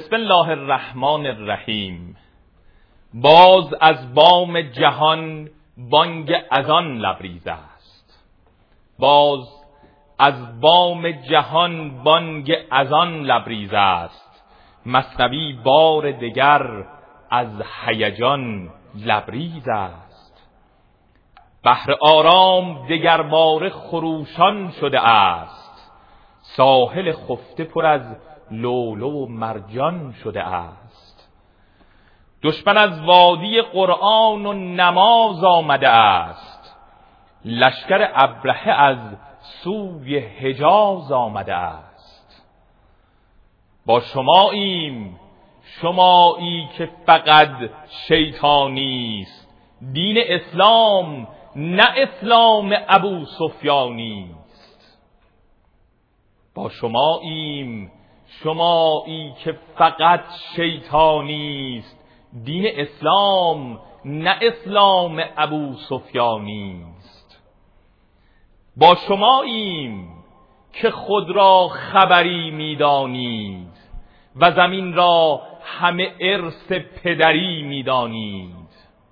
بسم الله الرحمن الرحیم. باز از بام جهان بانگ اذان لبریز است. باز از بام جهان بانگ اذان لبریز است. مثنوی بار دگر از هیجان لبریز است. بحر آرام دگر باره خروشان شده است. ساحل خفته پر از لؤلؤ و مرجان شده است. دشمن از وادی قرآن و نماز آمده است. لشکر ابرهه از سوی حجاز آمده است. با شماییم، شمایی که فقط شیطانی است. دین اسلام نه اسلام ابو سفیانی است. با شماییم، شمایی که فقط شیطانی است. دین اسلام نه اسلام ابو سفیانی است. با شماییم که خود را خبری می‌دانید و زمین را همه ارث پدری می‌دانید.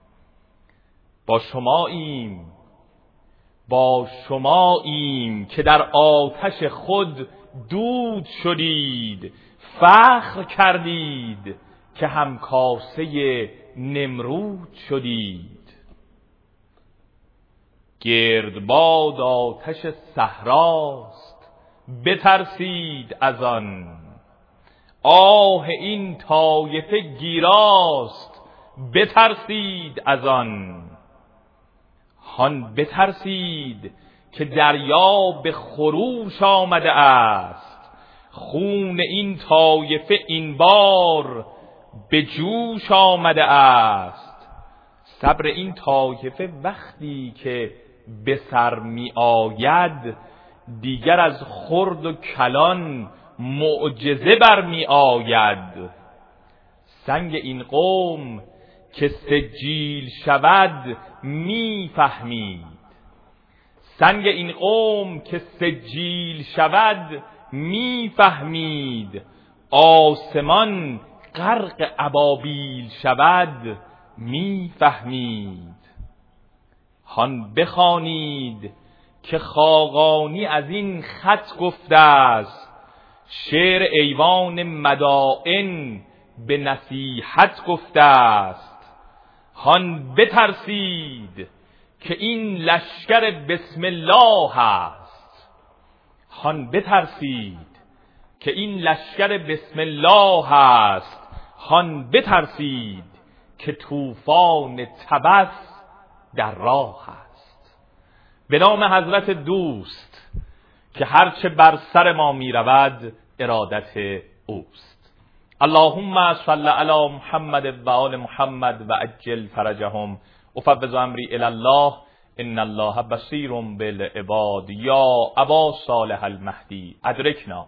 با شماییم که در آتش خود دود شدید. فخر کردید که همکاسه نمرود شدید. گردباد آتش صحراست، بترسید از آن. آه این طایفه گیراست، بترسید از آن. هان بترسید که دریا به خروش آمده است. خون این طایفه این بار به جوش آمده است. صبر این طایفه وقتی که به سر می آید، دیگر از خرد و کلان معجزه برمی آید. سنگ این قوم که سجیل شود می فهمید. سنگ این قوم که سجیل شود می فهمید. آسمان غرق ابابیل شود می فهمید. هان بخوانید که خاقانی از این خط گفته است. شعر ایوان مدائن به نصیحت گفته است. هان بترسید که این لشکر بسم الله است. هان بترسید که این لشکر بسم الله است. هان بترسید که طوفان طبس در راه است. به نام حضرت دوست که هرچه بر سر ما می رود ارادت اوست. اللهم صل علی محمد و آل محمد و عجل فرجهم. افوض امری الی الله ان الله بصیر بالعباد. یا ابا صالح المهدی ادرکنا.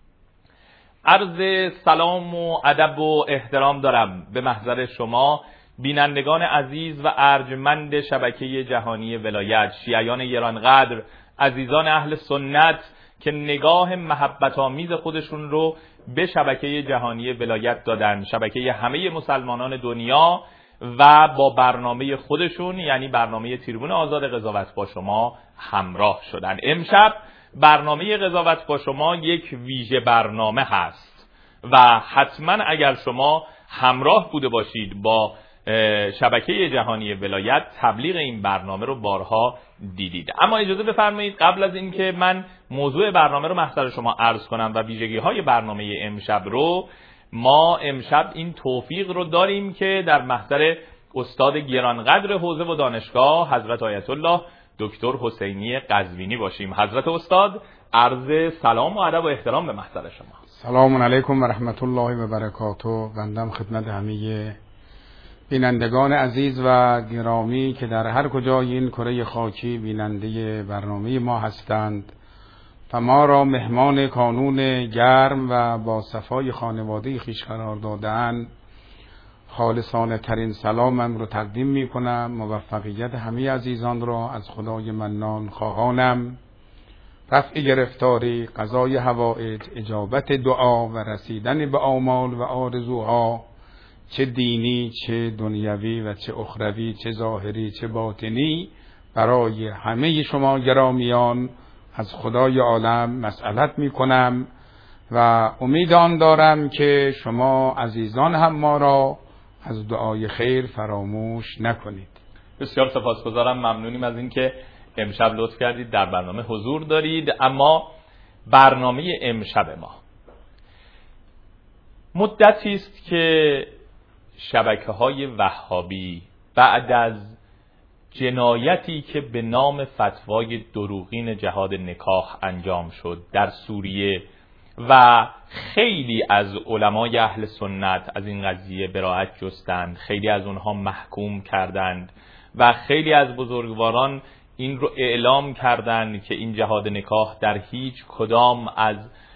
عرض سلام و ادب و احترام دارم به محضر شما بینندگان عزیز و ارجمند شبکه جهانی ولایت، شیعیان گرانقدر، عزیزان اهل سنت که نگاه محبت آمیز خودشون رو به شبکه جهانی ولایت دادن، شبکه همه مسلمانان دنیا، و با برنامه خودشون یعنی برنامه تریبون آزاد قضاوت با شما همراه شدن. امشب برنامه قضاوت با شما یک ویژه برنامه هست و حتما اگر شما همراه بوده باشید با شبکه جهانی ولایت تبلیغ این برنامه رو بارها دیدید. اما اجازه بفرمایید قبل از اینکه من موضوع برنامه رو محضر شما عرض کنم و ویژگی‌های برنامه امشب رو، ما امشب این توفیق رو داریم که در محضر استاد گرانقدر حوزه و دانشگاه حضرت آیت الله دکتر حسینی قزوینی باشیم. حضرت استاد عرض سلام و ادب و احترام به محضر شما. سلام علیکم و رحمت الله و برکاته. بندم خدمت همه بینندگان عزیز و گرامی که در هر کجای این کره خاکی بیننده برنامه ما هستند و ما را مهمان کانون گرم و با صفای خانواده خویش قرار دادند، خالصانه ترین سلامم رو تقدیم می کنم. موفقیت همه عزیزان را از خدای منان خواهانم رفع گرفتاری، قضای حوائج، اجابت دعا و رسیدن به آمال و آرزوها، چه دینی، چه دنیوی و چه اخروی، چه ظاهری چه باطنی، برای همه شما گرامیان از خدای عالم مسئلت می کنم و امید آن دارم که شما عزیزان هم ما را از دعای خیر فراموش نکنید. بسیار سپاسگزارم، ممنونیم از اینکه امشب لطف کردید در برنامه حضور دارید. اما برنامه امشب ما مدتی است که شبکه‌های وهابی بعد از جنایتی که به نام فتوای دروغین جهاد نکاح انجام شد در سوریه و خیلی از علمای اهل سنت از این قضیه براءت جستند، خیلی از اونها محکوم کردند و خیلی از بزرگواران این رو اعلام کردند که این جهاد نکاح در هیچ کدام از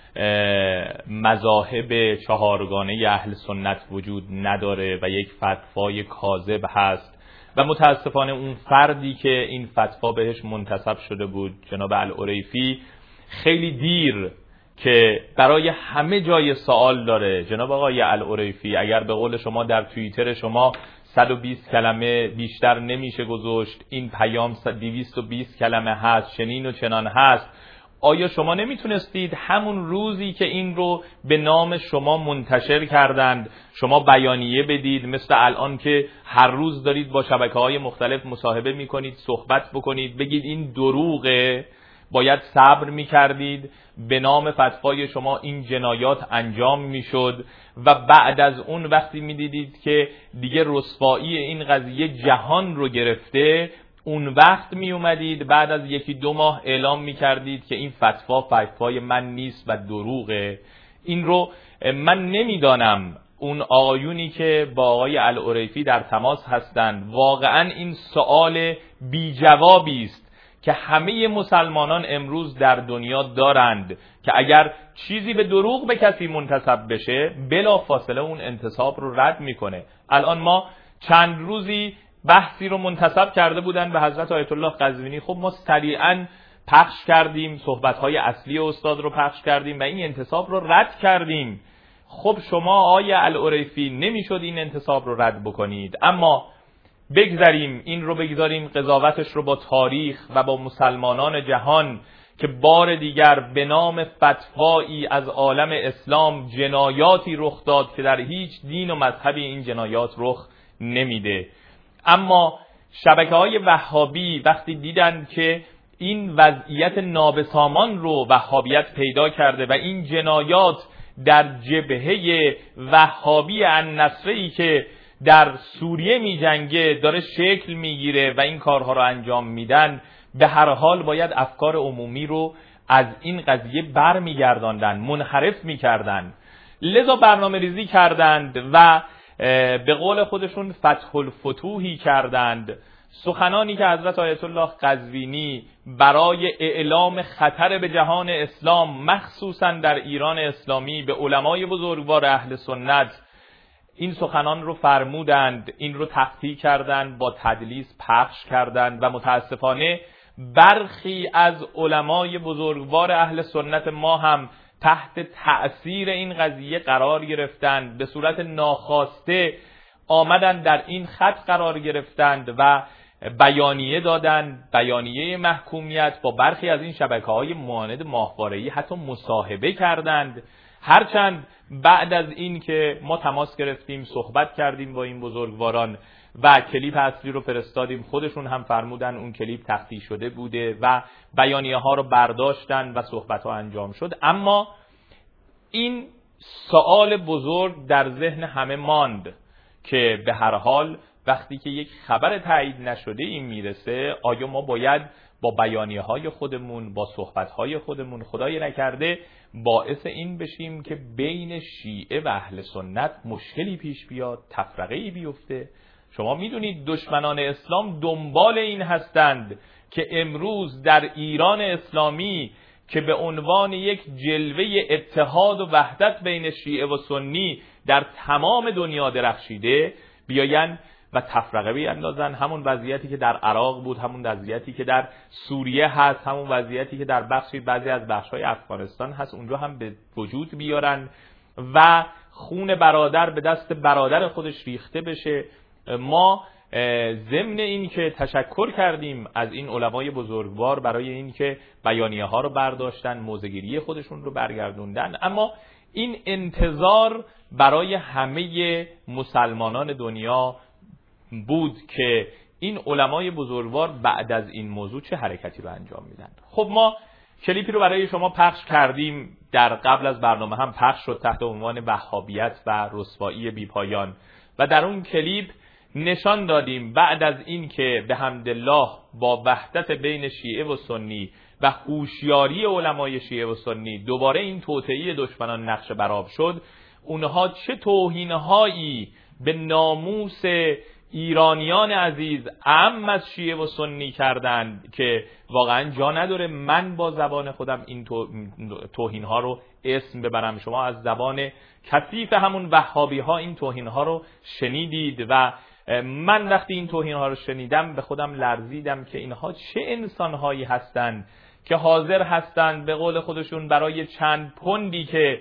مذاهب چهارگانه اهل سنت وجود نداره و یک فتوای کاذب هست و متاسفانه اون فردی که این فتوا بهش منتسب شده بود، جناب العریفی، خیلی دیر که برای همه جای سوال داره. جناب آقای العریفی، اگر به قول شما در توییتر شما 120 کلمه بیشتر نمیشه گذاشت، این پیام 220 کلمه هست، چنین و چنان هست، آیا شما نمیتونستید همون روزی که این رو به نام شما منتشر کردند شما بیانیه بدید، مثل الان که هر روز دارید با شبکه‌های مختلف مصاحبه میکنید، صحبت بکنید، بگید این دروغه؟ باید صبر میکردید، به نام فتوای شما این جنایات انجام میشد و بعد از اون وقتی میدیدید که دیگه رسوایی این قضیه جهان رو گرفته، اون وقت می اومدید بعد از 1-2 ماه اعلام می کردید که این فتوای من نیست و دروغه. این رو من نمیدانم اون آقایونی که با آقای العریفی در تماس هستند، واقعا این سوال بی جوابی است که همه مسلمانان امروز در دنیا دارند که اگر چیزی به دروغ به کسی منتسب بشه بلا فاصله اون انتساب رو رد میکنه. الان ما چند روزی بحثی رو منتسب کرده بودن به حضرت آیت الله قزوینی، خب ما سریعا پخش کردیم، صحبت‌های اصلی استاد رو پخش کردیم و این انتساب رو رد کردیم. خب شما آقای العریفی نمیشد این انتساب رو رد بکنید، اما بگذاریم این رو، بگذاریم قضاوتش رو با تاریخ و با مسلمانان جهان که بار دیگر به نام فتوایی از عالم اسلام جنایاتی رخ داد که در هیچ دین و مذهبی این جنایات رخ نمیده. اما شبکه‌های وهابی وقتی دیدند که این وضعیت نابسامان رو وهابیت پیدا کرده و این جنایات در جبهه وهابی النصره‌ای که در سوریه می جنگه داره شکل میگیره و این کارها رو انجام میدن، به هر حال باید افکار عمومی رو از این قضیه بر میگرداندن، منحرف میکردن. لذا برنامه ریزی کردند و به قول خودشون فتح الفتوحی کردند. سخنانی که حضرت آیت الله قزوینی برای اعلام خطر به جهان اسلام، مخصوصا در ایران اسلامی، به علمای بزرگوار اهل سنت این سخنان رو فرمودند، این رو تقطیع کردند، با تدلیس پخش کردند و متاسفانه برخی از علمای بزرگوار اهل سنت ما هم تحت تأثیر این قضیه قرار گرفتند، به صورت ناخواسته آمدند در این خط قرار گرفتند و بیانیه دادند، بیانیه محکومیت. با برخی از این شبکه‌های مانند ماهواره‌ای حتی مصاحبه کردند، هرچند بعد از این که ما تماس گرفتیم، صحبت کردیم با این بزرگواران و کلیپ اصلی رو فرستادیم، خودشون هم فرمودن اون کلیپ تخطی شده بوده و بیانیه ها رو برداشتن و صحبت ها انجام شد. اما این سوال بزرگ در ذهن همه ماند که به هر حال وقتی که یک خبر تایید نشده این میرسه، آیا ما باید با بیانیه های خودمون، با صحبت های خودمون، خدای نکرده باعث این بشیم که بین شیعه و اهل سنت مشکلی پیش بیاد، تفرقه‌ای بیفته؟ شما میدونید دشمنان اسلام دنبال این هستند که امروز در ایران اسلامی که به عنوان یک جلوه اتحاد و وحدت بین شیعه و سنی در تمام دنیا درخشیده، بیاین و تفرقه بیندازن. همون وضعیتی که در عراق بود، همون وضعیتی که در سوریه هست، همون وضعیتی که در بعضی از بخش‌های افغانستان هست اونجا هم به وجود بیارن و خون برادر به دست برادر خودش ریخته بشه. ما ضمن این که تشکر کردیم از این علمای بزرگوار برای این که بیانیه ها رو برداشتن، موضع‌گیری خودشون رو برگردوندن، اما این انتظار برای همه مسلمانان دنیا بود که این علمای بزرگوار بعد از این موضوع چه حرکتی رو انجام میدن. خب ما کلیپی رو برای شما پخش کردیم، در قبل از برنامه هم پخش شد تحت عنوان وهابیت و رسوایی بیپایان و در اون کلیپ نشان دادیم بعد از این که به حمدالله با وحدت بین شیعه و سنی و هوشیاری علمای شیعه و سنی دوباره این توطئه دشمنان نقش برآب شد، اونها چه توهین‌هایی به ناموس ایرانیان عزیز اعم از شیعه و سنی کردند که واقعا جا نداره من با زبان خودم این توهین‌ها رو اسم ببرم. شما از زبان کثیف همون وهابی ها این توهین‌ها رو شنیدید و من وقتی این توهین‌ها رو شنیدم به خودم لرزیدم که اینها چه انسان‌هایی هستند که حاضر هستند به قول خودشون برای چند پوندی که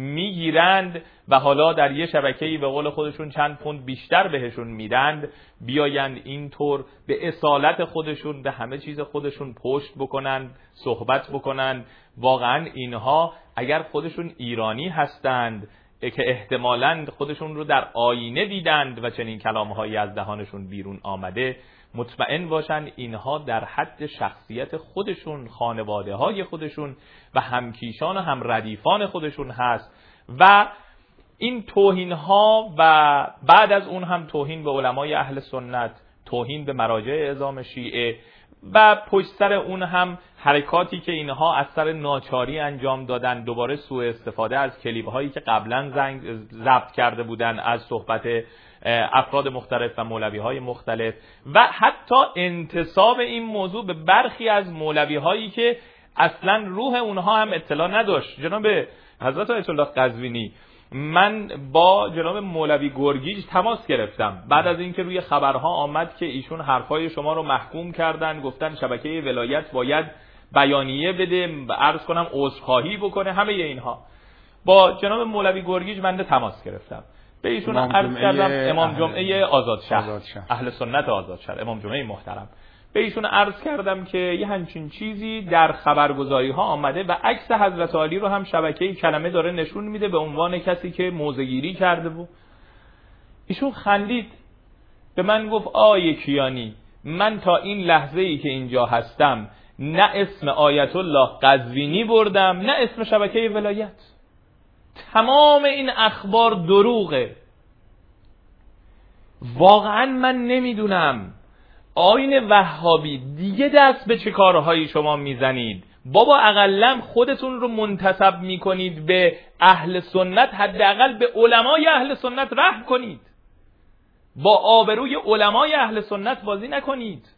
میگیرند و حالا در یه شبکه‌ای به قول خودشون چند پوند بیشتر بهشون میدند بیایند اینطور به اصالت خودشون به همه چیز خودشون پشت بکنند، صحبت بکنند. واقعا اینها اگر خودشون ایرانی هستند که احتمالاً خودشون رو در آینه دیدند و چنین کلام‌هایی از دهانشون بیرون آمده، مطمئن باشن اینها در حد شخصیت خودشون، خانواده‌های خودشون و همکیشان و همردیفان خودشون هست و این توهین‌ها و بعد از اون هم توهین به علمای اهل سنت، توهین به مراجع اعظام شیعه و پشت سر اون هم حرکاتی که اینها از سر ناچاری انجام دادن، دوباره سوء استفاده از کلیپ هایی که قبلا ضبط کرده بودن از صحبت افراد مختلف و مولوی های مختلف و حتی انتساب این موضوع به برخی از مولوی هایی که اصلا روح اونها هم اطلاع نداشت. جناب حضرت آیت الله قزوینی، من با جناب مولوی گرگیج تماس گرفتم بعد از اینکه روی خبرها آمد که ایشون حرفای شما رو محکوم کردن، گفتن شبکه ولایت باید بیانیه بده، عرض کنم عذرخواهی بکنه، همه اینها. با جناب مولوی گرگیج بنده تماس گرفتم، به ایشون عرض کردم، امام جمعه آزادشهر اهل سنت آزادشهر، امام جمعه محترم، به ایشون عرض کردم که یه همچین چیزی در خبرگزاری ها آمده و عکس حضرت علی رو هم شبکه کلمه داره نشون میده به عنوان کسی که موضع‌گیری کرده بود. ایشون خندید، به من گفت آیه کیانی، من تا این لحظه ای که اینجا هستم نه اسم آیت الله قزوینی بردم نه اسم شبکه ولایت. تمام این اخبار دروغه. واقعا من نمیدونم آیین وهابی دیگه دست به چه کارهایی شما میزنید. بابا اقلا خودتون رو منتسب میکنید به اهل سنت، حداقل به علمای اهل سنت رحم کنید، با آبروی علمای اهل سنت بازی نکنید.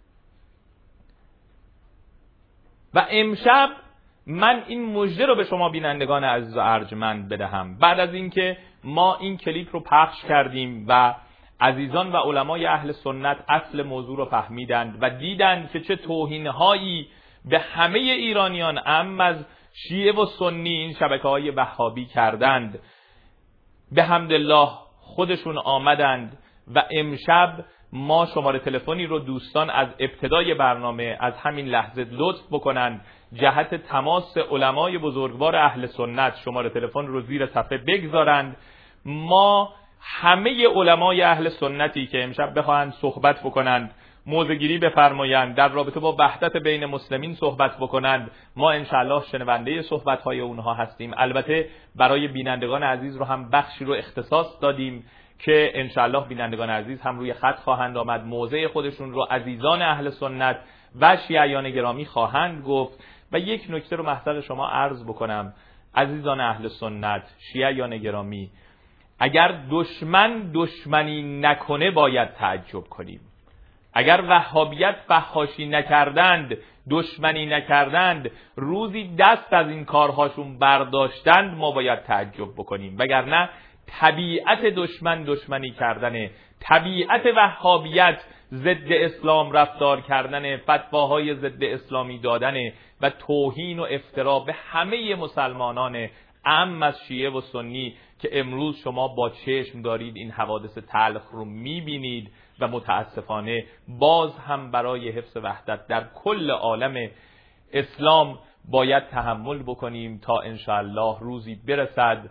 و امشب من این مژده رو به شما بینندگان عزیز و ارجمند بدهم. بعد از اینکه ما این کلیپ رو پخش کردیم و عزیزان و علمای اهل سنت اصل موضوع رو فهمیدند و دیدند که چه توهین‌هایی به همه ایرانیان اعم از شیعه و سنی این شبکه‌های وهابی کردند، به حمدالله خودشون آمدند و امشب ما شماره تلفنی رو دوستان از ابتدای برنامه از همین لحظه لطف بکنند جهت تماس علمای بزرگوار اهل سنت شماره تلفن رو زیر صفحه بگذارند. ما همه علمای اهل سنتی که امشب بخواهند صحبت بکنند، موضع‌گیری بفرمایند، در رابطه با وحدت بین مسلمین صحبت بکنند، ما انشاءالله شنونده صحبت‌های اونها هستیم. البته برای بینندگان عزیز رو هم بخشی رو اختصاص دادیم که انشاءالله بینندگان عزیز هم روی خط خواهند آمد، موضع خودشون رو عزیزان اهل سنت و شیعیان گرامی خواهند گفت. و یک نکته رو محضر شما عرض بکنم، عزیزان اهل سنت، شیعیان گرامی، اگر دشمن دشمنی نکنه باید تعجب کنیم. اگر وهابیت فحاشی نکردند، دشمنی نکردند، روزی دست از این کارهاشون برداشتند، ما باید تعجب بکنیم. وگرنه طبیعت دشمن دشمنی کردنه، طبیعت وهابیت ضد اسلام رفتار کردن، فتواهای ضد اسلامی دادن و توهین و افترا به همه مسلمانان عام از شیعه و سنی که امروز شما با چشم دارید این حوادث تلخ رو میبینید و متاسفانه باز هم برای حفظ وحدت در کل عالم اسلام باید تحمل بکنیم تا انشاءالله روزی برسد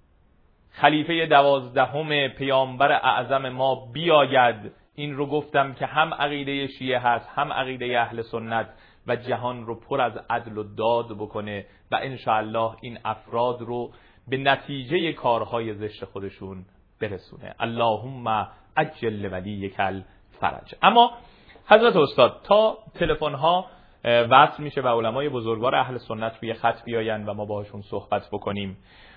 خلیفه 12 پیامبر اعظم ما بیاید. این رو گفتم که هم عقیده شیعه هست هم عقیده اهل سنت و جهان رو پر از عدل و داد بکنه و انشاءالله این افراد رو به نتیجه کارهای زشت خودشون برسونه. اللهم عجل ولیک الفرج. اما حضرت استاد تا تلفن ها وصل میشه و علمای بزرگوار اهل سنت روی خط بیاین و ما باهاشون صحبت بکنیم،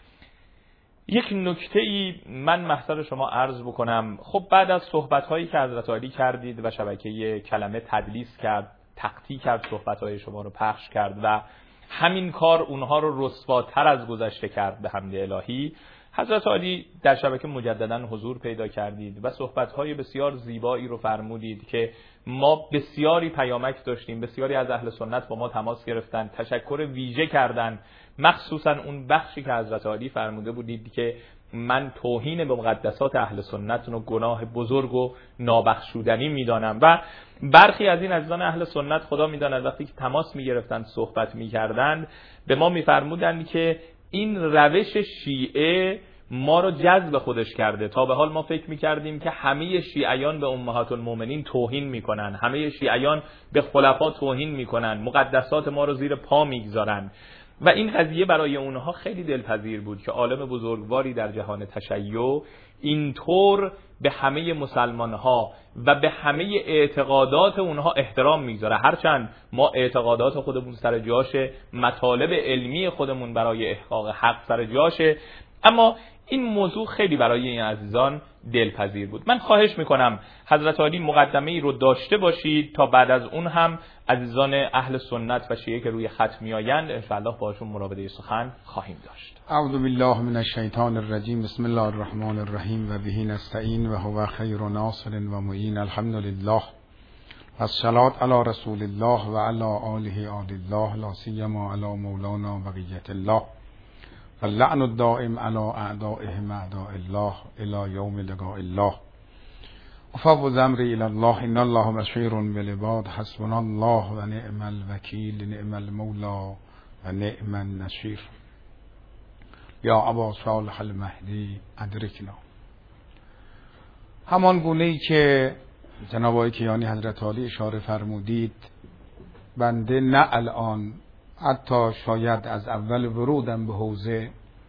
یک نکته‌ای من محضر شما عرض بکنم. خب بعد از صحبت‌هایی که حضرت علی کردید و شبکه کلمه تدلیس کرد، تقطیع کرد، صحبت‌های شما رو پخش کرد و همین کار اونها رو رسواتر از گذشته کرد به حمد الهی، حضرت علی در شبکه مجددا حضور پیدا کردید و صحبت‌های بسیار زیبایی رو فرمودید که ما بسیاری پیامک داشتیم، بسیاری از اهل سنت با ما تماس گرفتن، تشکر ویژه کردن، مخصوصا اون بخشی که حضرت علی فرموده بودید که من توهین به مقدسات اهل سنت رو گناه بزرگ و نابخشودنی میدانم و برخی از این عزیزان اهل سنت خدا میداند وقتی که تماس میگرفتن صحبت میکردند به ما میفرمودند که این روش شیعه ما رو جذب خودش کرده. تا به حال ما فکر میکردیم که همه شیعیان به امهات المؤمنین توهین میکنن، همه شیعیان به خلفا توهین میکنن، مقدسات ما رو زیر پا میگذارن و این قضیه برای اونها خیلی دلپذیر بود که عالم بزرگواری در جهان تشیع اینطور به همه مسلمانها و به همه اعتقادات اونها احترام میگذاره. هرچند ما اعتقادات خودمون سر جاشه، مطالب علمی خودمون برای احقاق حق سر جاشه، اما این موضوع خیلی برای این عزیزان دلپذیر بود. من خواهش میکنم حضرت علی مقدمه ای رو داشته باشید تا بعد از اون هم عزیزان اهل سنت و شیعه که روی خط میآیند انشاءالله باشون مراوده سخن خواهیم داشت. اعوذ بالله من الشیطان الرجیم. بسم الله الرحمن الرحیم و به نستعین و هو خیر ناصر و معین. الحمد لله والصلاة علی رسول الله و علی آله آل الله لا سیما علی مولانا بقیة الله واللعن الدائم على اعدائهم اعداء الله الى یوم لقاء الله. افوض امری الى الله ان الله بصیر بالعباد حسبنا الله و نعم الوکیل نعم المولا و نعم النصیر. یا ابا صالح المهدی ادرکنا. همان گونه‌ای که جناب آقای کیانی حضرت عالی اشاره فرمودید، بنده نه الان حتی شاید از اول ورودم به حوزه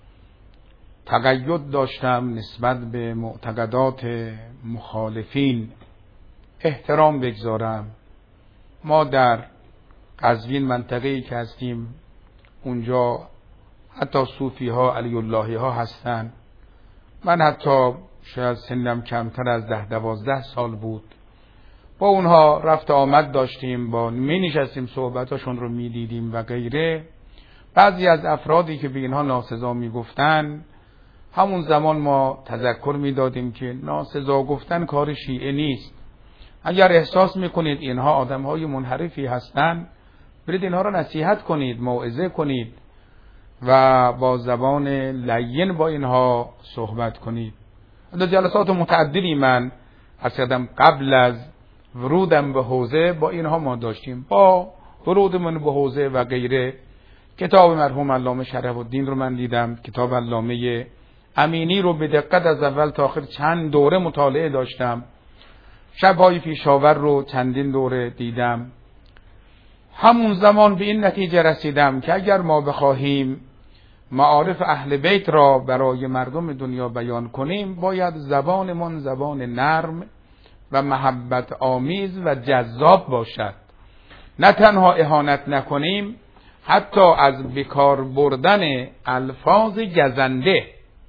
تقید داشتم نسبت به معتقدات مخالفین احترام بگذارم. ما در قزوین منطقه‌ای که هستیم اونجا حتی صوفی ها علی اللهی ها هستن. من حتی شاید سنم کمتر از 10-12 سال بود، با اونها رفت آمد داشتیم، با می نشستیم صحبتاشون رو می دیدیم و غیره. بعضی از افرادی که به اینها ناسزا می گفتن همون زمان ما تذکر می دادیم که ناسزا گفتن کار شیعه نیست. اگر احساس می کنید اینها آدم های منحرفی هستن برید اینها رو نصیحت کنید، موعظه کنید و با زبان لین با اینها صحبت کنید. در جلسات متعددی من اصلا قبل از ورودم به حوزه با اینها ما داشتیم. با ورودمون به حوزه و غیره کتاب مرحوم علامه شرف الدین رو من دیدم، کتاب علامه امینی رو به دقت از اول تا آخر چند دوره مطالعه داشتم، شب‌های پیشاور رو چندین دوره دیدم. همون زمان به این نتیجه رسیدم که اگر ما بخواهیم معارف اهل بیت را برای مردم دنیا بیان کنیم باید زبانمون زبان نرم و محبت آمیز و جذاب باشد. نه تنها اهانت نکنیم، حتی از بکار بردن الفاظ گزنده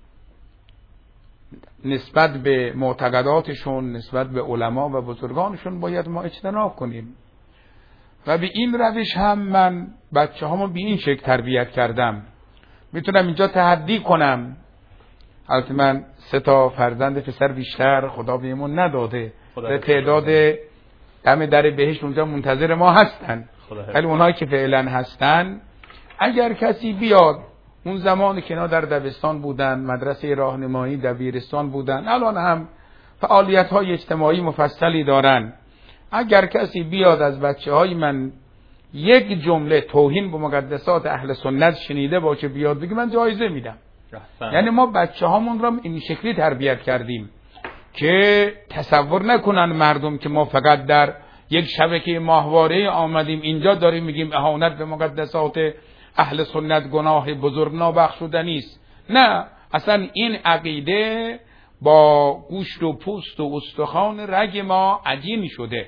نسبت به معتقداتشون، نسبت به علما و بزرگانشون باید ما اجتناب کنیم. و به این روش هم من بچه هامو به این شکل تربیت کردم. میتونم اینجا تحدی کنم البته من 3 فرزند پسر بیشتر خدا بهمون نداده، به تعداد دم در بهشت اونجا منتظر ما هستن، ولی اونهایی که فعلا هستن اگر کسی بیاد، اون زمانی که اینا در دبستان بودن، مدرسه راهنمایی، دبیرستان بودن، الان هم فعالیت‌های اجتماعی مفصلی دارن، اگر کسی بیاد از بچه‌های من یک جمله توهین به مقدسات اهل سنت شنیده باشه بیاد بگه من جایزه میدم. یعنی ما بچه‌هامون رو این شکلی تربیت کردیم که تصور نکنن مردم که ما فقط در یک شبکه ماهواره آمدیم اینجا داریم میگیم اهانت به مقدسات اهل سنت گناه بزرگ نابخشودنی است. نه، اصلا این عقیده با گوشت و پوست و استخوان رگ ما عجین شده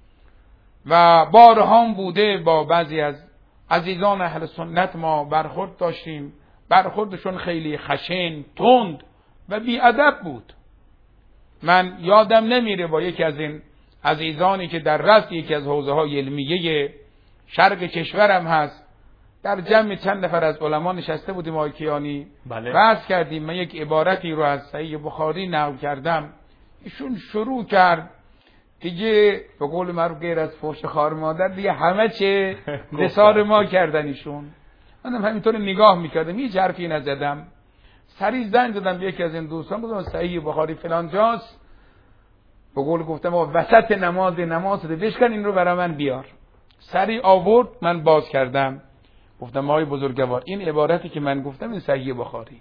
و بارها بوده با بعضی از عزیزان اهل سنت ما برخورد داشتیم، برخوردشون خیلی خشن، تند و بی‌ادب بود. من یادم نمیره با یکی از این عزیزانی که در رأس یکی از حوزه‌های علمیه شرق کشورم هست، در جمع چند نفر از علما نشسته بودیم آقای کیانی، بحث کردیم، من یک عبارتی رو از صحیح بخاری نقل کردم، ایشون شروع کرد دیگه به قول معروف غیر از فحش خار مادر دیگه همه چه نثار ما کردن ایشون. منم همینطور نگاه میکردم، هیچ حرفی نزدم. سریع زنگ زدم به یکی از این دوستان، گفتم صحیح بخاری فلان جاست، به قول گفتم وسط نماز رو بشکن، این رو برای من بیار. سریع آورد، من باز کردم، گفتم آقای بزرگوار این عبارتی که من گفتم این صحیح بخاری.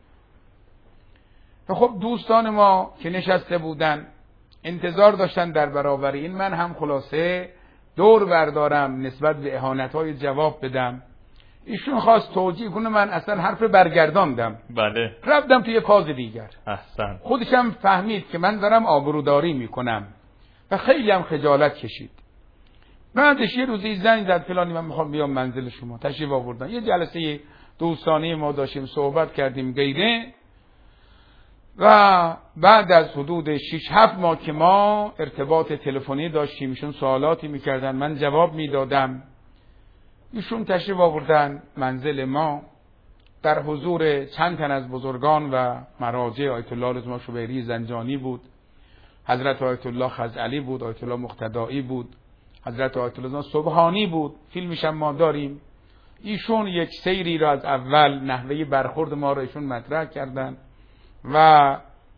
و خب دوستان ما که نشسته بودن انتظار داشتن در برابر این من هم خلاصه دور بردارم نسبت به اهانت‌های جواب بدم. ایشون خواست توجیه کنه، من اصلا حرف برگرداندم. بله. رفتم توی فاز دیگر. احسن. خودشم فهمید که من دارم آبروداری میکنم و خیلی هم خجالت کشید. بعدش یه روزی زنگ زد فلانی من میخوام بیام منزل شما، تشریف آوردن، یه جلسه دوستانه ما داشتیم، صحبت کردیم غیره. و بعد از حدود 6-7 ماه که ما ارتباط تلفنی داشتیم، ایشون سوالاتی میکردن من جواب میدادم، ایشون تشریف آوردن منزل ما در حضور چند تن از بزرگان و مراجع. آیت الله رضا شبیری زنجانی بود، حضرت آیت الله خزعلی بود، آیت الله مقتدایی بود، حضرت آیت الله سبحانی بود، فیلمش هم ما داریم. ایشون یک سیری را از اول نحوه برخورد ما را ایشون مطرح کردن و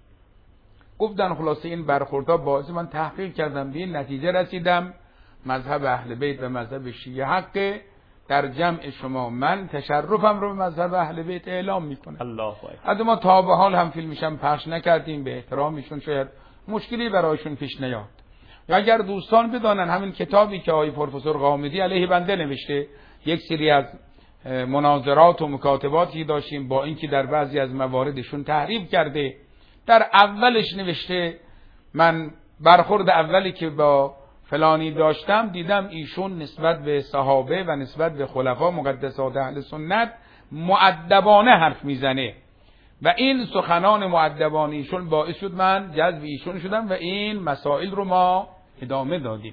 گفتن خلاصه این برخوردها باعث من تحقیق کردم، به این نتیجه رسیدم مذهب اهل بیت و مذهب شیعه حقه، در جمع شما من تشرفم رو به مذهب اهل بیت اعلام میکنم. الله اکبر. ما تا به حال هم فیلمشم پخش نکردیم، به احترامشون شاید مشکلی برایشون پیش نیاد. و اگر دوستان بدانن همین کتابی که آقای پروفسور غامدی علیه بنده نوشته، یک سری از مناظرات و مکاتباتی داشتیم با اینکه در بعضی از مواردشون تحریف کرده، در اولش نوشته من برخورد اولی که با فلانی داشتم دیدم ایشون نسبت به صحابه و نسبت به خلفا مقدسات اهل سنت مؤدبانه حرف میزنه و این سخنان مؤدبانه ایشون باعث شد من جذب ایشون شدم و این مسائل رو ما ادامه دادیم.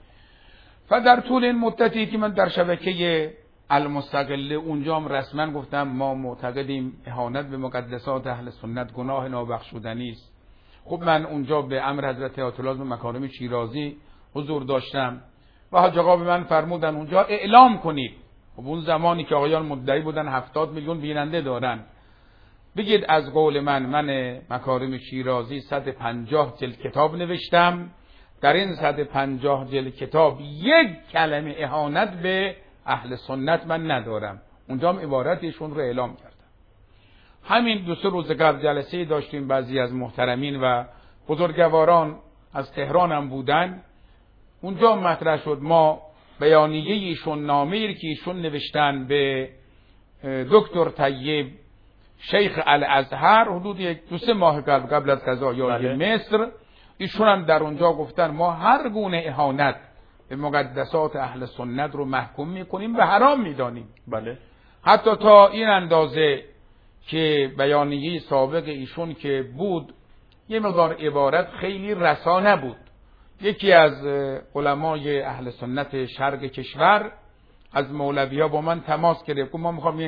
و در طول این مدتی که من در شبکه المستقله اونجام رسما گفتم ما معتقدیم اهانت به مقدسات اهل سنت گناه نابخشودنی است. خب من اونجا به امر حضرت آیت الله مکارم شیرازی حضور داشتم و حاج آقا به من فرمودن اونجا اعلام کنید. خب اون زمانی که آقایان مدعی بودن 70 میلیون بیننده دارن، بگید از قول من مکارم شیرازی 150 جلد کتاب نوشتم، در این 150 جلد کتاب یک کلمه اهانت به اهل سنت من ندارم. اونجا هم عبارتشون رو اعلام کردم. همین 2-3 روز قبل جلسه داشتیم، بعضی از محترمین و بزرگواران از تهران هم بودن، اونجا مطرح شد ما بیانیه ایشون، نامه‌ای که ایشون نوشتن به دکتر طیب شیخ الازهر حدود 2-3 ماه قبل از قضایای مصر، ایشون هم در اونجا گفتن ما هر گونه اهانت به مقدسات اهل سنت رو محکوم میکنیم و حرام میدانیم. بله. حتی تا این اندازه که بیانیه سابق ایشون که بود یه مقدار عبارت خیلی رسانه بود. یکی از علمای اهل سنت شرق کشور از مولوی‌ها با من تماس گرفت، گفت ما میخوام این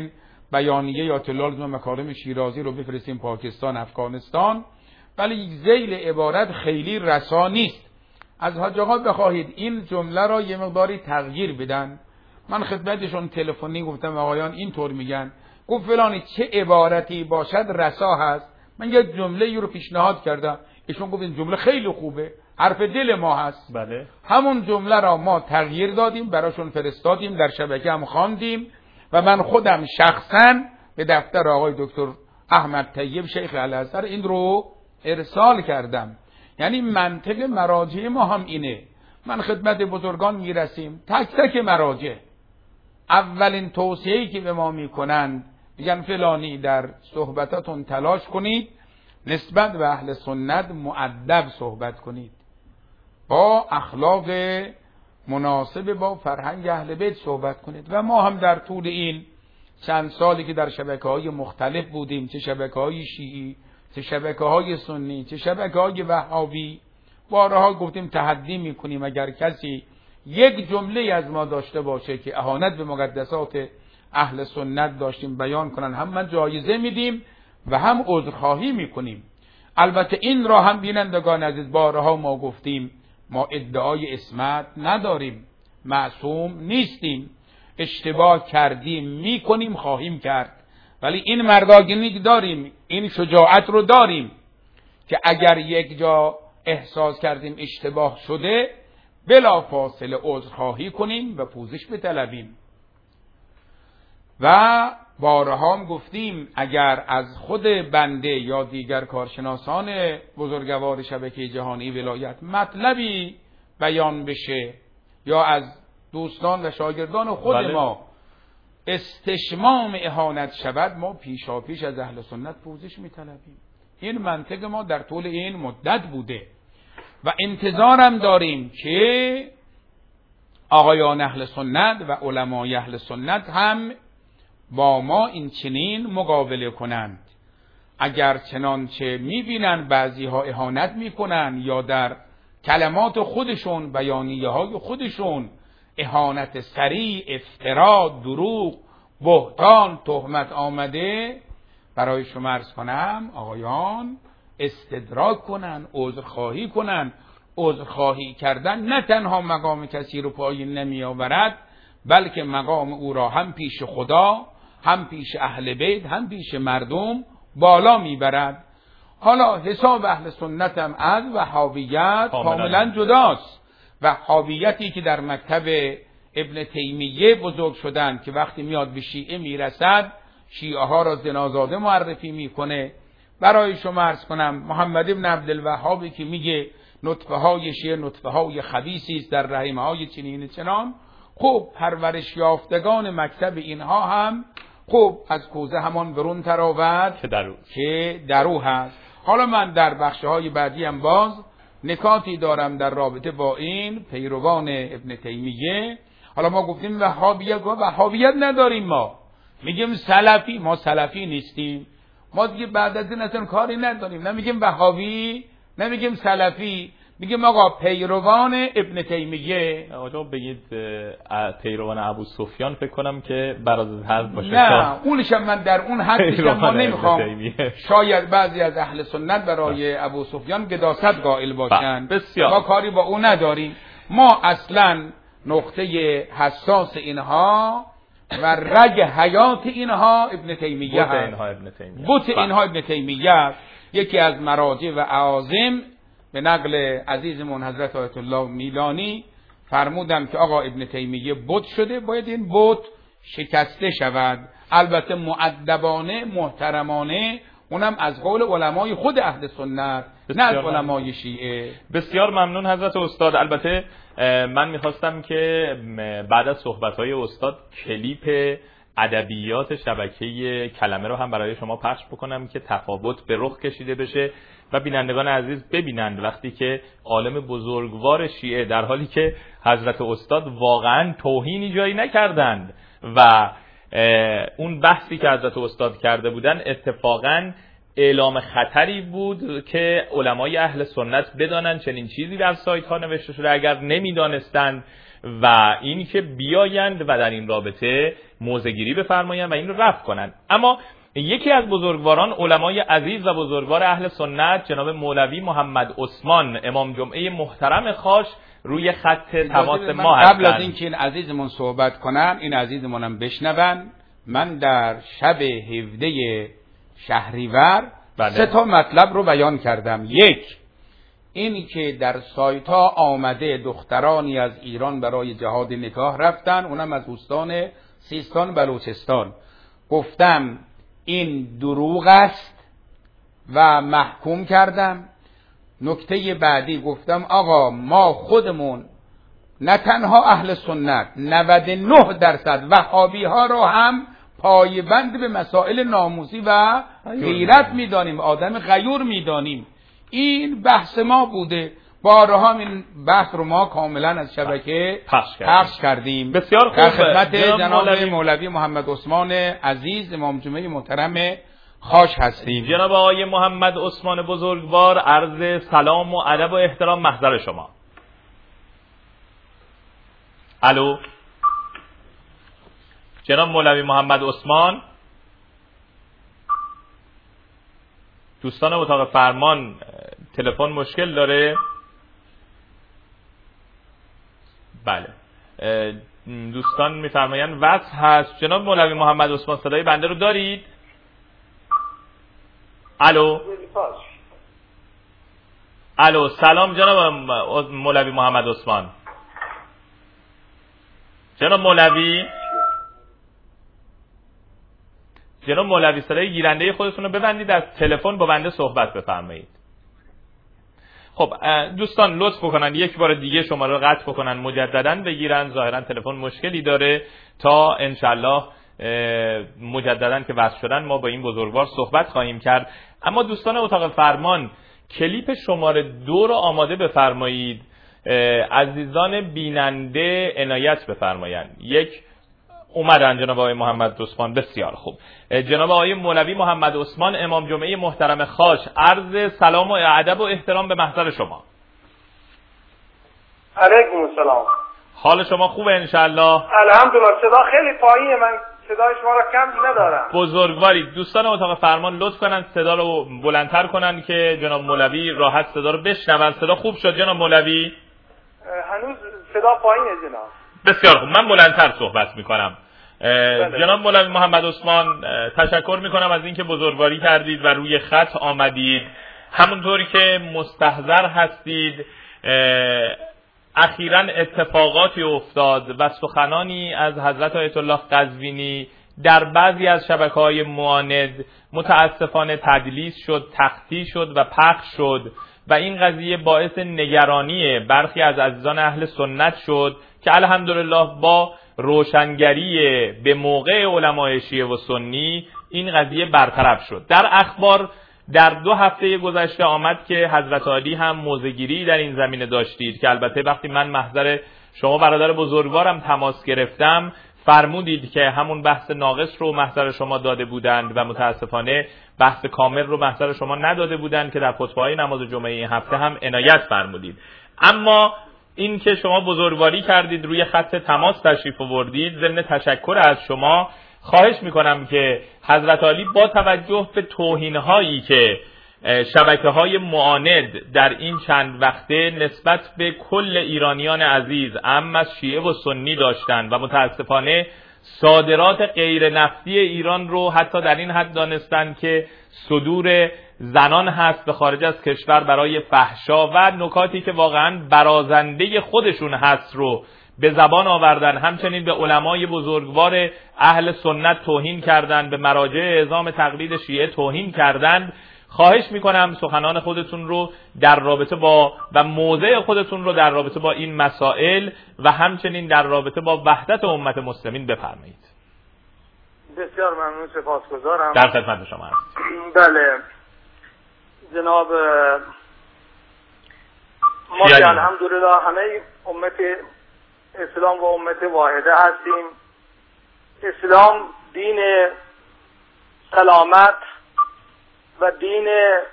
بیانیه یا اطلاع مکارم شیرازی رو بفرستیم پاکستان، افغانستان، ولی ذیل عبارت خیلی رسا نیست. از حاج آقا بخواهید این جمله را یه مقداری تغییر بدن. من خدمتشون تلفنی گفتم آقایان اینطور میگن، گفت فلانی چه عبارتی باشد رسا هست. من یک جمله رو پیشنهاد کردم، ایشون گفت این جمله خیلی خوبه، حرف دل ما هست. بله. همون جمله را ما تغییر دادیم، براشون فرستادیم، در شبکه هم خواندیم و من خودم شخصا به دفتر آقای دکتر احمد طیب شیخ الازهر این رو ارسال کردم. یعنی منطق مراجع ما هم اینه. من خدمت بزرگان میرسیم، تک تک مراجع اولین توصیه‌ای که به ما میکنند میگن فلانی در صحبتاتون تلاش کنید نسبت به اهل سنت مؤدب صحبت کنید، با اخلاق مناسب با فرهنگ اهل بیت صحبت کنید. و ما هم در طول این چند سالی که در شبکه‌های مختلف بودیم، چه شبکه‌های شیعی، چه شبکه‌های سنی، چه شبکه‌های وهابی، بارها گفتیم تحدی میکنیم اگر کسی یک جمله از ما داشته باشه که اهانت به مقدسات اهل سنت داشتیم بیان کنن، هم من جایزه میدیم و هم عذرخواهی میکنیم. البته این را هم بینندگان عزیز بارها ما گفتیم، ما ادعای عصمت نداریم، معصوم نیستیم، اشتباه کردیم، میکنیم، خواهیم کرد، ولی این مردانگی داریم، این شجاعت رو داریم که اگر یک جا احساس کردیم اشتباه شده بلا فاصله عذرخواهی کنیم و پوزش بطلبیم. و بارها هم گفتیم اگر از خود بنده یا دیگر کارشناسان بزرگوار شبکه جهانی ولایت مطلبی بیان بشه یا از دوستان و شاگردان خود ما استشمام اهانت شود، ما پیشاپیش از اهل سنت پوزش میطلبیم. این منطق ما در طول این مدت بوده و انتظارم داریم که آقایان اهل سنت و علمای اهل سنت هم با ما این چنین مقابله کنند. اگر چنانچه میبینن بعضی ها اهانت میکنن یا در کلمات خودشون، بیانیه های خودشون اهانت سریع، افترا، دروغ، بهتان، تهمت آمده، برای شما عرض کنم آقایان استدراک کنن، عذرخواهی کنن. عذرخواهی کردن نه تنها مقام کسی رو پایین نمی آورد، بلکه مقام او را هم پیش خدا، هم پیش اهل بیت، هم پیش مردم بالا میبرد. حالا حساب اهل سنت هم از وهابیت کاملا جداست. وهابیتی که در مکتب ابن تیمیه بزرگ شدن که وقتی میاد به شیعه میرسد شیعه ها را زنازاده معرفی میکنه. برای شما عرض کنم محمد ابن عبدالوهابی که میگه نطفه های شیعه نطفه های خبیثی است در رحم های چنین چنان، خب پرورش یافتگان مکتب اینها هم خب از کوزه همان برون تراود که درو هست. حالا من در بخشهای بعدی هم باز نکاتی دارم در رابطه با این پیروان ابن تیمیه. حالا ما گفتیم وهابیت نداریم، ما میگیم سلفی، ما سلفی نیستیم، ما دیگه بعد از این اصلا کاری نداریم، نمیگیم وهابی، نمیگیم سلفی، میگیم آقا پیروان ابن تیمیه. آقا بگید پیروان ابو سفیان فکر کنم که برازنده باشه. نه اونش من در اون حدش ما نمیخوام. شاید بعضی از اهل سنت برای ابو سفیان قداست قائل باشن، ما کاری با اون نداریم. ما اصلا نقطه حساس اینها و رگ حیات اینها ابن تیمیه هست. بوت اینها ابن تیمیه یکی از مراجع و اعاظم به نقل عزیزمون حضرت آیت الله میلانی فرمودن که آقا ابن تیمیه بت شده، باید این بت شکسته شود، البته مؤدبانه، محترمانه، اونم از قول علمای خود اهل سنت نه از علمای شیعه. بسیار ممنون حضرت استاد. البته من میخواستم که بعد از صحبت‌های استاد کلیپ ادبیات شبکه کلمه رو هم برای شما پخش بکنم که تفاوت به رخ کشیده بشه و بینندگان عزیز ببینند وقتی که عالم بزرگوار شیعه در حالی که حضرت استاد واقعا توهینی جایی نکردند و اون بحثی که حضرت استاد کرده بودن اتفاقا اعلام خطری بود که علمای اهل سنت بدانن چنین چیزی در سایت ها نوشته شده اگر نمیدانستند، و این که بیایند و در این رابطه موضع‌گیری بفرمایند و این رو رفع کنند. اما یکی از بزرگواران علمای عزیز و بزرگوار اهل سنت جناب مولوی محمد عثمان امام جمعه محترم خاش روی خط تماس ما هستند. قبل از اینکه این عزیزمون صحبت کنن، این عزیزمونم بشنون، من در شب 17 شهریور 3 مطلب رو بیان کردم. یک، اینی که در سایت ها آمده دخترانی از ایران برای جهاد نکاح رفتن، اونم از استان سیستان بلوچستان. گفتم این دروغ است و محکوم کردم. نکته بعدی گفتم آقا ما خودمون نه تنها اهل سنت 99% وهابی ها رو هم پایبند به مسائل ناموسی و غیرت میدانیم، آدم غیور میدانیم. این بحث ما بوده، بارها این بحث رو ما کاملا از شبکه پخش کردیم. بسیار خوب. در خدمت جناب مولوی محمد عثمان عزیز امام جمعه محترم خاش هستیم. جناب آقای محمد عثمان بزرگوار، عرض سلام و ادب و احترام محضر شما. الو جناب مولوی محمد عثمان، دوستان اتاق فرمان تلفن مشکل داره؟ بله، دوستان میفرمایند وصل هست. جناب مولوی محمد عثمان صدای بنده رو دارید؟ الو سلام جناب مولوی محمد عثمان. جناب مولوی صدای گیرنده خودتون رو ببندید، از تلفن با بنده صحبت بفرمایید. خب دوستان لطف بکنن یک بار دیگه شما رو قطع بکنن، مجددا بگیرن، ظاهرا تلفن مشکلی داره، تا انشالله مجددا که وصل شدن ما با این بزرگوار صحبت خواهیم کرد. اما دوستان اتاق فرمان کلیپ شماره 2 رو آماده بفرمایید. عزیزان بیننده عنایت بفرمایند. یک اومدن جناب آقای محمد عثمان، بسیار خوب. جناب آقای مولوی محمد عثمان امام جمعه محترم خاش، عرض سلام و ادب و احترام به محضر شما. علیکم السلام. حال شما خوبه انشالله؟ الحمدلله. صدا خیلی پایینه، من صدای شما را کم ندارم. بزرگواری. دوستان اتاق فرمان لطف کنن صدا رو بلندتر کنن که جناب مولوی راحت صدا رو بشنون. صدا خوب شد جناب مولوی؟ هنوز صدا پایینه جناب. بسیار خوب، من بلندتر صحبت میکنم. جناب مولوی محمد عثمان تشکر میکنم از اینکه بزرگواری کردید و روی خط آمدید. همونطوری که مستحضر هستید اخیراً اتفاقاتی افتاد و سخنانی از حضرت آیت الله قزوینی در بعضی از شبکه‌های معاند متاسفانه تدلیس شد، تخطی شد و پخش شد و این قضیه باعث نگرانی برخی از عزیزان اهل سنت شد که الحمدلله با روشنگری به موقع علمای شیعه و سنی این قضیه برطرف شد. در اخبار در 2 هفته گذشته آمد که حضرت عالی هم موضع‌گیری در این زمینه داشتید که البته وقتی من محضر شما برادر بزرگوارم تماس گرفتم فرمودید که همون بحث ناقص رو محضر شما داده بودند و متاسفانه بحث کامل رو محضر شما نداده بودند که در خطبه‌های نماز جمعه این هفته هم عنایت فرمودید. اما این که شما بزرگواری کردید روی خط تماس تشریف آوردید، ضمن تشکر از شما خواهش میکنم که حضرت عالی با توجه به توهین‌هایی که شبکه‌های معاند در این چند وقته نسبت به کل ایرانیان عزیز عام از شیعه و سنی داشتند و متاسفانه صادرات غیر نفتی ایران رو حتی در این حد دانستند که صدور زنان هست به خارج از کشور برای فحشا و نکاتی که واقعا برازنده خودشون هست رو به زبان آوردن. همچنین به علمای بزرگوار اهل سنت توهین کردند، به مراجع اعظام تقلید شیعه توهین کردند. خواهش میکنم سخنان خودتون رو در رابطه با و موضع خودتون رو در رابطه با این مسائل و همچنین در رابطه با وحدت امت مسلمین بفرمایید. بسیار ممنون، سپاسگزارم. در خدمت شما هستم. بله جناب، ما که الحمدلله همه امت اسلام و امت واحده هستیم. اسلام دین سلامت و دین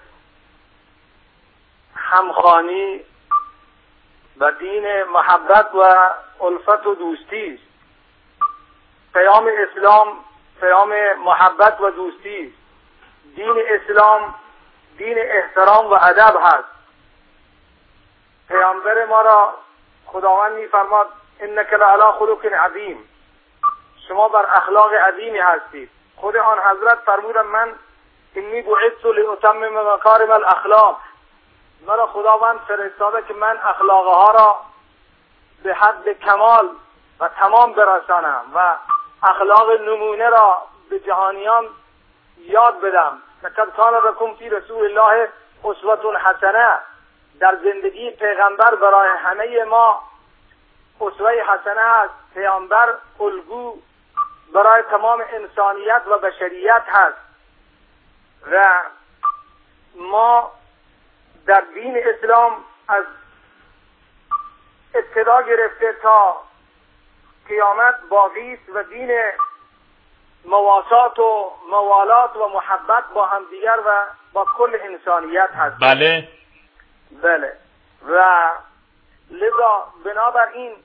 همخوانی و دین محبت و الفت و دوستی است. پیام اسلام پیام محبت و دوستی است. دین اسلام دین احترام و ادب هست. پیامبر ما را خداوند می‌فرماد انک لعلی خلق عظیم، شما بر اخلاق عظیمی هستید. خود آن حضرت فرمودند من انی بعثت لاتمم مکارم الاخلاق، مرا خداوند فرستاده که من اخلاقها را به حد کمال و تمام برسانم و اخلاق نمونه را به جهانیان یاد بدم. لقد کان لکم فی رسول الله اسوة حسنه، در زندگی پیغمبر برای همه ما اسوه حسنه است. پیامبر الگو برای تمام انسانیت و بشریت هست و ما در دین اسلام از ابتدا گرفته تا قیامت باقی است و دین مواسات و موالات و محبت با همدیگر و با کل انسانیت هست. بله و لذا بنابراین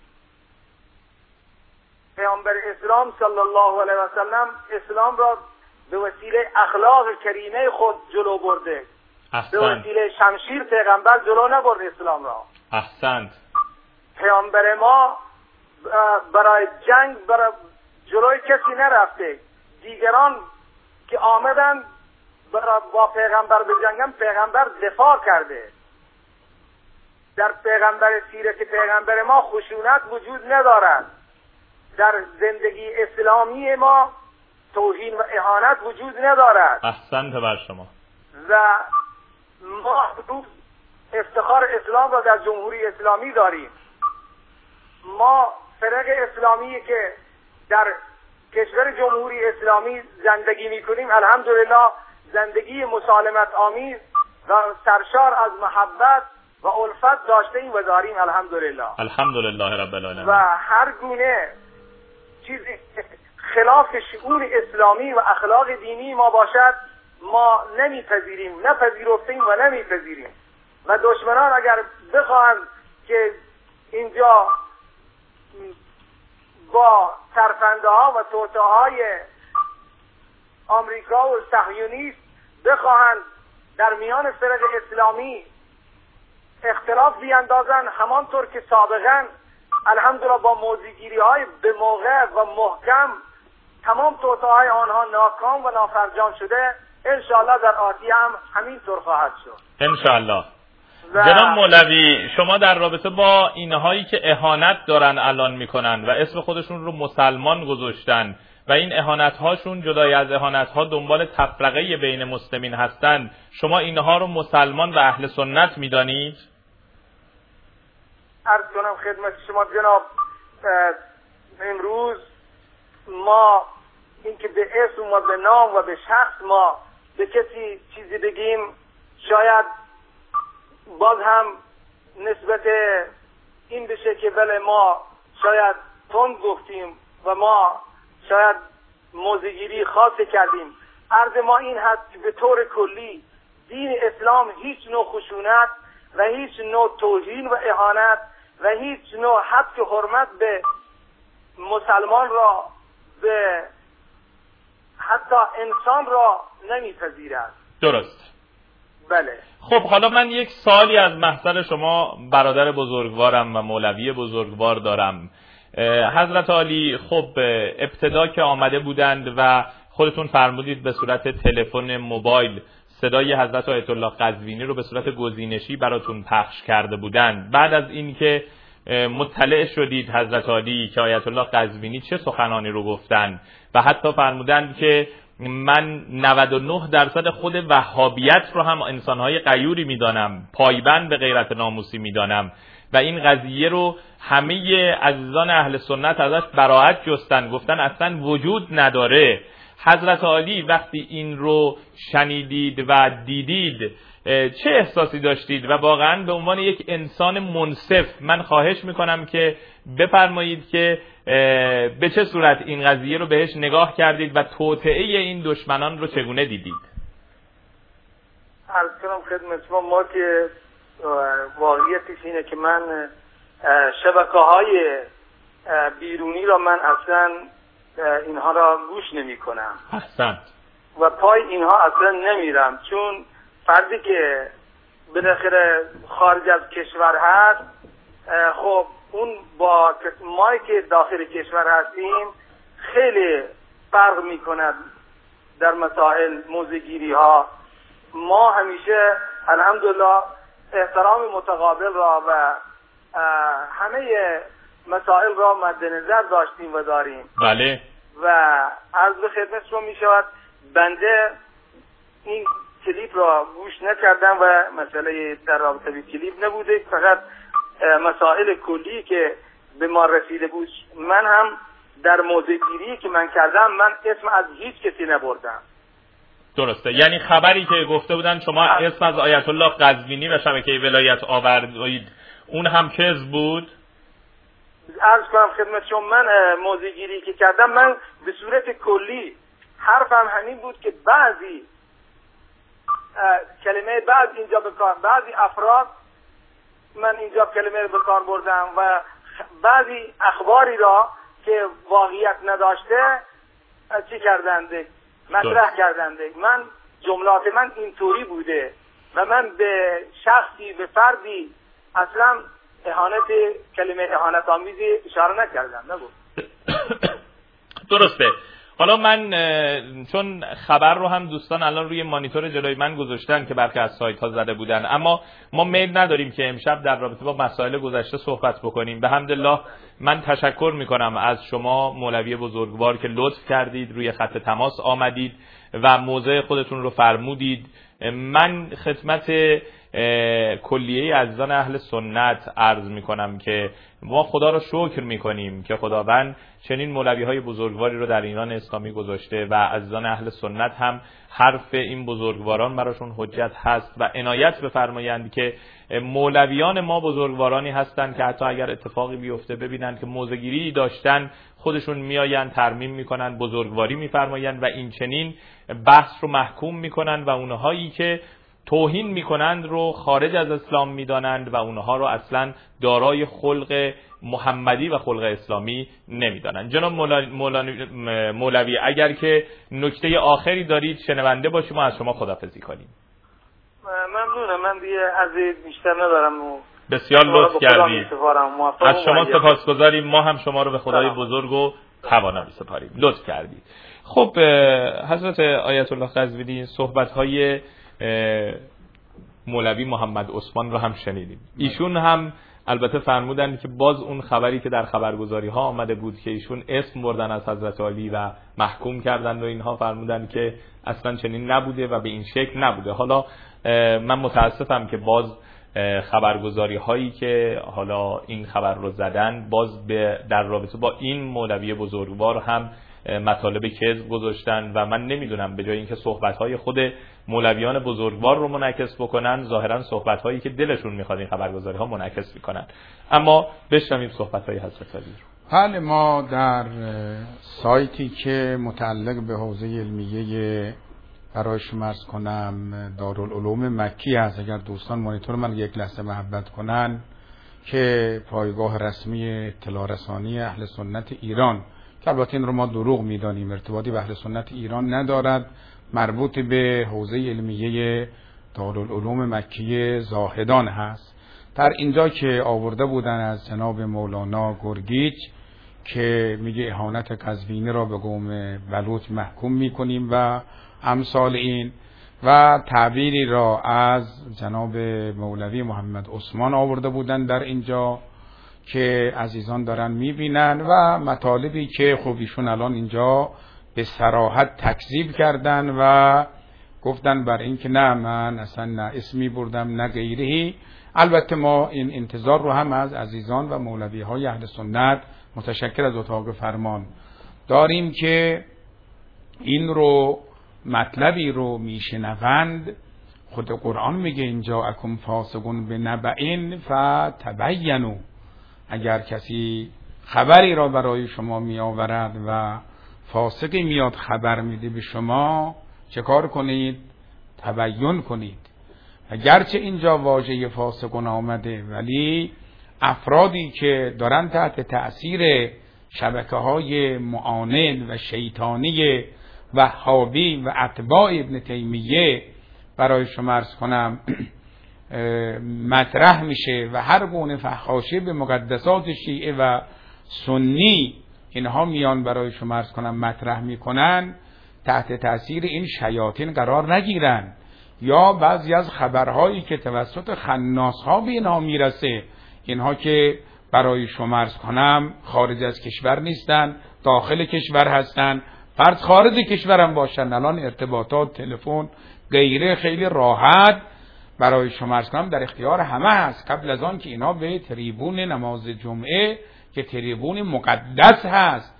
پیامبر اسلام صلی الله علیه و سلم اسلام را به وسیله اخلاق کریمه خود جلو برده. احسنت. به وسیله شمشیر پیغمبر جلو نبرد اسلام را. احسنت. پیامبر ما برای جنگ جلوی کسی نرفته. دیگران که آمدن با پیغمبر بجنگن، پیغمبر دفاع کرده. در سیرت پیغمبر ما خشونت وجود ندارد. در زندگی اسلامی ما توهین و اهانت وجود ندارد. احسنت بر شما. و ما افتخار اسلام را در جمهوری اسلامی داریم. ما فرق اسلامی که در کشور جمهوری اسلامی زندگی میکنیم الحمدلله زندگی مسالمت آمیز و سرشار از محبت و الفت داشته ایم و داریم الحمدلله. الحمدلله رب العالمین. و هر گونه چیزی خلاف شعور اسلامی و اخلاق دینی ما باشد ما نمیپذیریم، نپذیرفتیم و نمیپذیریم. و دشمنان اگر بخواهند که اینجا با سرفنده ها و توطئه های آمریکا و صهیونیست بخواهند در میان فرق اسلامی اختلاف بیاندازند، همانطور که سابقا الحمدلله با موضع‌گیری های به موقع و محکم تمام توطئه های آنها ناکام و نافرجام شده، انشاءالله در آتی هم همینطور خواهد شد انشاءالله. جناب مولوی، شما در رابطه با اینهایی که اهانت دارن الان میکنن و اسم خودشون رو مسلمان گذاشتن و این اهانت هاشون جدای از اهانت ها دنبال تفرقه بین مسلمین هستن، شما اینها رو مسلمان و اهل سنت میدانید؟ عرض کنم خدمت شما جناب، امروز ما اینکه به اسم و به نام و به شخص ما به کسی چیزی بگیم شاید باز هم نسبت این بشه که بله ما شاید تند گفتیم و ما شاید موضع‌گیری خاصی کردیم. عرض ما این هست که به طور کلی دین اسلام هیچ نوع خشونت و هیچ نوع توهین و اهانت و هیچ نوع حق حرمت به مسلمان را، به حتی انسان را نمیپذیرد. درست. بله. خب حالا من یک سوالی از محضر شما برادر بزرگوارم و مولوی بزرگوار دارم. حضرت عالی خب ابتدا که آمده بودند و خودتون فرمودید به صورت تلفن موبایل صدای حضرت آیت الله قزوینی رو به صورت گزینشی براتون پخش کرده بودند. بعد از این که مطلع شدید حضرت عالی که آیت الله قزوینی چه سخنانی رو گفتن و حتی فرمودند که من 99% خود وهابیت رو هم انسانهای غیوری میدانم، پایبند به غیرت ناموسی میدانم و این قضیه رو همه عزیزان اهل سنت ازش براءت جستن، گفتن اصلا وجود نداره. حضرت عالی وقتی این رو شنیدید و دیدید چه احساسی داشتید؟ و واقعا به عنوان یک انسان منصف من خواهش میکنم که بفرمایید که به چه صورت این قضیه رو بهش نگاه کردید و توطئه این دشمنان رو چگونه دیدید؟ عرض کنم خدمت شما، ما که واقعیتش اینه که من شبکه‌های بیرونی را من اصلا اینها را گوش نمی کنم. احسنت. و پای اینها اصلا نمیرم، چون فردی که بالاخره خارج از کشور هست، خب اون با مایی که داخل کشور هستیم خیلی فرق میکند در مسائل موزگیری ها. ما همیشه الحمدلله احترام متقابل را و همه مسائل را مد نظر داشتیم و داریم. بله. و عرض به خدمت شما می شود بنده این کلیپ را گوش نکردم و مسئله در رابطه با کلیپ نبوده، فقط مسائل کلی که به ما رسیده بود. من هم در موزگیری که من کردم من اسم از هیچ کسی نبردم. درسته، یعنی خبری که گفته بودن شما اسم از آیت الله قزوینی و شبکه ولایت آوردید اون هم کذب بود؟ عرض کنم خدمت شما من موزگیری که کردم من به صورت کلی حرفم همین بود که بعضی کلمه بعض اینجا بکار، بعضی افراد من اینجا کلمه به کار بردم و بعضی اخباری را که واقعیت نداشته چی کردنده مطرح کردنده. من جملات من اینطوری بوده و من به شخصی به فردی اصلا کلمه اهانت آمیزی اشاره نکردم. نگو. درسته. حالا من چون خبر رو هم دوستان الان روی مانیتور جلوی من گذاشتن که برخی از سایت ها زده بودن، اما ما میل نداریم که امشب در رابطه با مسائل گذشته صحبت بکنیم. به حمدالله من تشکر میکنم از شما مولوی بزرگوار که لطف کردید روی خط تماس آمدید و موضع خودتون رو فرمودید. من خدمت کلیه عزیزان اهل سنت عرض میکنم که ما خدا را شکر میکنیم که خداوند چنین مولوی های بزرگواری رو در ایران اسلامی گذاشته و عزیزان اهل سنت هم حرف این بزرگواران براشون حجت هست و عنایت بفرمایند که مولویان ما بزرگوارانی هستند که حتی اگر اتفاقی بیفته ببینن که موضع‌گیری داشتن خودشون میآیند ترمیم میکنن، بزرگواری میفرمایند و این چنین بحث رو محکوم میکنن و اونهایی که توهین میکنند رو خارج از اسلام میدانند و اونها رو اصلا دارای خلق محمدی و خلق اسلامی نمیدانند. جناب مولوی اگر که نکته آخری دارید شنونده باشیم و از شما خداحافظی کنیم. ممنونم، من دیگه از بیشتر ندارم. بسیار لطف کردید. از شما سپاسگزاریم. ما هم شما رو به خدای بزرگ و توانا می‌سپاریم. لطف کردید. خب حضرت آیت الله قزوینی صحبت‌های مولوی محمد عثمان رو هم شنیدیم. ایشون هم البته فرمودن که باز اون خبری که در خبرگزاری ها آمده بود که ایشون اسم بردن از حضرت علی و محکوم کردن و اینها فرمودن که اصلا چنین نبوده و به این شکل نبوده. حالا من متاسفم که باز خبرگزاری هایی که حالا این خبر رو زدن باز در رابطه با این مولوی بزرگوار هم مطالب کذب گذاشتن و من نمیدونم به جای اینکه صحبت‌های خود مولویان بزرگوار رو منعکس بکنن ظاهرا صحبت‌هایی که دلشون میخواد این خبرگزاری‌ها منعکس میکنن. اما بشنویم صحبت‌های حضرت علی رو. بله، ما در سایتی که متعلق به حوزه علمیه برای شما عرض کنم دارالعلوم مکی هست، اگر دوستان مانیتور من یک لحظه محبت کنن، که پایگاه رسمی اطلاع رسانی اهل سنت ایران که البته این رو ما دروغ میدانیم، ارتباطی به اهل سنت ایران ندارد، مربوط به حوزه علمیه دارالعلوم مکی زاهدان هست. در اینجا که آورده بودن از جناب مولانا گرگیچ که میگه اهانت قزوینی را به قوم بلوچ محکوم میکنیم و امثال این، و تعبیری را از جناب مولوی محمد عثمان آورده بودن در اینجا که عزیزان دارن میبینن و مطالبی که خب ایشون الان اینجا به صراحت تکذیب کردن و گفتن بر این که نه من اصلا نه اسمی بردم نه غیرهی. البته ما این انتظار رو هم از عزیزان و مولوی های اهل سنت متشکر از اتاق فرمان داریم که این رو مطلبی رو میشنوند. خود قرآن میگه اینجا اکم فاسقون به نبعین فتبینوا، اگر کسی خبری را برای شما می آورد و فاسقی میاد خبر میده به شما، چه کار کنید؟ تبیین کنید. گرچه اینجا واژه فاسقون آمده، ولی افرادی که دارن تحت تأثیر شبکه‌های معاند و شیطانی وهابی و اتباع ابن تیمیه برای شما عرض کنم مطرح میشه و هر گونه فحاشی به مقدسات شیعه و سنی اینها میان برای شما عرض کنم مطرح میکنن، تحت تأثیر این شیاطین قرار نگیرن. یا بعضی از خبرهایی که توسط خناس‌ها به اینها میرسه، اینها که برای شما عرض کنم خارج از کشور نیستن، داخل کشور هستن، فرض خارج کشور هم باشن، الان ارتباطات تلفن غیره خیلی راحت برای شما عرض کنم در اختیار همه هست. قبل از آن که اینا به تریبون نماز جمعه که تریبون مقدس هست،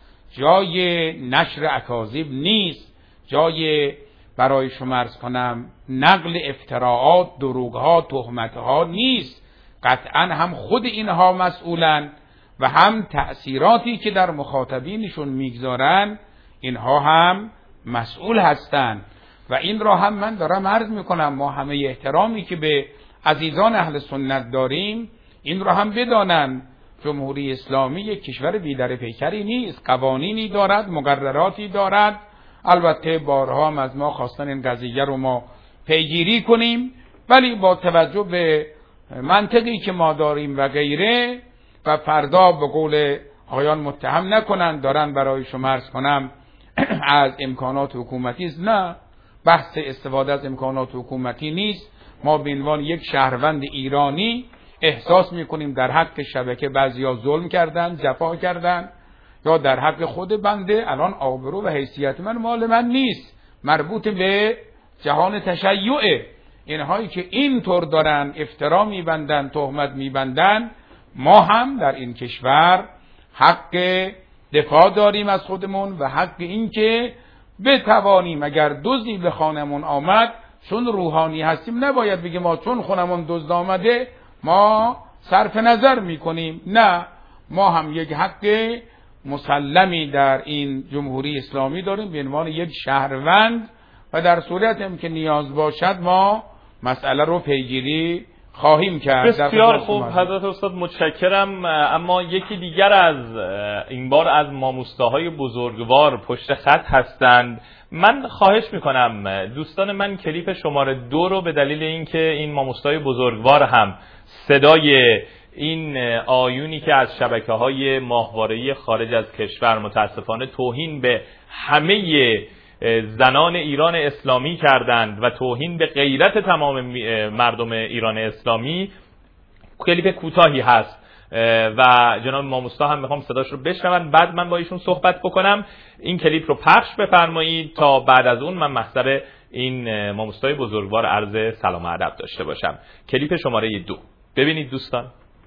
جای نشر اکاذیب نیست، جای برای شما عرض کنم نقل افتراعات، دروغها، تهمتها نیست. قطعا هم خود اینها مسئولن و هم تأثیراتی که در مخاطبینشون میگذارن اینها هم مسئول هستن. و این را هم من دارم عرض میکنم، ما همه احترامی که به عزیزان اهل سنت داریم این را هم بدانن. جمهوری اسلامی یک کشور بی‌در پیکری نیست، قوانینی دارد، مقرراتی دارد. البته بارها هم از ما خواستن این قضیه رو ما پیگیری کنیم، ولی با توجه به منطقی که ما داریم و غیره و فردا به قول آقایان متهم نکنن دارن برای شما عرض کنم از امکانات حکومتی است. نه، بحث استفاده از امکانات حکومتی نیست. ما به عنوان یک شهروند ایرانی احساس میکنیم در حق شبکه بعضیا ظلم کردن، جفا کردن، یا در حق خود بنده الان آبرو و حیثیت من مال من نیست، مربوط به جهان تشیعه. اینهایی که اینطور دارن افترا میبندن، تهمت میبندن، ما هم در این کشور حق دفاع داریم از خودمون و حق این که بتوانیم اگر دزدی به خانمون آمد، چون روحانی هستیم نباید بگیم ما چون خونمون دزد آمده ما صرف نظر میکنیم. نه، ما هم یک حق مسلمی در این جمهوری اسلامی داریم به عنوان یک شهروند و در صورت هم که نیاز باشد ما مسئله رو پیگیری خواهیم کرد. بسیار خوب حضرت استاد، متشکرم. اما یکی دیگر از این بار از ماموستاهای بزرگوار پشت خط هستند. من خواهش میکنم دوستان من کلیپ شماره 2 رو به دلیل اینکه این ماموستای بزرگوار هم صدای این آیونی که از شبکه‌های ماهواره‌ای خارج از کشور متاسفانه توهین به همه زنان ایران اسلامی کردند و توهین به غیرت تمام مردم ایران اسلامی، کلیپ کوتاهی هست و جناب ماموستا هم میخوام صداش رو بشنون، بعد من با ایشون صحبت بکنم. این کلیپ رو پخش بفرمایید تا بعد از اون من محضر این ماموستای بزرگوار عرض سلام و ادب داشته باشم. کلیپ شماره 2 ببینید دوستان.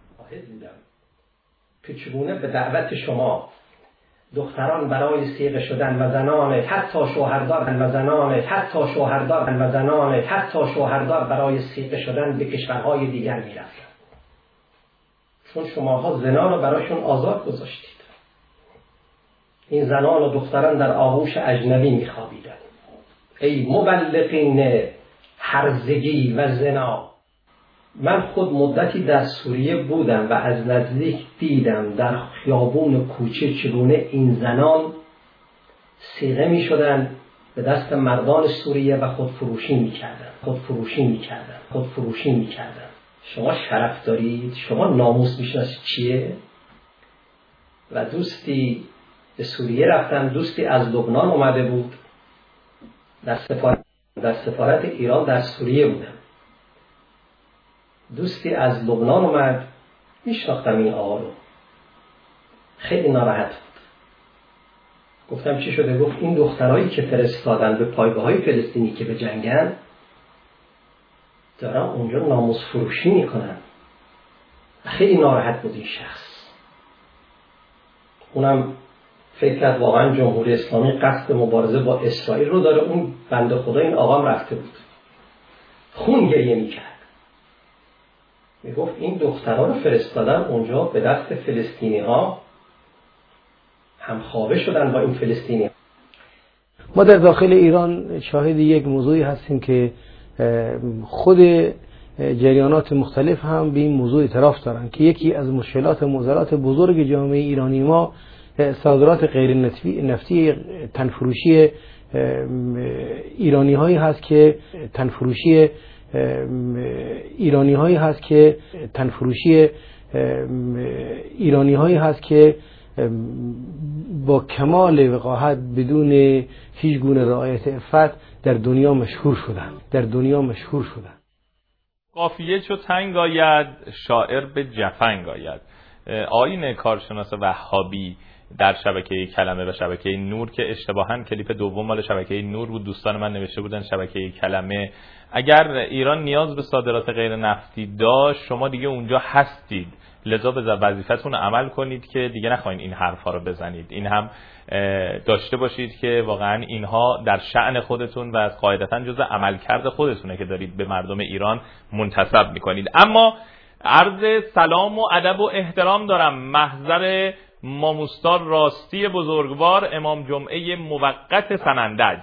که چگونه به دعوت شما دختران برای صیغه شدن و زنان حتی شوهردار و زنان حتی شوهردار و زنان حتی شوهردار برای صیغه شدن به کشورهای دیگر می‌رفتند، چون شماها زنان رو برایشون آزاد گذاشتید. این زنان و دختران در آغوش اجنبی می‌خوابیدند. ای مبلغین هرزگی و زنا، من خود مدتی در سوریه بودم و از نزدیک دیدم در خیابون کوچه چگونه این زنان صیغه می شدن به دست مردان سوریه و خودفروشی می کردن. شما شرف دارید؟ شما ناموس میشناسید چیه؟ و دوستی به سوریه رفتن، دوستی از لبنان اومده بود، در سفارت ایران در سوریه بودم. دوستی از لبنان اومد، میشناختم این آقا رو، خیلی ناراحت بود. گفتم چی شده؟ گفت این دخترایی که فرستادن به پایگاه‌های فلسطینی که به جنگن دارن اونجا ناموس فروشی میکنن. خیلی ناراحت بود این شخص. اونم فکر کرد واقعا جمهوری اسلامی قصد مبارزه با اسرائیل رو داره. اون بنده خدا این آقام رفته بود، خون گریه میکرد، میگفت این دخترها رو فرستادن اونجا به دست فلسطینی ها، هم خوابه شدن با این فلسطینی. ما در داخل ایران شاهد یک موضوعی هستیم که خود جریانات مختلف هم به این موضوع اعتراف دارن که یکی از مشکلات معضلات بزرگ جامعه ایرانی ما صادرات غیر نفتی تنفروشی ایرانی هایی هست که با کمال وقاحت بدون هیچ گونه رعایت عفت در دنیا مشهور شدن. قافیه چو تنگ آید شاعر به جفنگ آید. آیین کارشناس وهابی در شبکه کلمه و شبکه نور که اشتباهاً کلیپ دوم مال شبکه نور بود، دوستان من نوشته بودن شبکه کلمه، اگر ایران نیاز به صادرات غیر نفتی داشت شما دیگه اونجا هستید، لذا به وظیفتون عمل کنید که دیگه نخواین این حرفا رو بزنید. این هم داشته باشید که واقعا اینها در شأن خودتون و قاعدتاً جزء عملکرد خودتونه که دارید به مردم ایران منتسب میکنید. اما عرض سلام و ادب و احترام دارم محضر ماموستار راستی بزرگوار امام جمعه موقت سنندج.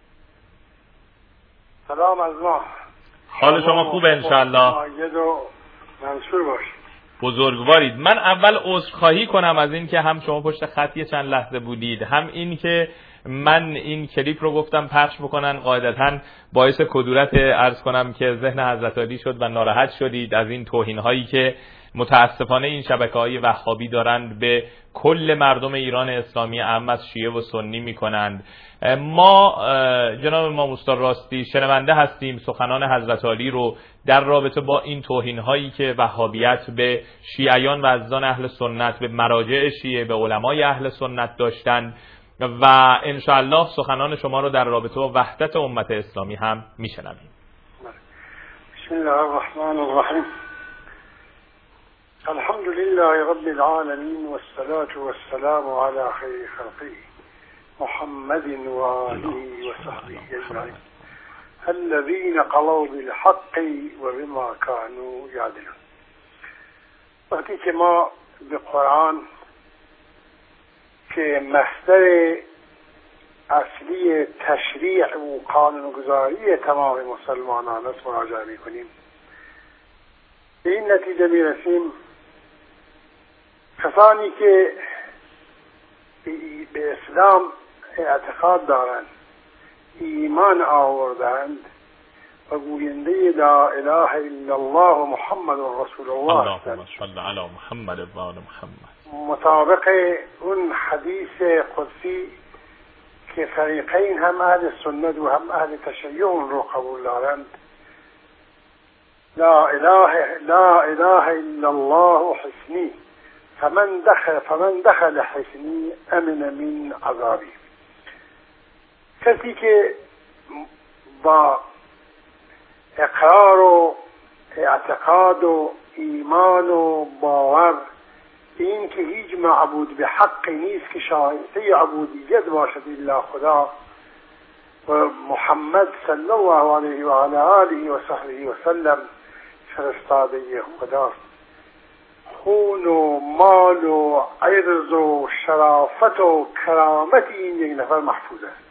سلام از ما. حال شما خوبه انشالله؟ منصور باشید. بزرگوارید. من اول عذرخواهی کنم از این که هم شما پشت خط چند لحظه بودید، هم این که من این کلیپ رو گفتم پخش بکنن، قاعدتاً باعث کدورت عرض کنم که ذهن حضرت عالی شد و ناراحت شدید از این توهین هایی که متاسفانه این شبکه‌های وهابی دارند به کل مردم ایران اسلامی اعم از شیعه و سنی میکنند. ما جناب ماموستار راستی شنونده هستیم سخنان حضرت عالی رو در رابطه با این توهین هایی که وهابیت به شیعیان و عزیزان اهل سنت، به مراجع شیعه، به علمای اهل سنت داشتند و انشاءالله سخنان شما رو در رابطه با وحدت امت اسلامی هم میشنویم. بسم الله الرحمن الرحیم. الحمد لله رب العالمين والصلاة والسلام على خير خلقه محمد وآله وصحبه أجمعين الذين قضوا بالحق وبما كانوا يعدلون. وقتی که ما به قرآن که مصدر اصلی تشریع و قانونگذاری تمام مسلمانان است مراجعه میکنیم، به این نتیجه میرسیم کسانی که به اسلام اعتقاد دارند، ایمان آوردند و گوینده لا اله الا الله محمد رسول الله هستند، مطابق اون حدیث قدسی که فریقین هم اهل سنت و هم اهل تشیع رو قبول دارند، لا اله الا الله حسنی فمن دخل حسنی امن من عذابی. کسی که با اقرار و اعتقاد و ایمان و باور این که هیچ معبود به حق نیست که شایسته عبودیت باشد الا خدا و محمد صلی الله علیه و آله و صحبه و سلم فرستاده خداست، خون و مال و عرض و شرافت و کرامت این یک نفر محفوظ است.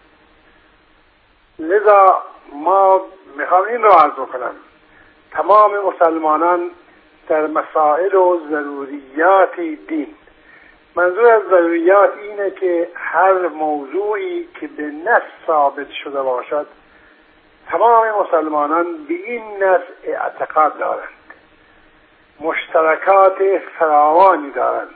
لذا ما میخوام این رو عرض کنم، تمام مسلمانان در مسائل و ضروریات دین، منظور از ضروریات اینه که هر موضوعی که به نص ثابت شده باشد تمام مسلمانان به این نص اعتقاد دارند، مشترکات فراوانی دارند،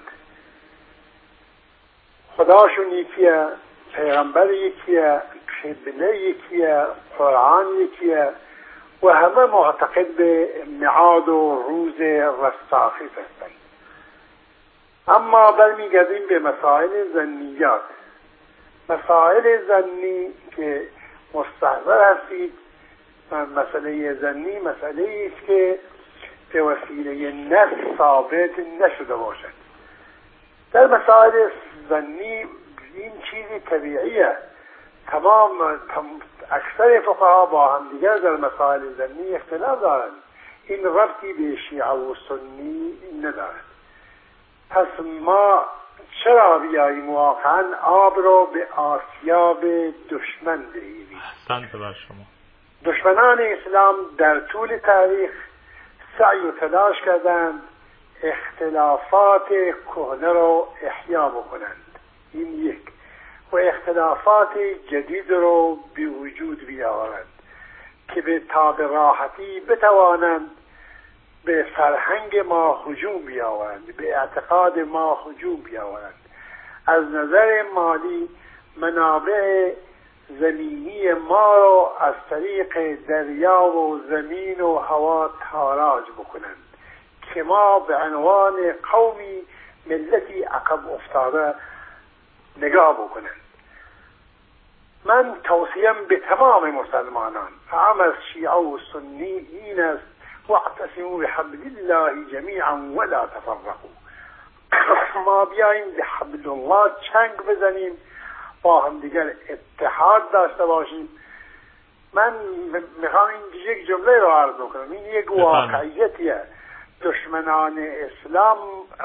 خداشون یکیه، پیغمبر یکیه، قبله یکیه، قرآن یکیه و همه معتقد به میعاد و روز رستاخیز هستند. اما برمیگردیم به مسائل ظنیات. مسائل ظنی که مستحضر هستید، مسئله ظنی مسئله است که به وسیله نص ثابت نشده باشد. در مسائل ظنی این چیزی طبیعیه، تمام اکثر فقها با هم دیگر در مسائل ظنی اختلاف دارند، این ربطی به شیعه و سنی ندارد. پس ما چرا بیاییم واقعا آب رو به آسیاب دشمن بریزیم؟ احسنت بر شما. دشمنان اسلام در طول تاریخ سعی و تلاش کردند اختلافات کهنه رو احیا بکنند، این یک، و اختلافات جدید رو به وجود بیاورند که به تاب راحتی بتوانند به فرهنگ ما هجوم بیاورند، به اعتقاد ما هجوم بیاورند. از نظر مالی منابع زمینی ما رو از طریق دریا و زمین و هوا تاراج بکنند که ما به عنوان قومی ملتی عقب افتاده نگاه بکنند. من توصیم به تمام مسلمانان، عام از شیعه و سنی، این است: واعتصموا بحبل الله جمیعا ولا تفرقوا. ما بیاییم به حبل الله چنگ بزنیم، با هم دیگر اتحاد داشته باشیم. من میخوام این یک جمله رو عرض کنم، این یک واقعیتیه. دشمنان اسلام،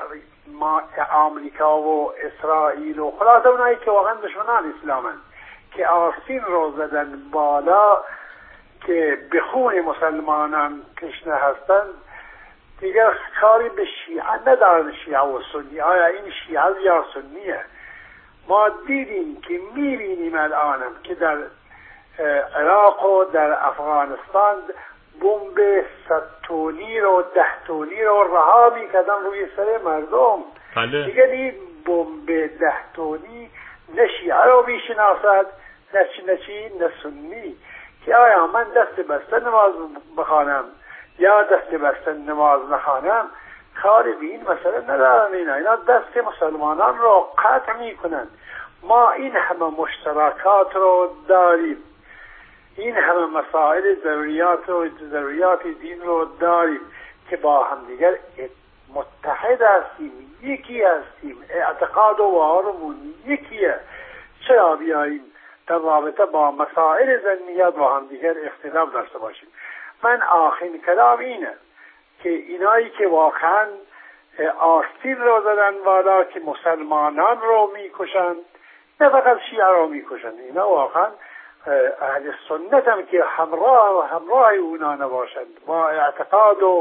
آمریکا و اسرائیل و خلاصه اونایی که واقعا دشمنان اسلامن، که آستین رو زدن بالا که به خون مسلمانان تشنه هستند، دیگر کاری به شیعه ندارن. شیعه و سنی، آیا این شیعه یا سنیه؟ ما دیدیم که میبینیم الانم که در عراق و در افغانستان بمب 100 تونی رو 10 تونی رو رها میکردن روی سر مردم. دیگه این بمب 10 تونی نه شیعه رو میشناسد نه سنی، که آیا من دست بسته نماز بخوانم یا دست بسته نماز نخوانم، کاری به این مسئله ندارن. اینا دست مسلمانان رو قطع میکنن. ما این همه مشترکات رو داریم، این همه مسائل ضروریات دین رو داریم که با هم دیگر متحد هستیم، یکی هستیم، اعتقاد و باورمون یکیه. چرا بیاییم در رابطه با مسائل ذهنیت با هم دیگر اختلاف داشته باشیم؟ من آخرین کلام اینه که اینایی که واقعا آستین رو زدن بالا که مسلمانان رو میکشند، نه فقط شیعه رو میکشند، اینا واقعا اهل سنت هم که همراه اونا نباشند، با اعتقاد و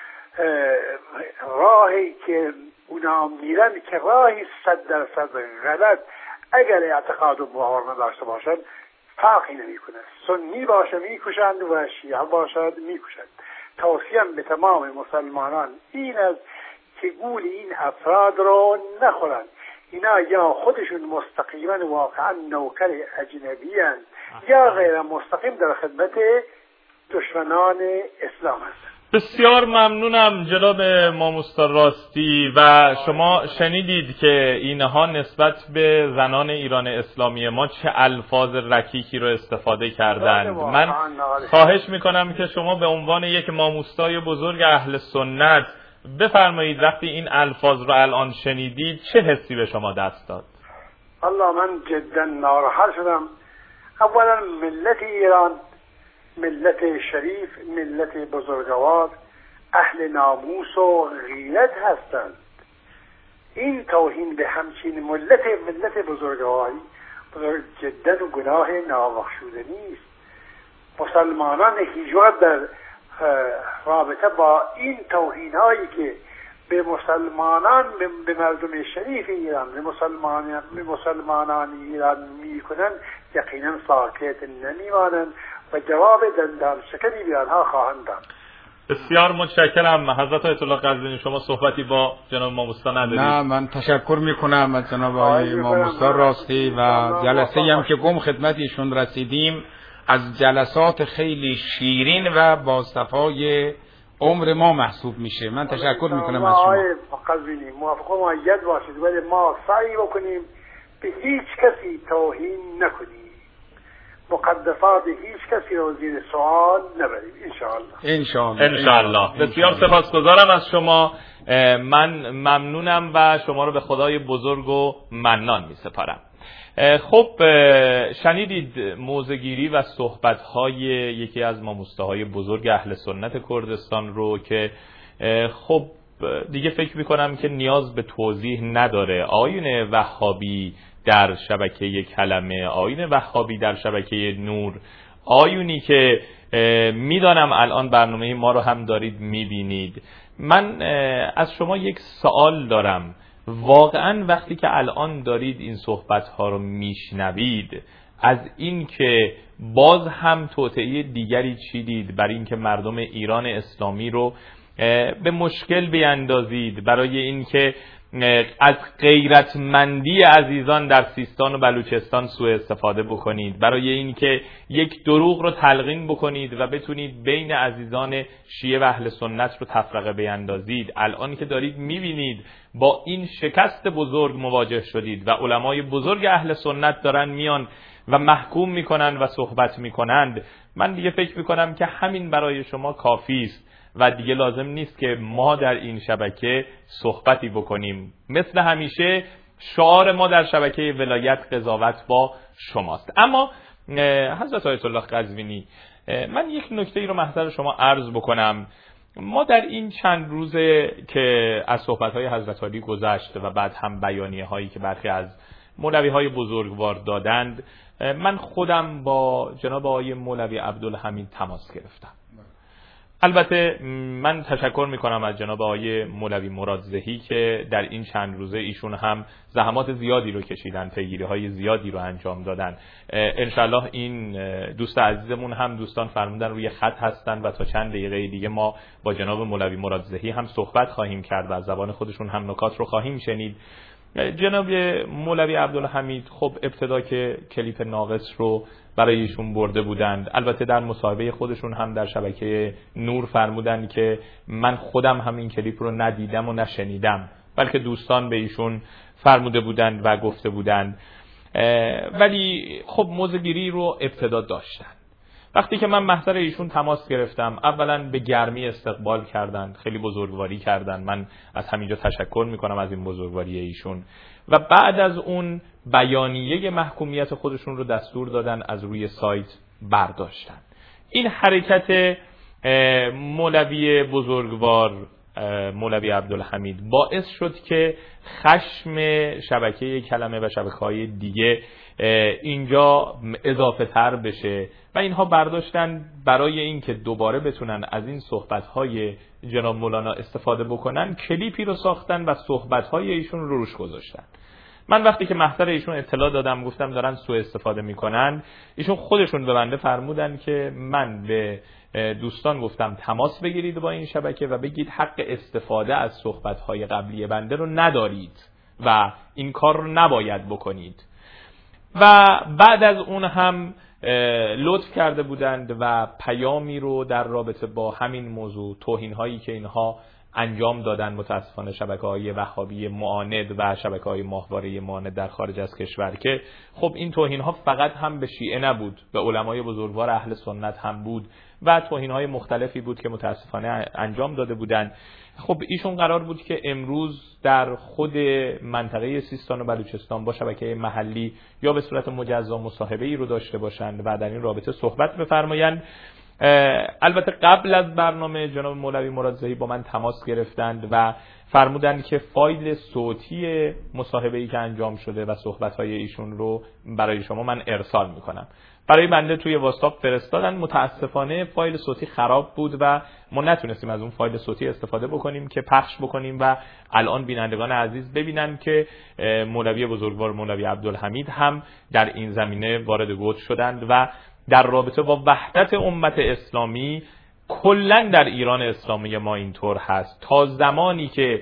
راهی که اونا میرن که راهی 100% غلط، اگر اعتقاد و باور نداشته باشند فرقی نمیکنه. سنی باشه میکشند و شیعه باشد میکشند. توصیم به تمام مسلمانان این است که گول این افراد رو نخورند. اینا یا خودشون مستقیما واقعا نوکر اجنبی هستند یا غیر مستقیم در خدمت دشمنان اسلام هستند. بسیار ممنونم جناب امام استاد راستی. و شما شنیدید که اینها نسبت به زنان ایران اسلامی ما چه الفاظ رکیکی رو استفاده کردند. من خواهش میکنم که شما به عنوان یک امام استای بزرگ اهل سنت بفرمایید وقتی این الفاظ رو الان شنیدید چه حسی به شما دست داد؟ الله، من جدا ناراحت شدم. اولا ملت ایران ملت شریف، ملت بزرگوار، اهل ناموس و غیرت هستند. این توهین به همچین ملت بزرگواری جدا و گناه نابخشودنی است. مسلمانان هیچ وقت در رابطه با این توهین هایی که به مسلمانان، به مردم شریف ایران، به مسلمانان ایران میکنن یقینا ساکت نمیمانند و جواب دندان شکنی به آنها خواهند داد. بسیار متشکرم. حضرت آیت الله قزوینی شما صحبتی با جناب امام استا ندارید؟ نه، من تشکر میکنم از جناب آقای امام استا راستی و جلسه هم که گم خدمت ایشون رسیدیم از جلسات خیلی شیرین و با صفای عمر ما محسوب میشه. من تشکر میکنم از شما. آقای قزوینی موافق و مؤید باشید، ولی ما سعی بکنیم به هیچ کسی توهین نکنیم، مقدسات هیچ کسی رو زیر سوال نبریم انشاءالله. بسیار سپاسگزارم از شما. من ممنونم و شما رو به خدای بزرگ و منان می سپارم. خب شنیدید موضع‌گیری و صحبت‌های یکی از ماموستاهای بزرگ اهل سنت کردستان رو که خب دیگه فکر می‌کنم که نیاز به توضیح نداره. آیین وهابی در شبکه کلمه، آیین وهابی در شبکه نور، آیونی که میدانم الان برنامه ما رو هم دارید میبینید، من از شما یک سوال دارم. واقعا وقتی که الان دارید این صحبت ها رو میشنوید، از این که باز هم توطئه دیگری چیدید برای اینکه مردم ایران اسلامی رو به مشکل بیندازید، برای اینکه از غیرتمندی عزیزان در سیستان و بلوچستان سوء استفاده بکنید، برای اینکه یک دروغ رو تلقین بکنید و بتونید بین عزیزان شیعه و اهل سنت رو تفرقه بیندازید، الان که دارید میبینید با این شکست بزرگ مواجه شدید و علمای بزرگ اهل سنت دارن میان و محکوم میکنن و صحبت میکنند، من دیگه فکر میکنم که همین برای شما کافی است و دیگه لازم نیست که ما در این شبکه صحبتی بکنیم. مثل همیشه شعار ما در شبکه ولایت قضاوت با شماست. اما حضرت آیت الله قزوینی، من یک نکته ای رو محضر شما عرض بکنم. ما در این چند روزه که از صحبت‌های حضرت علی گذشت و بعد هم بیانیه‌هایی که برخی از مولوی‌های بزرگوار دادند، من خودم با جناب آقای مولوی عبدالحمید تماس گرفتم. البته من تشکر میکنم از جناب آقای مولوی مرادزهی که در این چند روزه ایشون هم زحمات زیادی رو کشیدن، پیگیری‌های زیادی رو انجام دادن. انشالله این دوست عزیزمون هم دوستان فرمودن روی خط هستن و تا چند دقیقه دیگه ما با جناب مولوی مرادزهی هم صحبت خواهیم کرد و از زبان خودشون هم نکات رو خواهیم شنید. جناب مولوی عبدالحمید خب ابتدا که کلیپ ناقص رو برای ایشون برده بودند، البته در مصاحبه خودشون هم در شبکه نور فرمودند که من خودم هم این کلیپ رو ندیدم و نشنیدم، بلکه دوستان به ایشون فرموده بودند و گفته بودند، ولی خب موضع‌گیری رو ابتدا داشتن. وقتی که من محضر ایشون تماس گرفتم، اولا به گرمی استقبال کردند، خیلی بزرگواری کردند، من از همینجا تشکر میکنم از این بزرگواری ایشون، و بعد از اون بیانیه محکومیت خودشون رو دستور دادن از روی سایت برداشتن. این حرکت مولوی بزرگوار مولوی عبدالحمید باعث شد که خشم شبکه کلمه و شبکه‌های دیگه اینجا اضافه تر بشه و اینها برداشتن برای اینکه دوباره بتونن از این صحبت‌های جناب مولانا استفاده بکنن، کلیپی رو ساختن و صحبت‌های ایشون رو روش گذاشتن. من وقتی که محضر ایشون اطلاع دادم، گفتم دارن سوء استفاده میکنن، ایشون خودشون به بنده فرمودن که من به دوستان گفتم تماس بگیرید با این شبکه و بگید حق استفاده از صحبت‌های قبلی بنده رو ندارید و این کار رو نباید بکنید. و بعد از اون هم لطف کرده بودند و پیامی رو در رابطه با همین موضوع، توهین‌هایی که اینها انجام دادن متاسفانه شبکه‌های وهابی معاند و شبکه‌های ماهواره معاند در خارج از کشور، که خب این توهین‌ها فقط هم به شیعه نبود، به علمای بزرگوار اهل سنت هم بود و توهین‌های مختلفی بود که متاسفانه انجام داده بودند. خب ایشون قرار بود که امروز در خود منطقه سیستان و بلوچستان با شبکه محلی یا به صورت مجزا مصاحبه‌ای رو داشته باشند و در این رابطه صحبت بفرمایند. البته قبل از برنامه جناب مولوی مرادزهی با من تماس گرفتند و فرمودند که فایل صوتی مصاحبه‌ای که انجام شده و صحبت‌های ایشون رو برای شما من ارسال می‌کنم. برای بنده توی واتساپ فرستادن، متاسفانه فایل صوتی خراب بود و ما نتونستیم از اون فایل صوتی استفاده بکنیم که پخش بکنیم و الان بینندگان عزیز ببینن که مولوی بزرگوار مولوی عبدالحمید هم در این زمینه وارد گوت شدند و در رابطه با وحدت امت اسلامی کلا در ایران اسلامی ما اینطور هست، تا زمانی که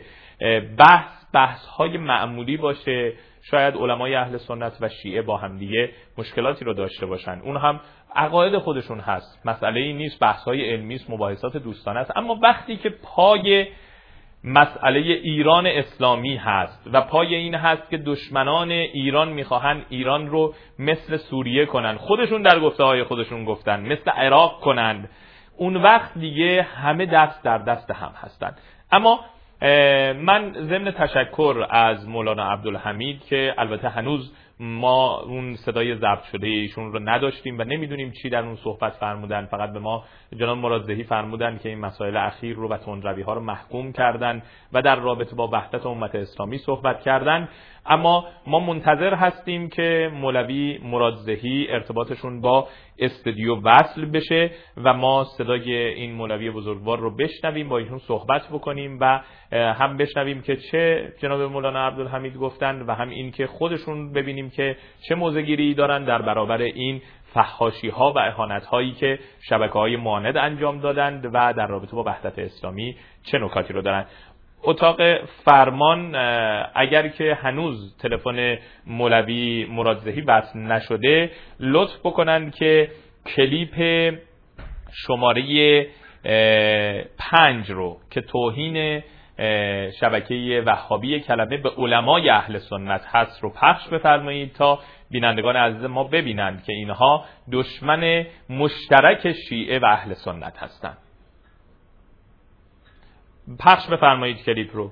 بحث‌های معمولی باشه، شاید علمای اهل سنت و شیعه با هم دیگه مشکلاتی رو داشته باشن، اون هم عقاید خودشون هست، مسئله ای نیست، بحث‌های علمی است، مباحثات دوستانه است، اما وقتی که پای مسئله ایران اسلامی هست و پای این هست که دشمنان ایران میخواهن ایران رو مثل سوریه کنن، خودشون در گفته‌های خودشون گفتن مثل عراق کنند، اون وقت دیگه همه دست در دست هم هستن. اما من ضمن تشکر از مولانا عبدالحمید که البته هنوز ما اون صدای ضبط شده ایشون رو نداشتیم و نمیدونیم چی در اون صحبت فرمودن. فقط به ما جناب مرادزهی فرمودن که این مسائل اخیر رو و تندروی ها رو محکوم کردن و در رابطه با وحدت امت اسلامی صحبت کردن. اما ما منتظر هستیم که مولوی مرادزهی ارتباطشون با استودیو وصل بشه و ما صدای این مولوی بزرگوار رو بشنویم، با ایشون صحبت بکنیم و هم بشنویم که چه جناب مولانا عبدالحمید گفتن و هم این که خودشون ببینیم که چه موضع‌گیری دارن در برابر این فحاشی ها و اهانت هایی که شبکه‌های معاند انجام دادند و در رابطه با وحدت اسلامی چه نکاتی رو دارن. اتاق فرمان اگر که هنوز تلفن مولوی مرادزهی وصل نشده لطف بکنن که کلیپ شماره 5 رو که توهین شبکه وهابی کلمه به علمای اهل سنت هست رو پخش بفرمایید تا بینندگان عزیز ما ببینند که اینها دشمن مشترک شیعه و اهل سنت هستند. پخش بفرمایید کلیپ رو.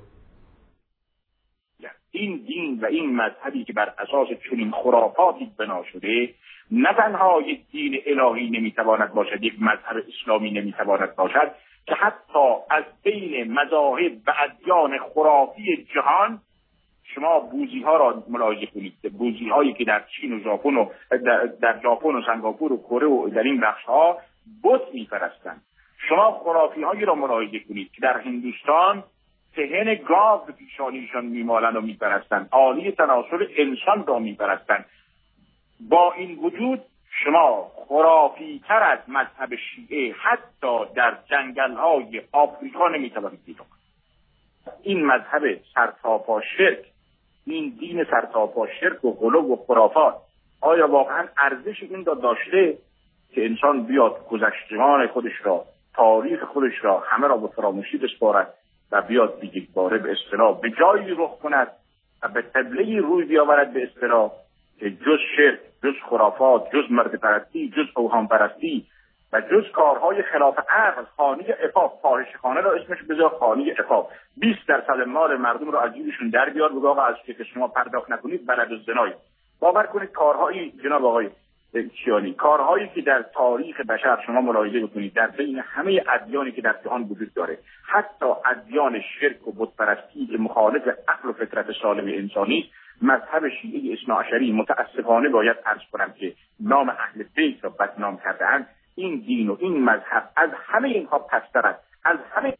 این دین و این مذهبی که بر اساس چنین خرافاتی بنا شده نه تنها یک دین الهی نمیتواند باشد، یک مذهب اسلامی نمیتواند باشد، که حتی از بین مذاهب و ادیان خرافی جهان شما بوذی ها را ملاحظه کنید، بوذی هایی که در چین و ژاپن و در ژاپن و سنگاپور و کره و در این بخش ها بت می‌پرستند. شما خرافی هایی را ملاحظه کنید که در هندوستان صحن گاو به پیشانیشان میمالند و میپرستند، عالی تناسل انسان را میپرستند. با این وجود شما خرافی تر از مذهب شیعه حتی در جنگل های آفریقا نمیتوانید پیدا کنید. این مذهب سرتاپا شرک، این دین سرتاپا شرک و غلو و خرافات آیا واقعا ارزش این را داشته که انسان بیاد گذشتگان خودش را، تاریخ خودش را همه را به فراموشی بسپارد و بیاد یک باره به اصطلاح به جایی رخ کند و به قبله روی بیاورد به اصطلاح که جز شرک، جز خرافات، جز مرد پرستی، جز اوهام پرستی و جز کارهای خلاف عقل، خانه عفاف، فاحشه‌خانه را اسمش بذار خانه عفاف، 20% مال مردم رو از جیبشون در بیار، بگو آقا از که شما پرداخت نکنید بلد الزنای. باور کنید کارهایی جناب آقای کیانی، کارهایی که در تاریخ بشر شما ملاحظه بکنید در بین همه ادیانی که در جهان وجود داره، حتی ادیان شرک و بت پرستی که مخالف عقل و فطرت سالم انسانی، مذهب شیعه اثناعشری متاسفانه باید عرض کنم که نام اهل بیت را بدنام کرده‌اند. این دین و این مذهب از همه اینها پستر است، از همه.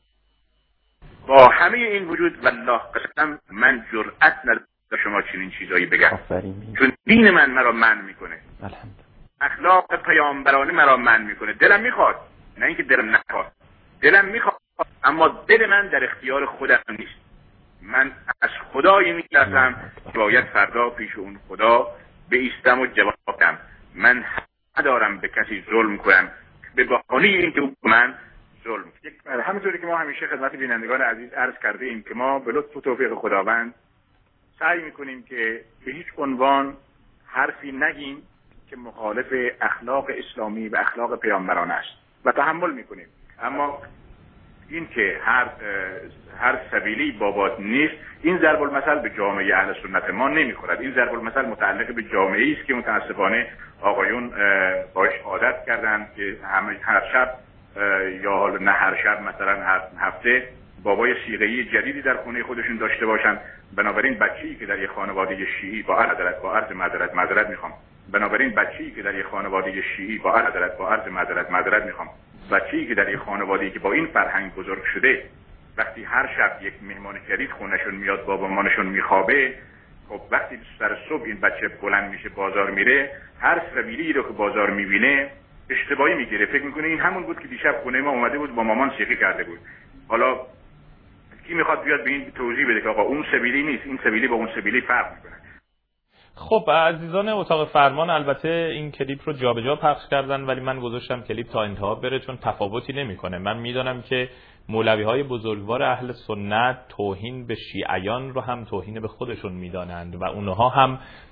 با همه این وجود والله قسم من جرأت ندارم شما چنین چیزایی بگم، چون دین من مرا منع میکنه، اخلاق پیامبرانه مرا منع میکنه. دلم میخواد، نه اینکه دلم نخواد، دلم میخواد، اما دل من در اختیار خودم نیست. من از خدایی میترسم که باید فردا پیش اون خدا بایستم و جواب بدم. من ندارم به کسی ظلم کنم به بهانه اینکه او من ظلم کنه. همونطوری که ما همیشه خدمت بینندگان عزیز عرض کرده ایم که ما به لطف و توفیق خداوند سعی میکنیم که به هیچ عنوان حرفی نگیم که مخالف اخلاق اسلامی و اخلاق پیامبرانه است و تحمل میکنیم. اما این که هر سبیلی بابات نیست، این ضرب المثل به جامعه اهل سنت ما نمیخورد. این ضرب المثل متعلق به جامعه‌ای است که متاسفانه آقایون باش عادت کردند که هر شب یا حالا نه هر شب، مثلا هر هفته بابای صیغه‌ای جدیدی در خونه خودشون داشته باشن. بنابراین بچه‌ای که در یک خانواده شیعی با عرض معذرت میخوام، بنابراین بچه‌ای که در یک خانواده شیعی با عرض معذرت میخوام، بچه‌ای که در یک خانواده‌ای که با این فرهنگ بزرگ شده، وقتی هر شب یک مهمان جدید خونه‌شون میاد، بابا مامانشون میخوابه، خب وقتی سر صبح این بچه بلند میشه بازار میره، هر سبیلی رو که بازار میبینه اشتباهی میگیره، فکر میکنه این همون بود که دیشب خونه ما اومده بود با مامان شیخی کرده بود. حالا کی میخواد بیاد به این توضیح بده که آقا اون سبیلی نیست، این سبیلی با اون سبیلی فرق میکنه. خب عزیزان اتاق فرمان البته این کلیپ رو جابجا پخش کردن، ولی من گذاشتم کلیپ تا انتها بره چون تفاوتی نمیکنه. من میدونم که مولوی های بزرگوار اهل سنت توهین به شیعیان رو هم توهین به خودشون میدانند و اونها هم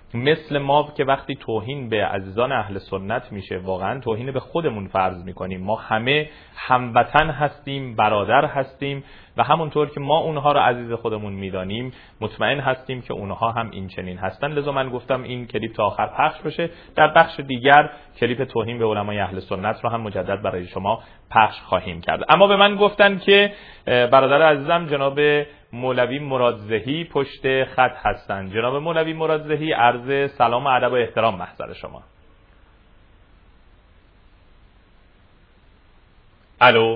مثل ما که وقتی توهین به عزیزان اهل سنت میشه واقعا توهین به خودمون فرض میکنیم. ما همه هموطن هستیم، برادر هستیم و همونطور که ما اونها رو عزیز خودمون میدانیم مطمئن هستیم که اونها هم این چنین هستن. لذا من گفتم این کلیپ تا آخر پخش بشه. در بخش دیگر کلیپ توهین به علمای اهل سنت رو هم مجدد برای شما پخش خواهیم کرد. اما به من گفتن که برادر عزیزم جناب مولوی مرادزهی پشت خط هستند. جناب مولوی مرادزهی، عرض سلام و ادب و احترام محضر شما. الو.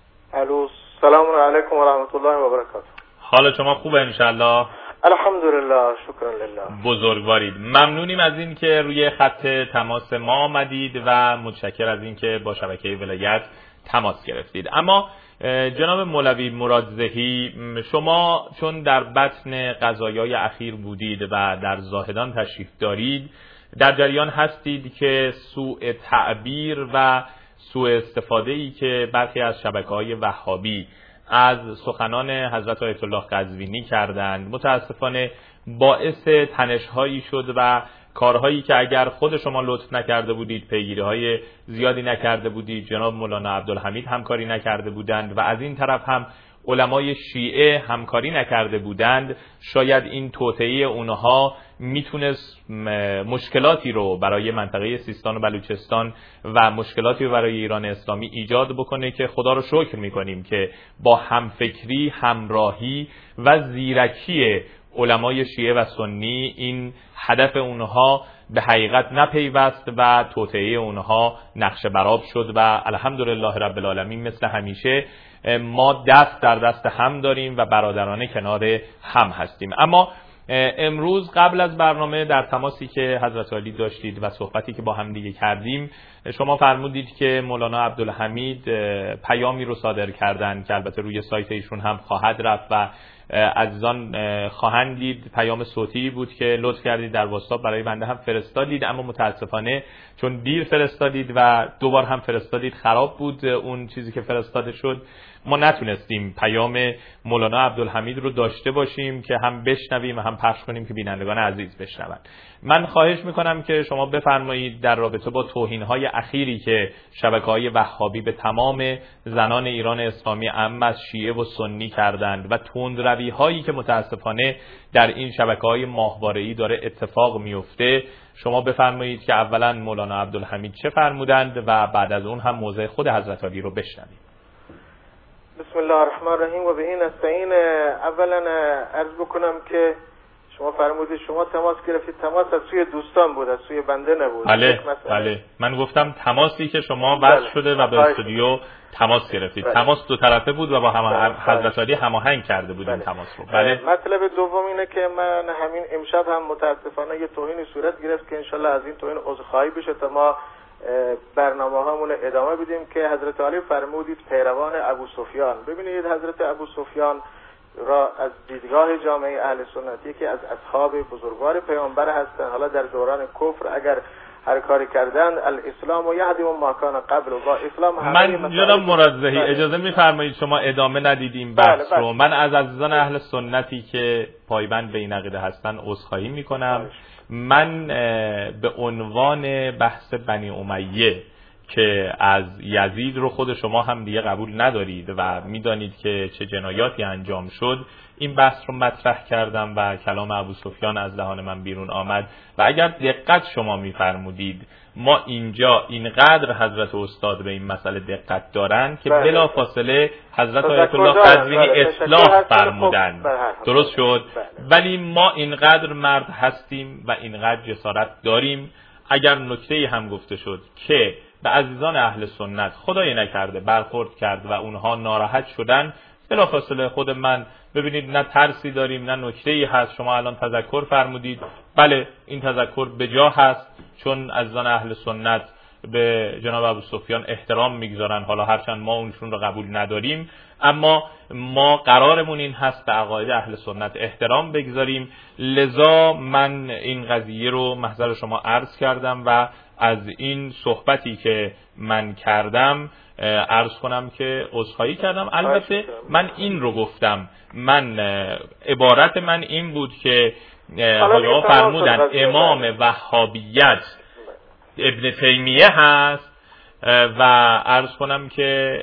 سلام علیکم و رحمت الله و برکاته. حال شما خوبه انشالله؟ الحمدلله، شکر لله. بزرگوارید. ممنونیم از این که روی خط تماس ما آمدید و متشکر از این که با شبکه ولایت تماس گرفتید. اما جناب مولوی مرادزهی، شما چون در بطن قضایای اخیر بودید و در زاهدان تشریف دارید، در جریان هستید که سوء تعبیر و سوء استفاده‌ای که برخی از شبکه‌های وهابی از سخنان حضرت آیت الله قزوینی کردند متاسفانه باعث تنش‌هایی شد و کارهایی که اگر خود شما لطف نکرده بودید، پیگیری‌های زیادی نکرده بودید، جناب مولانا عبدالحمید همکاری نکرده بودند و از این طرف هم علمای شیعه همکاری نکرده بودند، شاید این توطئه اونها میتونست مشکلاتی رو برای منطقه سیستان و بلوچستان و مشکلاتی رو برای ایران اسلامی ایجاد بکنه که خدا رو شکر میکنیم که با همفکری، همراهی و زیرکی علمای شیعه و سنی این هدف اونها به حقیقت نپیوست و توطئه اونها نقش برآب شد و الحمدلله رب العالمین مثل همیشه ما دست در دست هم داریم و برادرانه کنار هم هستیم. اما امروز قبل از برنامه در تماسی که حضرت عالی داشتید و صحبتی که با هم دیگه کردیم، شما فرمودید که مولانا عبدالحمید پیامی رو صادر کردن که البته روی سایت ایشون هم خواهد رفت و عزیزان خواهند دید. پیام صوتی بود که لطف کردید در واتساپ برای بنده هم فرستادید، اما متاسفانه چون دیر فرستادید و دوبار هم فرستادید خراب بود اون چیزی که فرستاده شد، ما نتونستیم پیام مولانا عبدالحمید رو داشته باشیم که هم بشنویم و هم پخش کنیم که بینندگان عزیز بشنوند. من خواهش میکنم که شما بفرمایید در رابطه با توهین‌های اخیری که شبکه‌های وهابی به تمام زنان ایران اسلامی عام از شیعه و سنی کردند و تندروی‌هایی که متاسفانه در این شبکه‌های ماهواره‌ای داره اتفاق میفته، شما بفرمایید که اولا مولانا عبدالحمید چه فرمودند و بعد از اون هم موضع خود حضرت علی رو بشنویم. بسم الله الرحمن الرحیم و به این نستعین. اولا عرض بکنم که شما فرمودید شما تماس گرفتید، تماس از سوی دوستان بود، از سوی بنده نبود. بله من گفتم تماسی که شما وصل شده و به استودیو تماس گرفتید. تماس دو طرفه بود و با حضرت علی هماهنگ کرده بودیم تماس رو. مطلب دوم اینه که من همین امشب هم متاسفانه یه توهینی صورت گرفت که انشالله از این توهین عذرخواهی بشه تا ما برنامه هامون ادامه بدیم که حضرت علی فرمودید پیروان ابو سفیان. ببینید حضرت ابو سفیان را از دیدگاه جامعه اهل سنتی که از اصحاب بزرگوار پیامبر هستند، حالا در دوران کفر اگر هر کاری کردن الاسلام و یهدم ما کان قبل و با اسلام من جناب مرادزهی اجازه میفرمایید شما ادامه ندیدیم بحث رو. من از عزیزان اهل سنتی که پایبند به این عقیده هستن عذرخواهی میکنم. من به عنوان بحث بنی امیه که از یزید رو خود شما هم دیگه قبول ندارید و میدانید که چه جنایاتی انجام شد، این بحث رو مطرح کردم و کلام ابو سفیان از دهان من بیرون آمد و اگر دقت شما میفرمودید ما اینجا اینقدر حضرت استاد به این مسئله دقت دارن که بلا فاصله حضرت آیت الله قزوینی اصلاح فرمودند. درست شد. ولی ما اینقدر مرد هستیم و اینقدر جسارت داریم اگر نکته‌ای هم گفته شد که به عزیزان اهل سنت خدای نکرده برخورد کرد و اونها ناراحت شدن، بلافاصله خود من ببینید نه ترسی داریم نه نکته‌ای هست. شما الان تذکر فرمودید، بله این تذکر به جا هست چون عزیزان اهل سنت به جناب ابو سفیان احترام میگذارن، حالا هرچند ما اونشون رو قبول نداریم اما ما قرارمون این هست به عقاید اهل سنت احترام بگذاریم. لذا من این قضیه رو محضر شما عرض کردم و از این صحبتی که من کردم عرض کنم که عذرخواهی کردم. البته من این رو گفتم، من عبارت من این بود که حالا فرمودن امام وهابیت ابن تیمیه هست و عرض کنم که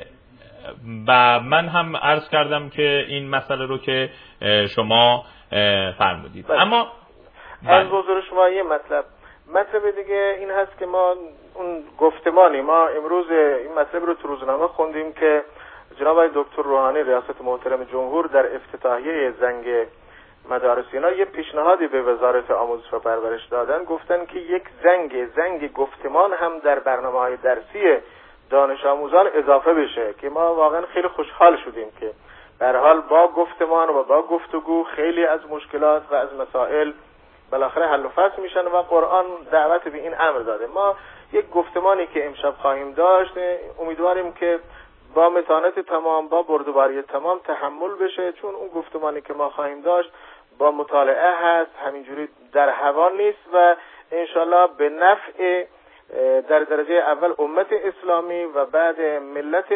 و من هم عرض کردم که این مسئله رو که شما فرمودید. اما از حضور شما یه مطلب دیگه این هست که ما اون گفتمانی ما امروز این مطلب رو تو روزنامه خوندیم که جناب آقای دکتر روحانی ریاست محترم جمهور در افتتاحیه زنگ مدارس اینا یه پیشنهادی به وزارت آموزش و پرورش دادن، گفتن که یک زنگ گفتمان هم در برنامه‌های درسی دانش آموزان اضافه بشه که ما واقعا خیلی خوشحال شدیم که به هر حال با گفتمان و با گفتگو خیلی از مشکلات و از مسائل بالاخره حل و فصل میشن و قرآن دعوت به این امر داده. ما یک گفتمانی که امشب خواهیم داشت امیدواریم که با متانت تمام، با بردباری تمام تحمل بشه، چون اون گفتمانی که ما خواهیم داشت با مطالعه هست، همینجوری در هوا نیست و انشالله به نفع در درجه اول امت اسلامی و بعد ملت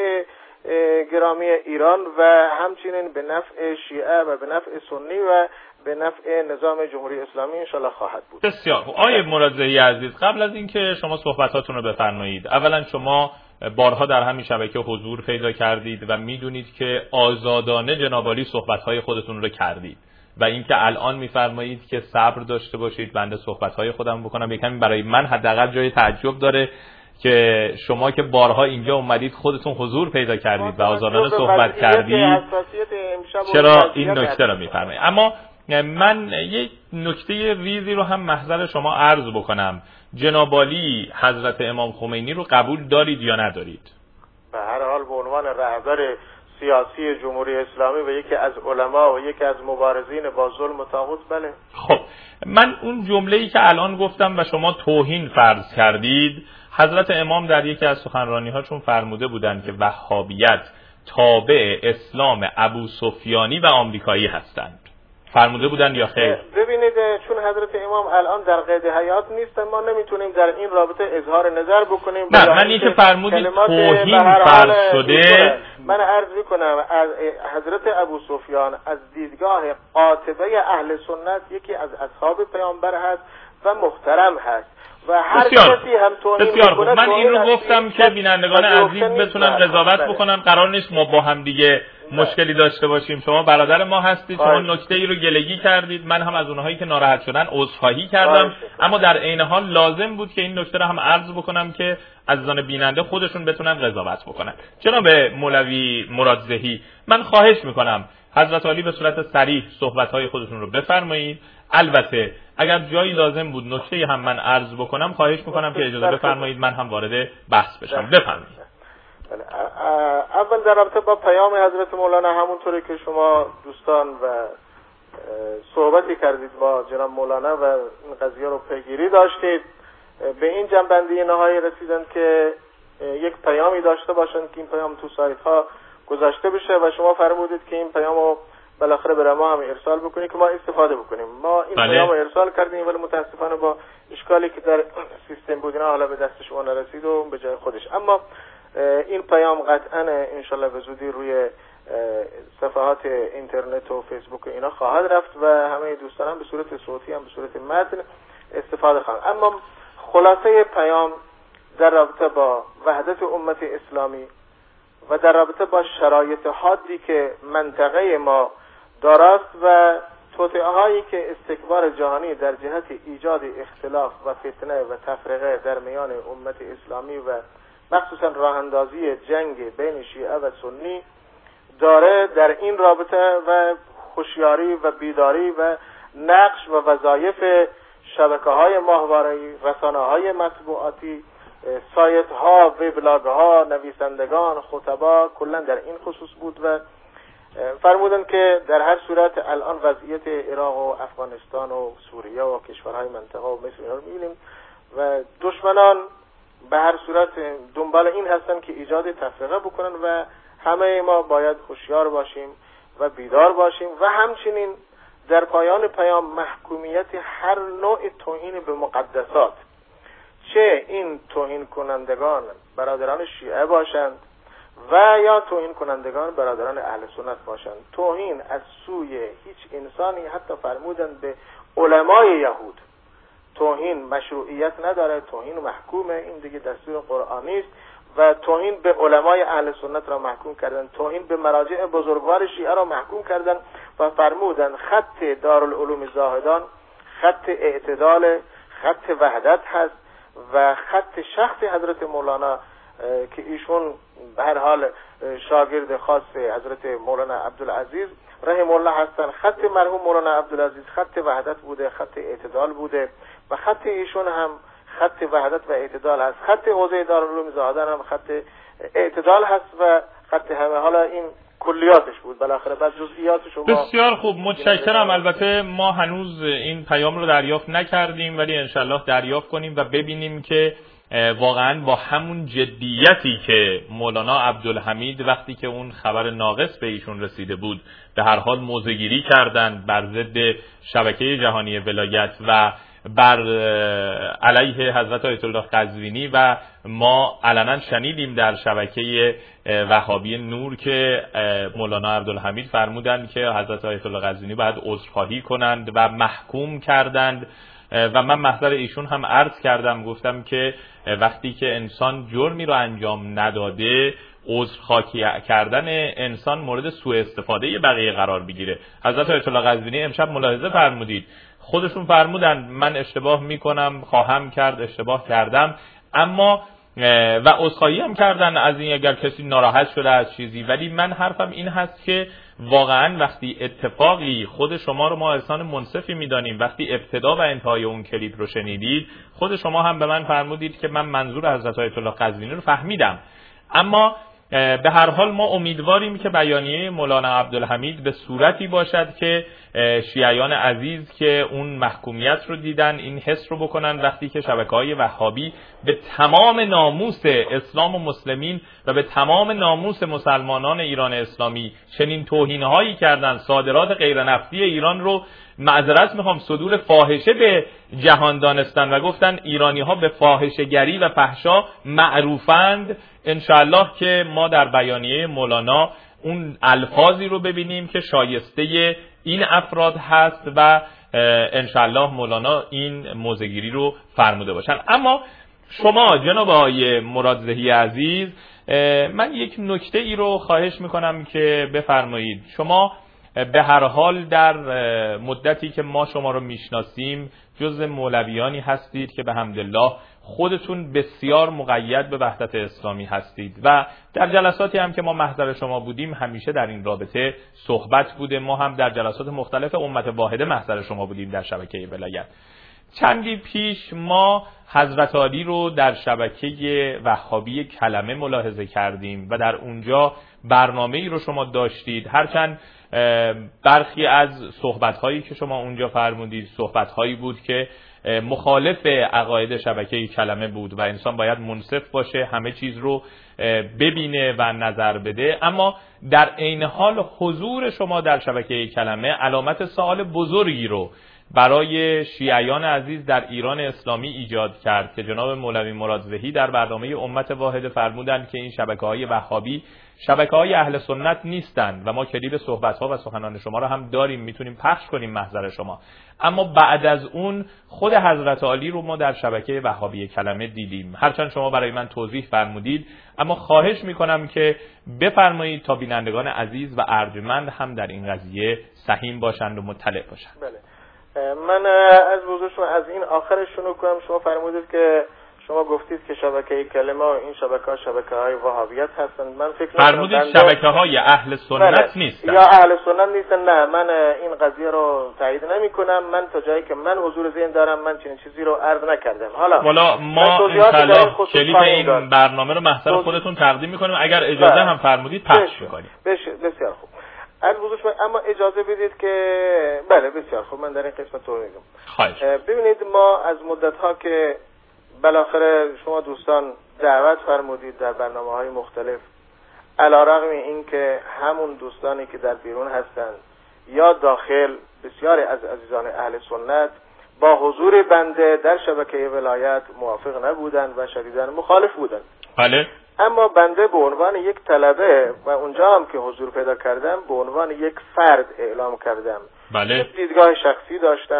گرامی ایران و همچنین به نفع شیعه و به نفع سنی و به نفع نظام جمهوری اسلامی انشالله خواهد بود. بسیار خوب. آقای مرادزهی عزیز، قبل از اینکه شما صحبتاتون رو بفرمایید، اولا شما بارها در همین شبکه حضور پیدا کردید و میدونید که آزادانه جناب عالی صحبت‌های خودتون رو کردید و اینکه الان میفرمایید که صبر داشته باشید بنده صحبت‌های خودم بکنم، یکم برای من حداقل جای تعجب داره که شما که بارها اینجا اومدید خودتون حضور پیدا کردید و آزادانه صحبت کردید، چرا این نکته رو میفرمایید؟ اما من یک نکته ریزی رو هم محضر شما عرض بکنم، جناب عالی حضرت امام خمینی رو قبول دارید یا ندارید؟ به هر حال به عنوان رهبر سیاسی جمهوری اسلامی و یکی از علما و یکی از مبارزین با ظلم و طاغوت بله. خب من اون جمله‌ای که الان گفتم و شما توهین فرض کردید، حضرت امام در یکی از سخنرانی‌هاشون فرموده بودند که وهابیت تابع اسلام ابو سفیانی و آمریکایی هستند. فرموده بودن یا خیر؟ ببینید چون حضرت امام الان در قید حیات نیستن ما نمیتونیم در این رابطه اظهار نظر بکنیم. نه من این که فرمودید توهین فرض شده، من عرض میکنم از حضرت ابو سفیان از دیدگاه قاطبه اهل سنت یکی از اصحاب پیامبر هست و محترم هست و هر کسی هم توهین بکنه. من این رو گفتم که بینندگان عزیز بتونن قضاوت بکنن، قرار نیست ما با هم دیگه مشکلی داشته باشیم. شما برادر ما هستید، شما نکته ای رو گلگی کردید، من هم از اونهایی که ناراحت شدن عذرخواهی کردم، اما در عین حال لازم بود که این نکته رو هم عرض بکنم که عزیزان بیننده خودشون بتونن قضاوت بکنن. جناب مولوی مرادزهی، من خواهش میکنم حضرت عالی به صورت صریح صحبت‌های خودشون رو بفرمایید. البته اگر جایی لازم بود نکته هم من عرض بکنم خواهش میکنم که اجازه بفرمایید من هم وارد بحث بشم. بفرمایید. اول در رابطه با پیام حضرت مولانا، همونطوری که شما دوستان و صحبتی کردید با جناب مولانا و این قضیه رو پیگیری داشتید، به این جنبندی نهایی رسیدن که یک پیامی داشته باشن که این پیام تو سایت ها گذاشته بشه و شما فرمودید که این پیام رو بالاخره به ما هم ارسال بکنید که ما استفاده بکنیم. ما این پیام رو ارسال کردیم ولی متاسفانه با اشکالی که در سیستم بود اینا حالا به دست شما نرسید و به جای خودش. اما این پیام قطعا انشالله به زودی روی صفحات اینترنت و فیسبوک اینا خواهد رفت و همه دوستان هم به صورت صوتی هم به صورت متن استفاده خواهند. اما خلاصه پیام در رابطه با وحدت امت اسلامی و در رابطه با شرایط حادی که منطقه ما داراست و توطئه هایی که استکبار جهانی در جهت ایجاد اختلاف و فتنه و تفرقه در میان امت اسلامی و مخصوصا راه اندازی جنگ بین شیعه و سنی داره، در این رابطه و هوشیاری و بیداری و نقش و وظایف شبکه‌های ماهواره‌ای، رسانه‌های مطبوعاتی، سایت‌ها، وبلاگ‌ها، نویسندگان، خطبا کلا در این خصوص بود و فرمودن که در هر صورت الان وضعیت عراق و افغانستان و سوریه و کشورهای منطقه و مثل اینا رو می‌بینیم و دشمنان به هر صورت دنبال این هستن که ایجاد تفرقه بکنن و همه ما باید هوشیار باشیم و بیدار باشیم و همچنین در پایان پیام محکومیت هر نوع توهین به مقدسات، چه این توهین کنندگان برادران شیعه باشند و یا توهین کنندگان برادران اهل سنت باشند، توهین از سوی هیچ انسانی، حتی فرمودن به علمای یهود. توهین مشروعیت نداره، توهین محکومه، این دیگه دستور قرآنی است و توهین به علمای اهل سنت را محکوم کردن، توهین به مراجع بزرگوار شیعه را محکوم کردن و فرمودن خط دارالعلوم زاهدان خط اعتدال، خط وحدت هست و خط شخص حضرت مولانا که ایشون به هر حال شاگرد خاص حضرت مولانا عبدالعزیز رحمه الله هستن. خط مرحوم مولانا عبدالعزیز خط وحدت بوده، خط اعتدال بوده و خط ایشون هم خط وحدت و اعتدال هست. خط حوزه دارالعلوم زاهدان هم خط اعتدال هست و خط همه. حالا این کلیاتش بود، بالاخره بعد جزئیاتش رو بسیار خوب، متشکرم. البته ما هنوز این پیام رو دریافت نکردیم ولی انشالله دریافت کنیم و ببینیم که واقعا با همون جدیتی که مولانا عبدالحمید وقتی که اون خبر ناقص به ایشون رسیده بود به هر حال موضع‌گیری کردند بر ضد شبکه جهانی ولایت و بر علیه حضرت آیت الله قزوینی و ما علنا شنیدیم در شبکه وهابی نور که مولانا عبدالحمید فرمودند که حضرت آیت الله قزوینی باید عذرخواهی کنند و محکوم کردند و من محضر ایشون هم عرض کردم، گفتم که وقتی که انسان جرمی رو انجام نداده عذرخواهی کردن انسان مورد سوء استفاده بقیه قرار بگیره. حضرت آیت الله قزوینی امشب ملاحظه فرمودید، خودشون فرمودن من اشتباه میکنم، خواهم کرد، اشتباه کردم، اما و عذرخواهی هم کردن از این اگر کسی ناراحت شده از چیزی. ولی من حرفم این هست که واقعا وقتی اتفاقی خود شما رو ما انسان منصفی میدانیم، وقتی ابتدا و انتهای اون کلیپ رو شنیدید خود شما هم به من فرمودید که من منظور حضرت آیت الله قزوینی رو فهمیدم، اما به هر حال ما امیدواریم که بیانیه مولانا عبدالحمید به صورتی باشد که شیعیان عزیز که اون محکومیت رو دیدن این حس رو بکنن وقتی که شبکه‌های وهابی به تمام ناموس اسلام و مسلمین و به تمام ناموس مسلمانان ایران اسلامی چنین توهین‌هایی کردن، صادرات غیر نفتی ایران رو معذرت میخوام صدور فاحشه به جهان دانستن و گفتن ایرانی‌ها به فاحشه‌گری و فحشا معروفند. انشاءالله که ما در بیانیه مولانا اون الفاظی رو ببینیم که شایسته این افراد هست و انشاءالله مولانا این موضع‌گیری رو فرموده باشن. اما شما جناب آقای مرادزهی عزیز، من یک نکته ای رو خواهش میکنم که بفرمایید. شما به هر حال در مدتی که ما شما رو میشناسیم جز مولویانی هستید که به حمدالله خودتون بسیار مقید به وحدت اسلامی هستید و در جلساتی هم که ما محضر شما بودیم همیشه در این رابطه صحبت بوده. ما هم در جلسات مختلف امت واحده محضر شما بودیم در شبکه ولایت. چندی پیش ما حضرت علی رو در شبکه وهابی کلمه ملاحظه کردیم و در اونجا برنامه‌ای رو شما داشتید، هرچند برخی از صحبت‌هایی که شما اونجا فرمودید صحبت‌هایی بود که مخالف عقاید شبکه کلمه بود و انسان باید منصف باشه، همه چیز رو ببینه و نظر بده، اما در عین حال حضور شما در شبکه کلمه علامت سوال بزرگی رو برای شیعیان عزیز در ایران اسلامی ایجاد کرد که جناب مولوی مرادزهی در برنامه امت واحده فرمودند که این شبکه‌های وهابی شبکه‌های اهل سنت نیستند و ما کلیپ صحبت‌ها و سخنان شما رو هم داریم، میتونیم پخش کنیم محضر شما. اما بعد از اون خود حضرت علی رو ما در شبکه وهابی کلمه دیدیم، هرچند شما برای من توضیح فرمودید، اما خواهش میکنم که بفرمایید تا بینندگان عزیز و ارجمند هم در این قضیه سهیم باشند و مطلع باشند. بله. من از موضوعشون از این آخرش شروع کنم. شما فرمودید که شما گفتید که شبکه کلمه و این شبکه‌های وهابیت هستند. من فکر فرمودید شبکه‌های اهل سنت نیستن یا اهل سنت نیستن. نه، من این قضیه رو تایید نمی‌کنم. من تا جایی که من حضور ذهن دارم من چنین چیزی رو عرض نکردم. حالا ما انشالله کلیپ این برنامه رو محضر خودتون تقدیم می‌کنیم، اگر اجازه هم فرمودید پخش می‌کنیم. بسیار خوب. از بزرگش اما اجازه بدید که بله بسیار خوب من در این قسمت رو میگم. ببینید ما از مدت‌ها که بالاخره شما دوستان دعوت فرمودید در برنامه‌های مختلف، علی‌رغم این که همون دوستانی که در بیرون هستند یا داخل بسیاری از عزیزان اهل سنت با حضور بنده در شبکه ولایت موافق نبودند و شدیداً مخالف بودند. بله. اما بنده به عنوان یک طلبه و اونجا هم که حضور پیدا کردم به عنوان یک فرد اعلام کردم. بله. دیدگاه شخصی داشتم،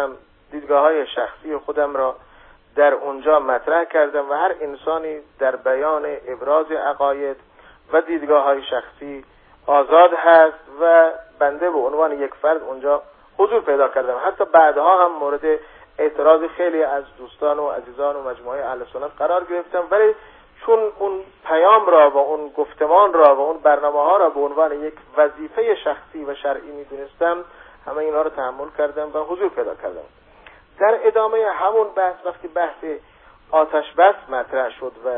دیدگاه‌های شخصی خودم را در اونجا مطرح کردم و هر انسانی در بیان ابراز عقاید و دیدگاه‌های شخصی آزاد هست و بنده به عنوان یک فرد اونجا حضور پیدا کردم. حتی بعدها هم مورد اعتراض خیلی از دوستان و عزیزان و مجموعه اهل سنت قرار گرفتم، ولی چون اون پیام را و اون گفتمان را و اون برنامه‌ها را به عنوان یک وظیفه شخصی و شرعی می‌دونستم، همه اینا رو تحمل کردم و حضور پیدا کردم. در ادامه همون بحث وقتی بحث آتش بس مطرح شد و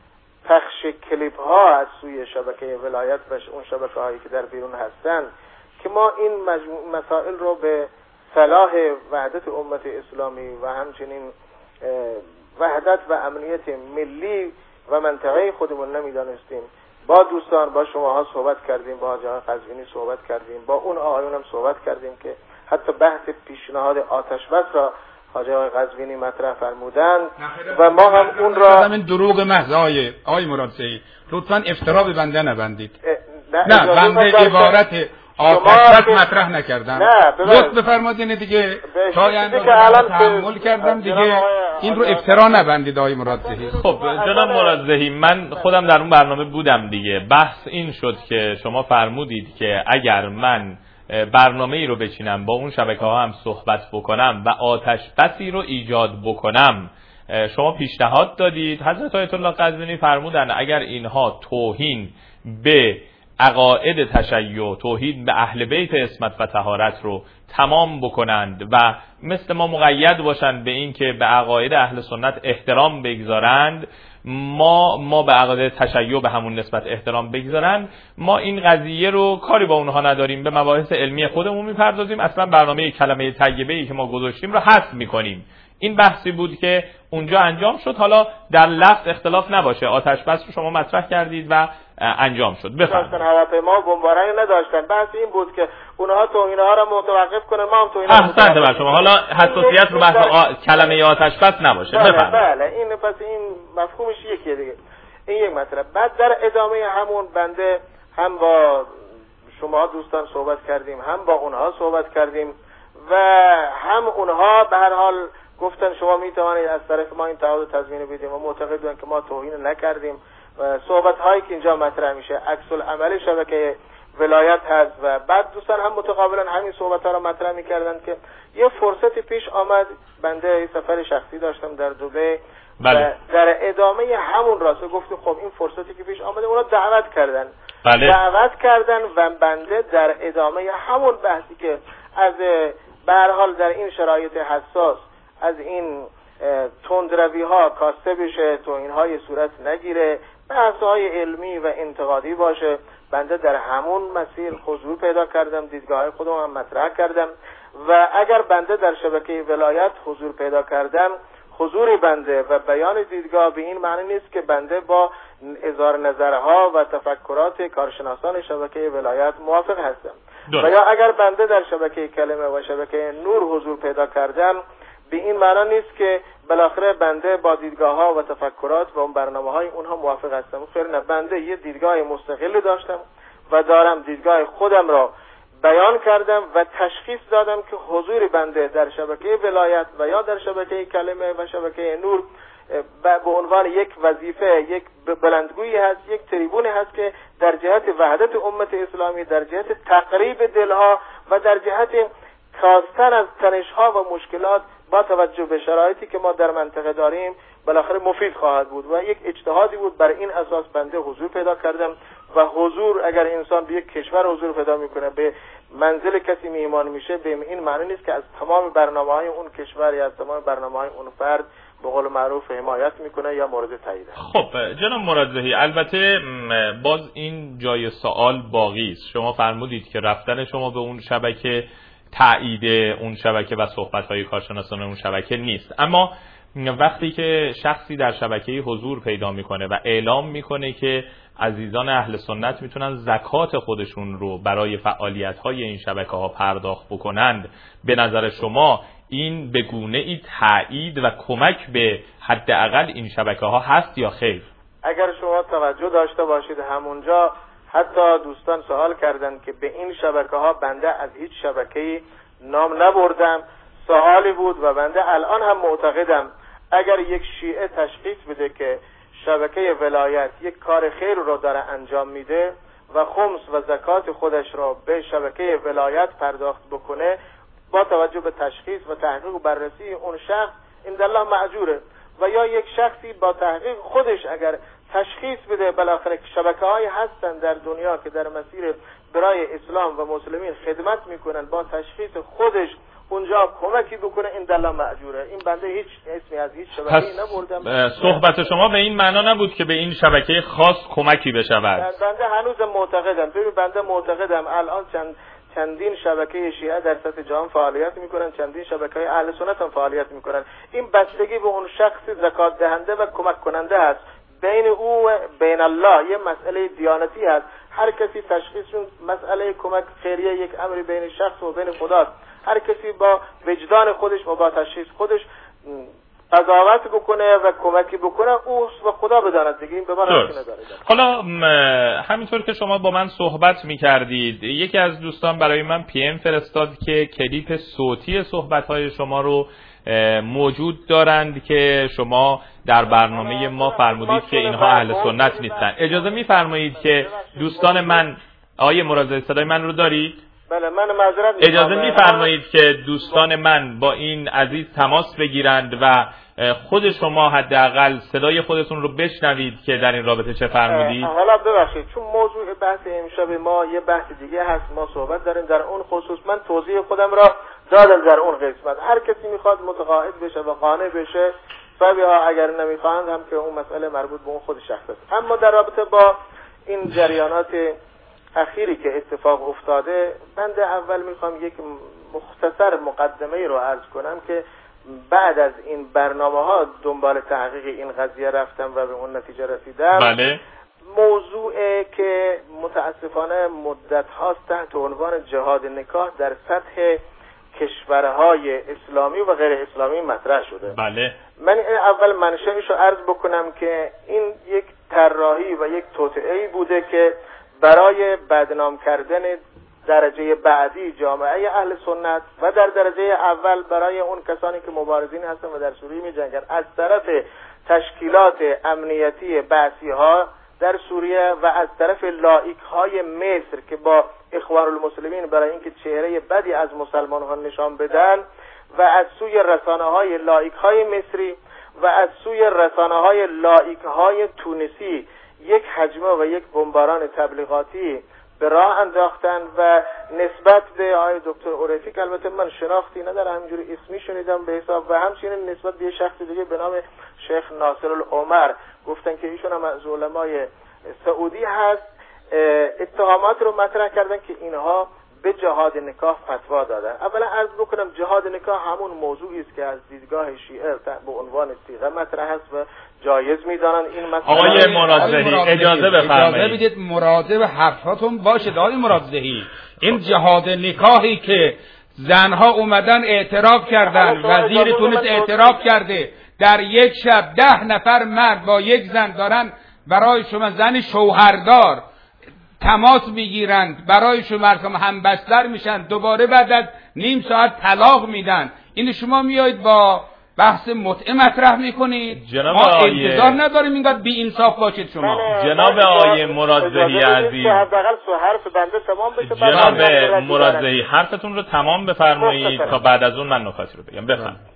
پخش کلیپ ها از سوی شبکه ولایت و اون شبکه هایی که در بیرون هستند که ما این مسائل رو به صلاح وحدت امت اسلامی و همچنین وحدت و امنیت ملی و منطقه خودمون نمیدانستیم، با دوستان با شماها صحبت کردیم، با حاجی قزوینی صحبت کردیم، با اون آقایون هم صحبت کردیم که حتی بحث پیشنهاد آتش بس را حاجی قزوینی مطرح فرمودند و ما هم اون را این دروغ محض آقای مرادزهی لطفاً افترا به بنده نبندید. نه بنده عبارت آتش بس مطرح نکردم. لطف بفرمایید دیگه تا الان تحمل کردم دیگه این رو افترا نبندید آقای مرادزهی. خب جناب مرادزهی، من خودم در اون برنامه بودم دیگه. بحث این شد که شما فرمودید که اگر من برنامه ای رو بچینم با اون شبکه ها هم صحبت بکنم و آتش بسی رو ایجاد بکنم، شما پیشنهاد دادید. حضرت آیت الله قزوینی فرمودن اگر اینها توهین به عقاید تشیع، توهین به اهل بیت عصمت و طهارت رو تمام بکنند و مثل ما مقید باشند به این که به عقاید اهل سنت احترام بگذارند، ما به عقاید تشیع به همون نسبت احترام بگذارند، ما این قضیه رو کاری با اونها نداریم، به مباحث علمی خودمون میپردازیم، اصلا برنامه کلمه طیبه‌ای که ما گذاشتیم رو حذف میکنیم. این بحثی بود که اونجا انجام شد. حالا در لفظ اختلاف نباشه، آتش بس رو شما مطرح کردید و انجام شد. بفرمایید. هواپیما بمباران نداشتن، بحث این بود که اونها توهین‌ها رو متوقف کنن، ما هم توهین‌ها احسنت بر شما. حالا حساسیت رو بحث کلمه آتش بس نباشه. بفرمایید. بله این پس این مفهومش یکیه دیگه. این یک مطلب. بعد در ادامه همون بنده هم با شما دوستان صحبت کردیم، هم با اونها صحبت کردیم و هم اونها به هر حال گفتن شما میتوانید از طرف ما این تعهد تضمین بدیم و معتقد بودن که ما توهین نکردیم. و صحبت هایی که اینجا مطرح میشه عکس العمل شبکه ولایت هست و بعد دوستان هم متقابلا همین صحبت ها رو مطرح میکردن که یه فرصتی پیش آمد. بنده سفر شخصی داشتم در دبی و در ادامه همون راسته گفتیم خب این فرصتی که پیش آمده اونا دعوت کردن. دعوت کردن و بنده در ادامه همون بحثی که از به هر حال در این شرایط حساس از این تندروی ها کاسته بشه، توهین های صورت نگیره، بحث های علمی و انتقادی باشه، بنده در همون مسیر حضور پیدا کردم، دیدگاه خودم هم مطرح کردم و اگر بنده در شبکه ولایت حضور پیدا کردم، حضور بنده و بیان دیدگاه به این معنی نیست که بنده با اظهار نظرها و تفکرات کارشناسان شبکه ولایت موافق هستم و یا اگر بنده در شبکه کلمه و شبکه نور حضور پیدا کردم، به این معنی نیست که بالاخره بنده با دیدگاه ها و تفکرات و اون برنامه های اونها موافق هستم. خیر نه، بنده یه دیدگاه مستقل داشتم و دارم، دیدگاه خودم را بیان کردم و تشخیص دادم که حضور بنده در شبکه ولایت و یا در شبکه کلمه و شبکه نور به عنوان یک وظیفه، یک بلندگویی هست، یک تریبونی هست که در جهت وحدت امت اسلامی، در جهت تقریب دلها و در جهت کاستن از تنش‌ها و مشکلات با توجه به شرایطی که ما در منطقه داریم بالاخره مفید خواهد بود و یک اجتهادی بود. بر این اساس بنده حضور پیدا کردم و حضور، اگر انسان به یک کشور حضور پیدا میکنه، به منزل کسی میهمان میشه، به این معنی نیست که از تمام برنامه‌های اون کشور یا از تمام برنامه‌های اون فرد به قول معروف حمایت میکنه یا مورد تایید. خب جناب مرادزهی، البته باز این جای سوال باقی است. شما فرمودید که رفتن شما به اون شبکه تایید اون شبکه و صحبت‌های کارشناسان اون شبکه نیست، اما وقتی که شخصی در شبکه حضور پیدا میکنه و اعلام میکنه که عزیزان اهل سنت میتونن زکات خودشون رو برای فعالیت‌های این شبکه‌ها پرداخت بکنند، به نظر شما این به گونه‌ای تایید و کمک به حداقل این شبکه‌ها هست یا خیر؟ اگر شما توجه داشته باشید همونجا حتی دوستان سوال کردند که به این شبکه‌ها بنده از هیچ شبکه‌ای نام نبردم، سوالی بود و بنده الان هم معتقدم اگر یک شیعه تشخیص بده که شبکه ولایت یک کار خیر رو داره انجام میده و خمس و زکات خودش را به شبکه ولایت پرداخت بکنه، با توجه به تشخیص و تحقیق و بررسی اون شخص اندالله مأجوره. و یا یک شخصی با تحقیق خودش اگر تشخیص بده، بالاخره شبکه‌هایی هستن در دنیا که در مسیر برای اسلام و مسلمین خدمت میکنن، با تشخیص خودش اونجا کمکی بکنه، این دلا مأجوره. این بنده هیچ اسمی از هیچ شبکه‌ای نبردم. صحبت شما به این معنا نبود که به این شبکه خاص کمکی بشود. بنده هنوز معتقدم، ببین بنده معتقدم الان چندین شبکه شیعه در سطح جهان فعالیت میکنن، چندین شبکه‌های اهل سنت هم فعالیت میکنن. این بستگی به اون شخص زکات دهنده و کمک کننده است. بین او و بین الله یه مسئله دیانتی هست. هر کسی تشخیصشون مسئله کمک خیریه یک امری بین شخص و بین خداست. هر کسی با وجدان خودش و با تشخیص خودش قضاوت بکنه و کمکی بکنه، او و خدا بداند دیگه. این به من ربطی نداره. حالا همینطور که شما با من صحبت می‌کردید، یکی از دوستان برای من پی ام فرستاد که کلیپ صوتی صحبت‌های شما رو موجود دارند که شما در برنامه ما فرمودید که اینها اهل سنت نیستن. اجازه می‌فرمایید که دوستان من، آقای مرادزاده صدای من رو دارید؟ بله، من معذرت اجازه می‌فرمایید که دوستان من با این عزیز تماس بگیرند و خود شما حداقل صدای خودتون رو بشنوید که در این رابطه چه فرمودید. حالا ببخشید، چون موضوع بحث امشب ما یه بحث دیگه هست، ما صحبت داریم در اون خصوص. من توضیح خودم را دادم در اون قسمت. هر کسی میخواد متقاعد بشه و قانع بشه، فبها، اگر نمیخواهند هم که اون مسئله مربوط به اون خود شخص است. اما در رابطه با این جریانات اخیری که اتفاق افتاده، بنده اول میخوام یک مختصر مقدمه رو عرض کنم که بعد از این برنامه‌ها دنبال تحقیق این قضیه رفتم و به اون نتیجه رسیدم. بله. موضوعی که متاسفانه مدت هاست تحت عنوان جهاد نکاح در سطح کشورهای اسلامی و غیر اسلامی مطرح شده. بله. من اول منشأش رو عرض بکنم که این یک طراحی و یک توطئه‌ای بوده که برای بدنام کردن درجه بعدی جامعه اهل سنت و در درجه اول برای اون کسانی که مبارزین هستن و در سوریه می جنگن از طرف تشکیلات امنیتی بعثی ها در سوریه و از طرف لایک های مصر که با اخوان المسلمین برای اینکه چهره بدی از مسلمان ها نشان بدن و از سوی رسانه های لایک های مصری و از سوی رسانه های لایک های تونسی یک حجمه و یک بمباران تبلیغاتی به راه انداختن و نسبت به آقای دکتر عرفی که البته من شناختی ندارم، همینجوری اسمی شنیدم به حساب، و همچنین نسبت به شخص دیگه به نام شیخ ناصر العمر گفتن که ایشون هم از علمای سعودی هست، اتهامات رو مطرح کردن که اینها به جهاد نکاح فتوا دادن. اولا عرض بکنم جهاد نکاح همون موضوعی است که از دیدگاه شیعه به عنوان صیغه مطرح است و جایز می‌دانن این مسئله. آقای مرادزاهی اجازه بفرمایید. اجازه بدید مراقب حرفاتون باشه آقای مرادزاهی. این جهاد نکاحی که زنها اومدن اعتراف کردن، وزیر تونس اعتراف کرده در یک شب 10 نفر مرد با یک زن دارن برای شما زن شوهردار تماس میگیرند، برای شما هم بستر میشن، دوباره بعد از نیم ساعت طلاق میدن. این شما میایید با بحث متعه مطرح میکنید. ما انتظار نداریم اینقدر بی انصاف باشید شما. جناب آقای مرادزاهی عزیز، حداقل حرف بنده تمام بشه. جناب مرادزاهی حرفتون رو تمام بفرمایید تا بعد از اون من نکاتی رو بگم.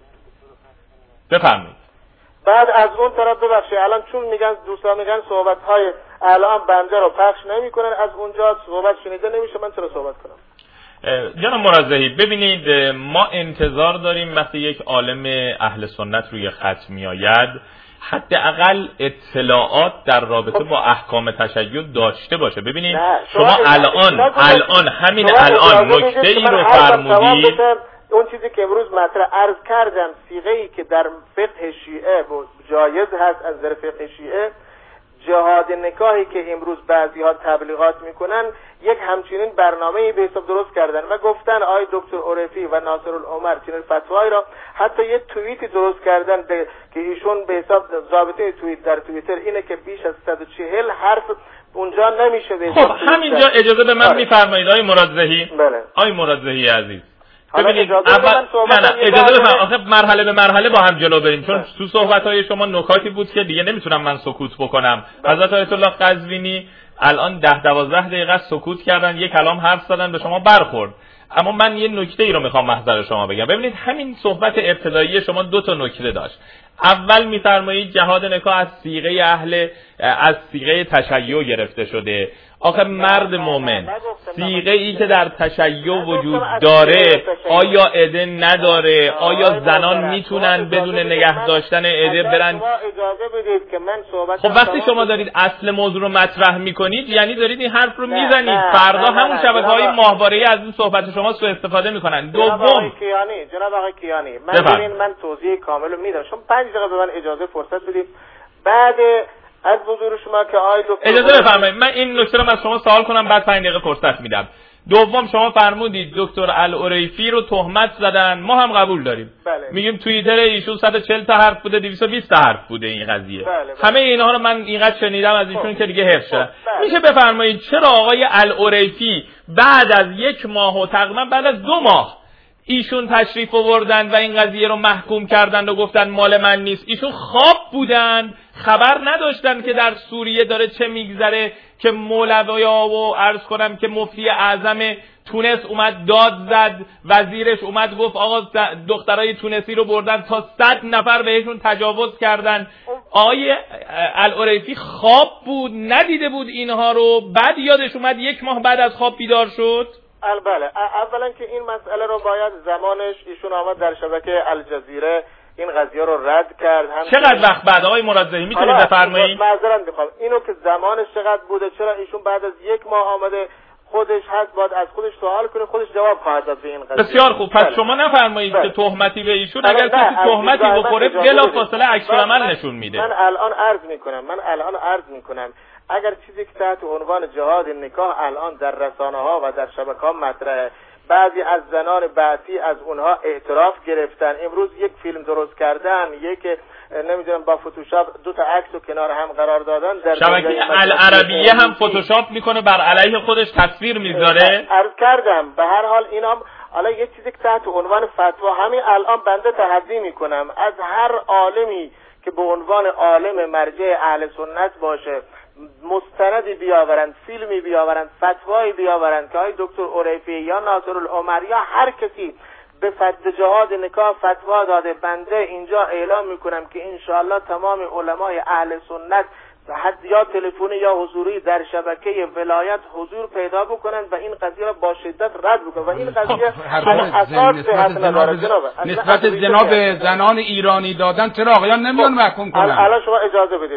بفرمایید. بعد از اون طرف ببخشید الان چون میگن دوستان میگن صحبت‌های الان بنده رو پخش نمی‌کنن، از اونجا صحبت شنیده نمیشه، من چرا صحبت کنم؟ جناب مرادزاهی ببینید، ما انتظار داریم وقتی یک عالم اهل سنت روی خط میآید حداقل اطلاعات در رابطه با احکام تشیع داشته باشه. ببینید شما الان همین الان نکته‌ای رو فرمودید، اون چیزی که امروز مطرح عرض کردم، صیغه‌ای که در فقه شیعه جایز هست از نظر فقه شیعه، جهاد نکاحی که امروز بعضی‌ها تبلیغات میکنن، یک همچنین برنامه‌ای به حساب درست کردن و گفتن آقای دکتر عرفی و ناصر العمر چنین فتوایی را، حتی یه توییتی درست کردن که ایشون به حساب ضابطه توییت در توییتر اینه که بیش از 140 حرف اونجا نمیشه. خب همینجا اجازه به من میفرمایید آقای مرادزاهی؟ بله. آقای مرادزاهی عزیز، ببینید اجازه بفرمایید آخه مرحله به مرحله با هم جلو بریم، چون تو صحبت‌های شما نکاتی بود که دیگه نمیتونم من سکوت بکنم. حضرت آیت الله قزوینی الان 10-12 دقیقه سکوت کردن، یک کلام حرف زدن، به شما برخورد. اما من یه نکته ای رو میخوام محضر شما بگم. ببینید همین صحبت ابتدایی شما دو تا نکته داشت. اول میفرمایید جهاد نکاح از صیغه تشیع گرفته شده. آخه مرد مومن صیغه ای که در تشیع وجود داره آیا عده نداره؟ آیا زنان میتونن بدون نگه داشتن عده برن؟ اجازه بدید که من صحبت خب وقتی شما دارید اصل موضوع رو مطرح میکنید یعنی دارید این حرف رو میزنید. فردا همون شبکه‌های ماهواره‌ای از این صحبت شما سوء استفاده میکنن. دوم جناب آقای کیانی من توضیح کامل میدم. شما 5 دقیقه به من اجازه فرصت بدید. بعد از حضور شما که آقای دکتر اجازه بفرمایید من این نکته رو از شما سوال کنم، بعد 5 دقیقه فرصت میدم. دوم شما فرمودید دکتر العریفی رو تهمت زدن، ما هم قبول داریم. بله. میگیم توییتر ایشون 140 تا حرف بوده، 220 تا حرف بوده این قضیه. بله. همه اینها رو من اینقدر شنیدم از ایشون که دیگه حفظ شد. میشه بفرمایید چرا آقای العریفی بعد از 1 ماه و تقریبا بعد از 2 ماه ایشون تشریف آوردن و این قضیه رو محکوم کردن و گفتن مال من نیست؟ ایشون خواب بودن، خبر نداشتن که در سوریه داره چه میگذره، که مولویا و عرض کنم که مفتی اعظم تونس اومد داد زد، وزیرش اومد گفت آقا دخترای تونسی رو بردن تا 100 نفر بهشون تجاوز کردن. آقای العریفی خواب بود، ندیده بود اینها رو، بعد یادش اومد 1 ماه بعد از خواب بیدار شد. بله، اولا که این مسئله رو باید زمانش ایشون آمد در شبکه الجزیره این قضیه رو رد کرد. چقدر وقت بعد آقای مرادزهی میتونید بفرمایید؟ معذرت میخوام اینو که زمانش چقدر بوده، چرا ایشون بعد از 1 ماه آمده خودش هست باید از خودش سوال کنه، خودش جواب خواهد داد به این قضیه. بسیار خوب، پس شما نفرمایید که تهمتی به ایشون اگر کسی تهمتی بخوره بلافاصله عکس‌العمل نشون میده. من الان عرض میکنم اگر چیزی که تحت عنوان جهاد نکاح الان در رسانه‌ها و در شبکه‌ها مطرحه، بعضی از زنان بعثی از اونها اعتراف گرفتن، امروز یک فیلم درست کردن، یک نمیدونم با فتوشاپ 2 تا عکس رو کنار هم قرار دادن، در شبکه العربیه هم فتوشاپ میکنه بر علیه خودش تصویر میذاره. عرض کردم به هر حال اینا حالا یک چیزی که تحت عنوان فتوا همین الان بنده تحدی میکنم از هر عالمی که به عنوان عالم مرجع اهل سنت باشه مستندی بیاورند، فیلمی بیاورند، فتوایی بیاورند که های دکتر عریفی یا ناصر العمر یا هر کسی به جهاد نکاح فتوا داده، بنده اینجا اعلام میکنم که انشاءالله تمام علمای اهل سنت حد یا تلفنی یا حضوری در شبکه ولایت حضور پیدا بکنند و این قضیه را با شدت رد بکنند و این قضیه نسبت جناب زنان ایرانی دادن چرا آقایان نمیان محکوم کنند؟ الان شما اجازه بدید،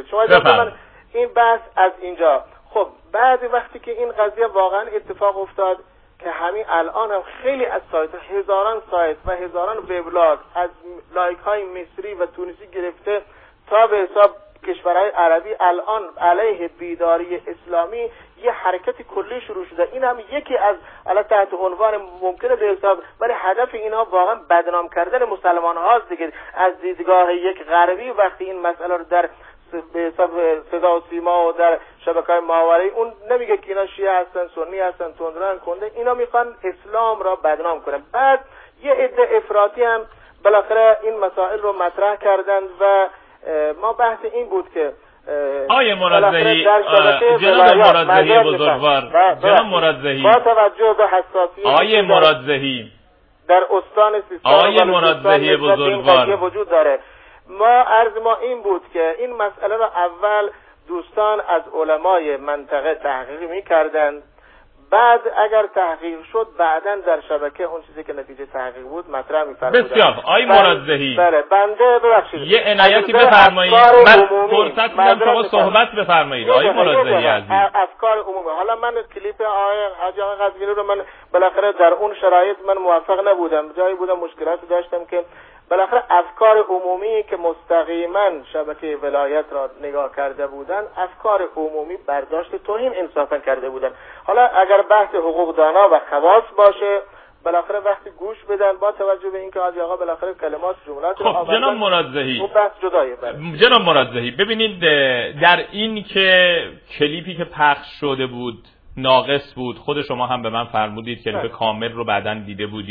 این بحث از اینجا. خب بعد وقتی که این قضیه واقعا اتفاق افتاد که همین الان هم خیلی از سایت، هزاران سایت و هزاران وبلاگ از لایک های مصری و تونسی گرفته تا به حساب کشورهای عربی الان علیه بیداری اسلامی یه حرکت کلی شروع شده. این هم یکی از تحت عنوان ممکنه به حساب، ولی هدف اینها واقعا بدنام کردن مسلمان هاست دیگه. از دیدگاه یک غربی وقتی این مسئله رو در به حساب صدا و سیما و در شبکه‌های ماهواره‌ای اون نمیگه که اینا شیعه هستن، سنی هستن، تندران کنده، اینا میخوان اسلام را بدنام کنن. بعد یه عده افراطی هم بالاخره این مسائل رو مطرح کردند و ما بحث این بود که آیه مرادزهی، جناب مرادزهی بزرگوار، جناب مرادزهی با توجه به حساسیت آیه مرادزهی در استان سیستان آیه مرادزهی بزرگوار وجود داره، عرض ما این بود که این مسئله را اول دوستان از علمای منطقه تحقیق می‌کردند، بعد اگر تحقیق شد بعداً در شبکه اون چیزی که نتیجه تحقیق بود مطرح می‌فرمودند. بسیار آقای مرادزهی، بله بنده ببخشید یه عنایتی بفرمایید، من فرصت میدم شما صحبت بفرمایید آقای مرادزهی عزیز. افکار عمومی، حالا من کلیپ آقای حاجی قزوینی رو من بالاخره در اون شرایط من موفق نبودم، جایی بودم مشکلاتی داشتم که بالاخره افکار عمومی که مستقیما شبکه ولایت را نگاه کرده بودن، افکار عمومی برداشت توهین انصافا کرده بودن. حالا اگر بحث حقوق دانا و خواص باشه بالاخره وقتی گوش بدن با توجه به اینکه حاجی آقا بالاخره کلمات جملات رو خب جناب مرادزهی، اون بحث جدایه. جناب مرادزهی ببینید در این که کلیپی که پخش شده بود ناقص بود، خود شما هم به من فرمودید کلیپ کامل رو بعداً دیده بودید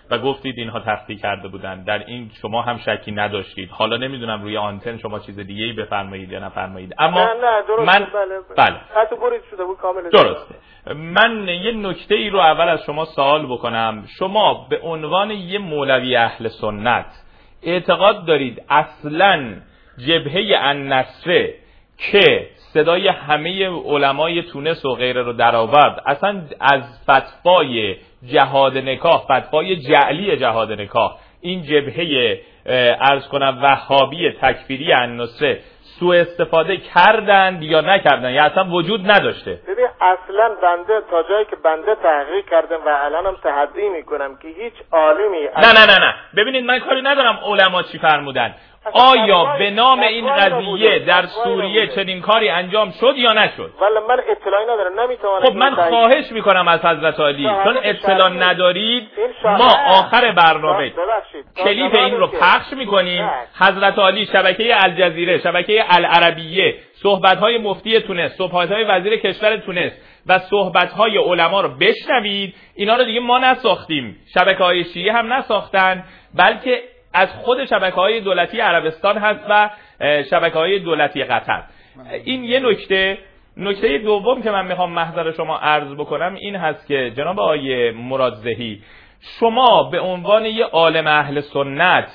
و گفتید اینها تخطی کرده بودند. در این شما هم شکی نداشتید. حالا نمیدونم روی آنتن شما چیز دیگه‌ای بفرمایید یا نفرمایید، اما نه درسته. بله خط برید شده بود کامل. درسته. من یه نکته ای رو اول از شما سوال بکنم. شما به عنوان یه مولوی اهل سنت اعتقاد دارید اصلاً جبهه النصره که صدای همه علمای تونس و غیره رو درآورد، اصلا از فتوای جهاد نکاح، فتوای جعلی جهاد نکاح، این جبهه عرض کنم وهابی تکفیری النصره سوء استفاده کردند یا نکردند یا اصلا وجود نداشته؟ ببین اصلا بنده تا جایی که بنده تحقیق کردم و الانم تحدی میکنم که هیچ عالمی نه ببینید من کاری ندارم علما چی فرمودن. آیا به نام این قضیه در سوریه چنین کاری انجام شد یا نشد؟ ولی من اطلاعی ندارم، نمیتونم. خب من خواهش میکنم از حضرت عالی، چون اطلاع ندارید ما آخر برنامه کلیپ این رو پخش میکنیم. حضرت عالی شبکه الجزیره، شبکه العربیه، صحبت‌های مفتی تونس، صحبت‌های وزیر کشور تونس و صحبت‌های علما رو بشنوید. اینا رو دیگه ما نساختیم، شبکه‌های شیعه هم نساختن، بلکه از خود شبکه‌های دولتی عربستان هست و شبکه‌های دولتی قطر. این یه نکته. نکته دوم که من میخوام محضر شما عرض بکنم این هست که جناب آقای مرادزهی، شما به عنوان یه عالم اهل سنت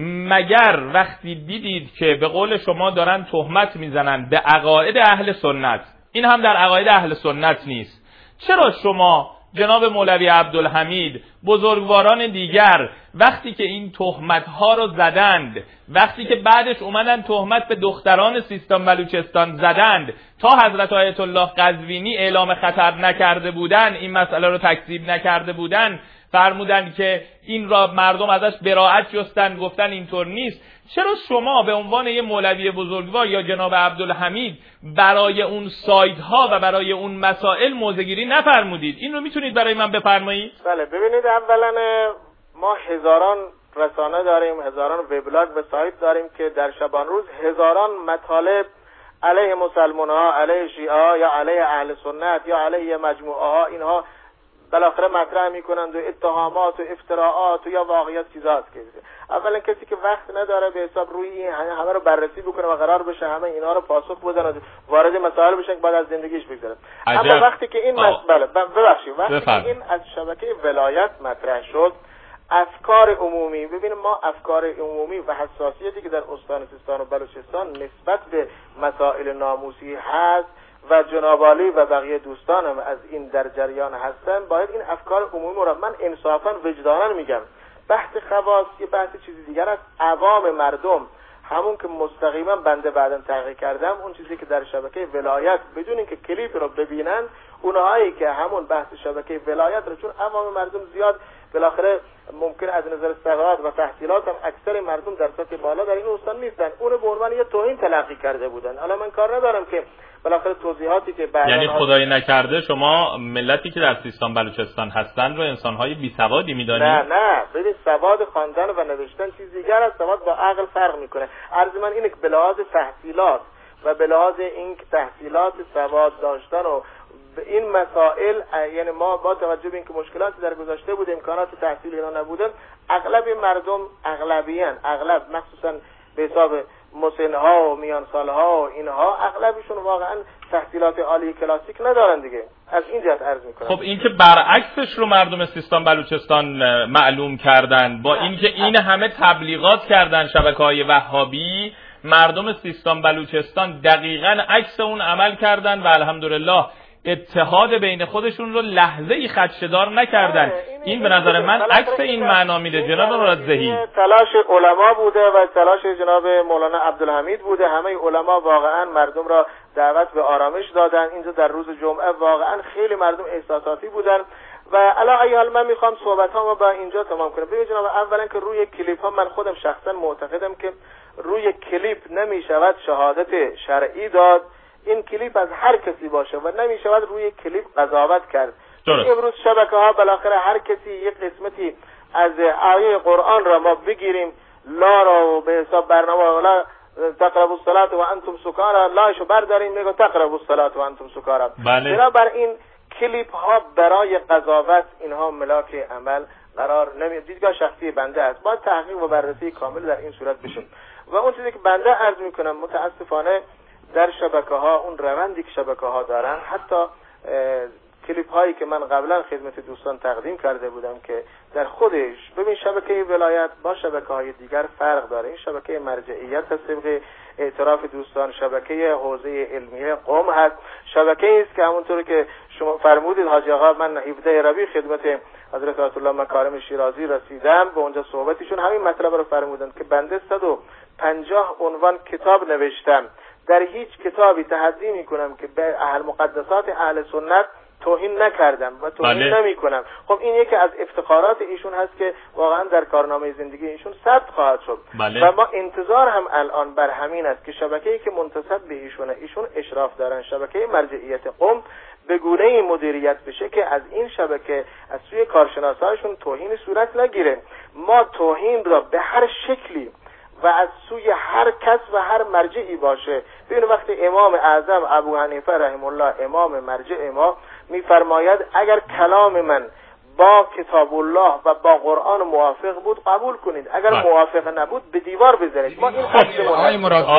مگر وقتی دیدید که به قول شما دارن تهمت میزنن به عقاید اهل سنت، این هم در عقاید اهل سنت نیست، چرا شما جناب مولوی عبدالحمید بزرگواران دیگر وقتی که این تهمت‌ها رو زدند، وقتی که بعدش اومدن تهمت به دختران سیستان بلوچستان زدند، تا حضرت آیت الله قزوینی اعلام خطر نکرده بودن، این مسئله رو تکذیب نکرده بودن، فرمودن که این را مردم ازش براءت جستن، گفتن اینطور نیست، چرا شما به عنوان یه مولوی بزرگوار یا جناب عبدالحمید برای اون سایدها و برای اون مسائل موضع‌گیری نفرمودید؟ این رو میتونید برای من بفرمایید؟ بله ببینید، اولا ما هزاران رسانه داریم، هزاران وبلاگ و سایت داریم که در شبان روز هزاران مطالب علیه مسلمان‌ها، علیه شیعه یا علیه اهل سنت یا علیه مجموعه ها اینها بالاخره مطرح میکنند و اتهامات و افتراعات و یا واقعیت چیزاست که اولا کسی که وقت نداره به حساب روی این همه رو بررسی بکنه و قرار بشه همه اینا رو پاسخ بدن و وارد مسائل بشن که بعد از زندگیش بگذره. اما وقتی که این مسئله وقتی که این از شبکه ولایت مطرح شد، افکار عمومی، ببینیم ما افکار عمومی و حساسیتی که در استان سیستان و بلوچستان نسبت به مسائل ناموسی هست و جناب عالی و بقیه دوستانم از این در جریان هستن، باید این افکار عمومی رو من انصافا وجدانا میگم، بحث خواص یه بحث چیزی دیگر است. عوام مردم همون که مستقیما بنده بعداً تحقیق کردم، اون چیزی که در شبکه ولایت بدون اینکه کلیپ رو ببینن، اونهایی که همون بحث شبکه ولایت رو، چون عوام مردم زیاد بالاخره ممکن از نظر سواد و تحصیلات هم اکثر مردم در سطح بالا در این استان نیستن، اون رو به عنوان یه توهین تلقی کرده بودن. حالا من کار ندارم که بالاخره توضیحاتی که یعنی خدای نکرده شما ملتی که در سیستان بلوچستان هستن رو انسان‌های بی‌سوادی می‌دانید؟ نه ببین، سواد خواندن و نوشتن چیز دیگر است، سواد با عقل فرق میکنه. عرض من اینه که به لحاظ تحصیلات و به لحاظ این تحصیلات سواد داشتن و این مسائل، یعنی ما با توجه به اینکه مشکلاتی در گذشته بود، امکانات تحصیلی اینا نبودن، اغلب مردم اغلب مخصوصا به حساب مسن‌ها و میانسال‌ها و اینها، اغلبشون واقعا تحصیلات عالی کلاسیک ندارن دیگه. از این جهت عرض میکنم. خب این که برعکسش رو مردم سیستان بلوچستان معلوم کردن، با اینکه این همه تبلیغات کردن شبکه‌های وهابی، مردم سیستان بلوچستان دقیقاً عکس اون عمل کردن و الحمدلله اتحاد بین خودشون رو لحظه‌ای خدشه‌دار نکردن. این به نظر من عکس این معنا میده جناب مرادزهی. تلاش علما بوده و تلاش جناب مولانا عبدالحمید بوده. همه علما واقعا مردم را دعوت به آرامش دادن. اینجا در روز جمعه واقعا خیلی مردم احساساتی بودن و علی ای حال من میخوام صحبت‌هامو با اینجا تمام کنم. ببینید جناب، اولا که روی کلیپ ها من خودم شخصا معتقدم که روی کلیپ نمیشود شهادت شرعی داد. این کلیپ از هر کسی باشه و نمیشود روی کلیپ قضاوت کرد. امروز شبکه‌ها بالاخره هر کسی یک قسمتی از آیه قرآن را ما بگیریم، لا را به حساب برنامه لا تقربوا الصلاة و انتم سکارا، لاشو برداریم میگه تقربوا الصلاة و انتم سکارا. بنابراین کلیپ ها برای قضاوت اینها ملاک عمل دیدگاه شخصی بنده است. باید تحقیق و بررسی کامل در این صورت بشه. و اون چیزی که بنده عرض میکنم متاسفانه در شبکه‌ها، اون روندی که شبکه‌ها دارن، حتی کلیپ هایی که من قبلا خدمت دوستان تقدیم کرده بودم که در خودش ببین شبکه ولایت با شبکه‌های دیگر فرق داره. این شبکه مرجعیت هست طبق اعتراف دوستان، شبکه حوزه علمیه قم هست، شبکه‌ای است که همونطور که شما فرمودید حاجی آقا، من 17 ربیع خدمت حضرت آیت الله مکارم شیرازی رسیدم، به اونجا صحبتشون همین مطلب رو فرمودند که بنده 150 عنوان کتاب نوشتم، در هیچ کتابی تحدی میکنم که به اهل مقدسات اهل سنت توهین نکردم و توهین نمیکنم. خب این یکی از افتخارات ایشون هست که واقعا در کارنامه زندگی ایشون ثبت خواهد شد. و ما انتظار هم الان بر همین است که شبکه‌ای که منتسب به ایشون اشراف دارن، شبکه مرجعیت قم، به گونه‌ای مدیریت بشه که از این شبکه از سوی کارشناسانشون توهین صورت نگیره. ما توهین را به هر شکلی و از سوی هر کس و هر مرجعی باشه، ببین وقتی امام اعظم ابو حنیفه رحمه الله امام مرجع ما میفرماید اگر کلام من با کتاب الله و با قرآن موافق بود قبول کنید، اگر موافق نبود به دیوار بزنید. ما این آقای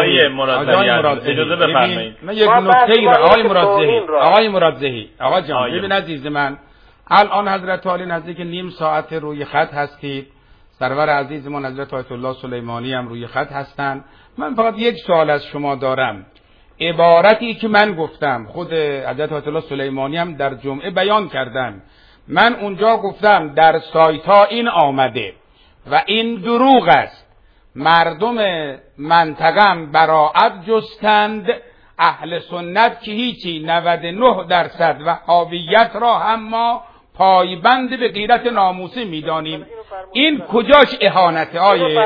مرادزهی اجازه بفرمایید من یک نکته را آقای مرادزهی آقا جان ببین عزیز من، الان حضرت عالی نزدیک نیم ساعت روی خط هستید، سرور عزیزمون حضرت آیت الله سلیمانی هم روی خط هستن. من فقط یک سوال از شما دارم. عبارتی که من گفتم خود حضرت آیت الله سلیمانی هم در جمعه بیان کردن، من اونجا گفتم در سایت ها این آمده و این دروغ است، مردم منطقم براعت جستند، اهل سنت که هیچی 99% و حاویت را هم ما پایبند به غیرت ناموسی میدانیم. این کجاش اهانته؟ اینو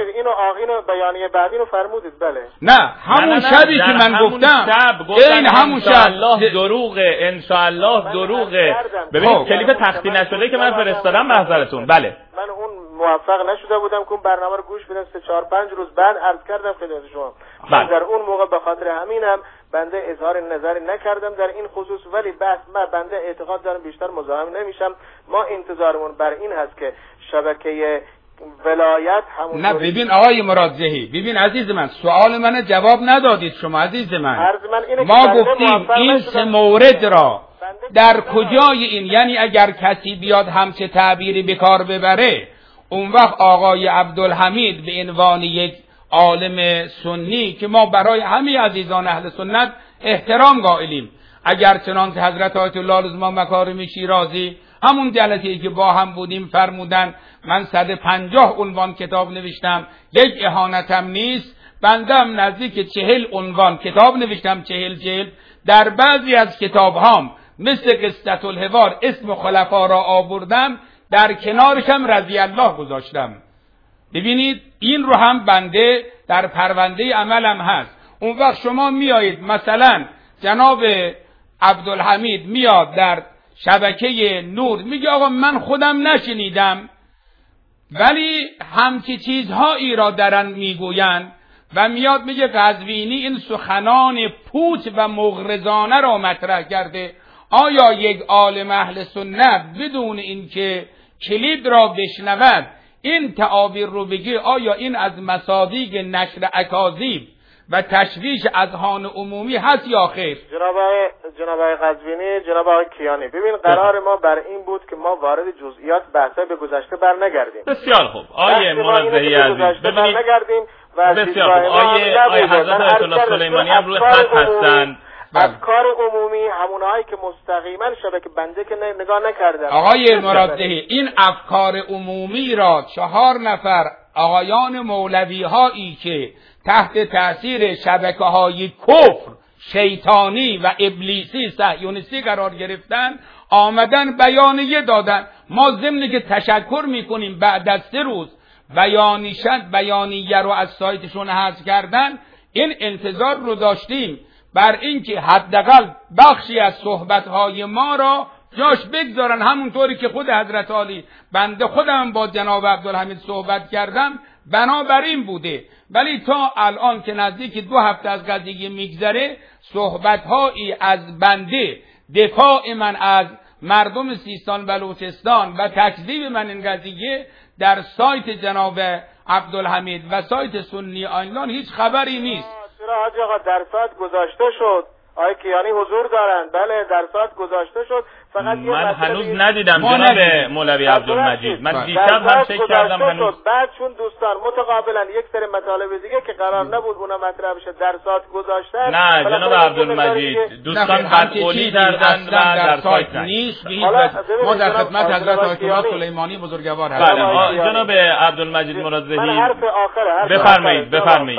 بیانیه بعدی رو فرمودید. بله نه همون شبی که من گفتم این همون شب الله دروغه، انشاءالله دروغه. ببینید کلیپ تختی نشده که من فرستادم به حضرتون. بله من اون موفق نشده بودم که برنامه رو گوش بدم، 3-4-5 روز بعد عرض کردم خدمت شما. من در اون موقع به خاطر همینم بنده اظهار نظری نکردم در این خصوص، ولی بس من بنده اعتقاد دارم بیشتر مزاحم نمیشم. ما انتظارمون بر این هست که شبکه ولایت همون نه. ببین آقای مرادزهی، ببین عزیز من، سوال من جواب ندادید شما عزیز من. ما گفتیم این 3 مورد را در کجای این، یعنی اگر کسی بیاد همچه تعبیری به کار ببره، اون وقت آقای عبدالحمید به عنوان یک عالم سنی که ما برای همه عزیزان اهل سنت احترام قائلیم، اگر چنانچه حضرت آیت الله العظمی مکارم شیرازی همون جلسه‌ای که با هم بودیم فرمودن من 150 عنوان کتاب نوشتم، یک اهانتم نیست. بندم نزدیک 40 عنوان کتاب نوشتم، 40 جلد. در بعضی از کتابهام مثل قصة الحوار اسم خلفا را آوردم، در کنارشم رضی الله گذاشتم. ببینید این رو هم بنده در پرونده عملم هست. اون وقت شما میایید مثلا جناب عبدالحمید میاد در شبکه نور میگه آقا من خودم نشنیدم، ولی همچی چیزهایی را درن میگویند و میاد میگه قزوینی این سخنان پوچ و مغرضانه را مطرح کرده. آیا یک عالم اهل سنت بدون اینکه کلید را بشنود این تعابیر رو بگه؟ آیا این از مصادیق نشر اکاذیب و تشویش اذهان عمومی هست یا خیر؟ جناب آقای قزوینی، جناب آقای کیانی، ببین قرار ما بر این بود که ما وارد جزئیات بحث به گذشته برنگردیم. بسیار خوب آیه مرادزهی عزیز، ببینید بسیار خوب آیه حضرت آیت الله سلیمانی هم روی خط هستند. افکار عمومی همونهایی که مستقیما شبکه بنده که نگاه نکردن. آقای مرادزهی این افکار عمومی را 4 نفر آقایان مولوی هایی که تحت تأثیر شبکه های کفر شیطانی و ابلیسی صهیونیستی قرار گرفتن آمدن بیانیه دادن. ما ضمن که تشکر میکنیم بعد از 3 روز بیانیه رو از سایتشون حذف کردن، این انتظار رو داشتیم بر اینکه حداقل بخشی از صحبت‌های ما را جاش بگذارن، همونطوری که خود حضرت عالی بنده خودم با جناب عبدالحمید صحبت کردم بنابراین بوده. ولی تا الان که نزدیک 2 هفته از قضیه میگذره، صحبت‌هایی از بنده، دفاع من از مردم سیستان بلوچستان و تکذیب من این قضیه در سایت جناب عبدالحمید و سایت سنی آنلاین هیچ خبری نیست. چرا حاجی آقا در سایت گذاشته شد؟ آقای کیانی حضور دارن؟ بله در سایت گذاشته شد. فقط من هنوز ندیدم جناب مولوی عبدالمجید. من دیشب هم چک کردم هنوز. بعد چون دوستان متقابلا یک سری مطالب دیگه که قرار نبود اونا مطرح بشه در سایت گذاشتن. نه جناب عبدالمجید دوستان بدقولی کردن و در سایت نیست. ما در خدمت حضرت آیت الله سلیمانی بزرگوار هستیم. بله جناب عبدالمجید مرادزهی. من حرف آخره. بفرمایید.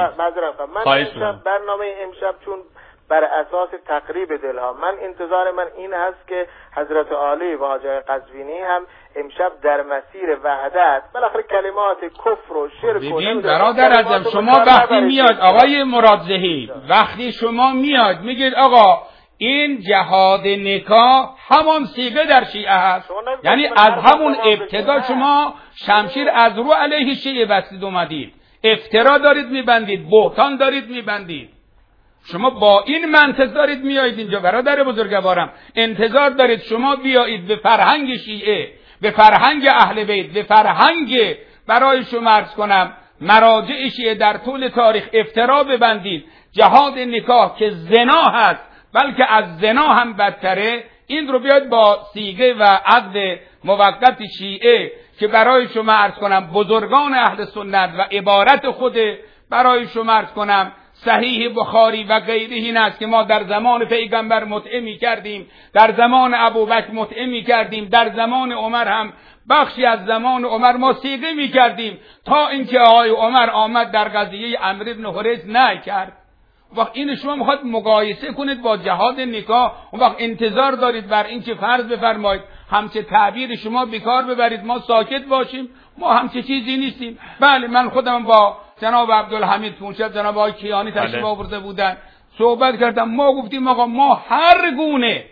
خواهش می‌کنم. برنامه امشب چون بر اساس تقریب دلها، من انتظار من این هست که حضرت عالی و حاجی قزوینی هم امشب در مسیر وحدت، بالاخره کلمات کفر و شرک ببین برادر اعظم، شما وقتی میاد آقای مرادزهی، وقتی شما میاد میگید آقا این جهاد نکاح همان صیغه در شیعه هست، یعنی از همون ابتدا شما شمشیر از رو علیه شیعه بستید اومدید، افترا دارید میبندید، بهتان دارید میبندید. شما با این منطق دارید میایید اینجا برادر بزرگوارم، انتظار دارید شما بیایید به فرهنگ شیعه، به فرهنگ اهل بیت، به فرهنگ برای شما عرض کنم مراجع شیعه در طول تاریخ افترا ببندید، جهاد نکاح که زنا هست بلکه از زنا هم بدتره، این رو بیاید با صیغه و عقد موقت شیعه که برای شما عرض کنم بزرگان اهل سنت و عبارت خود برای شما عرض کنم صحیح بخاری و غیره این است که ما در زمان پیغمبر مطعمی کردیم، در زمان ابوبکر مطعمی کردیم، در زمان عمر هم بخشی از زمان عمر ما صیغه می کردیم تا اینکه آقای عمر آمد در قضیه عمرو بن حریث نکرد. وقت این شما میخواد مقایسه کنید با جهاد نکاح، اون وقت انتظار دارید بر اینکه فرض بفرمایید همچه تعبیر شما بیکار ببرید ما ساکت باشیم، ما همچه چیزی نیستیم. بله من خودم با جناب عبدالحمید پونشب جناب آقای کیانی تشریف آورده بودن صحبت کردم، ما گفتیم آقا ما هر گونه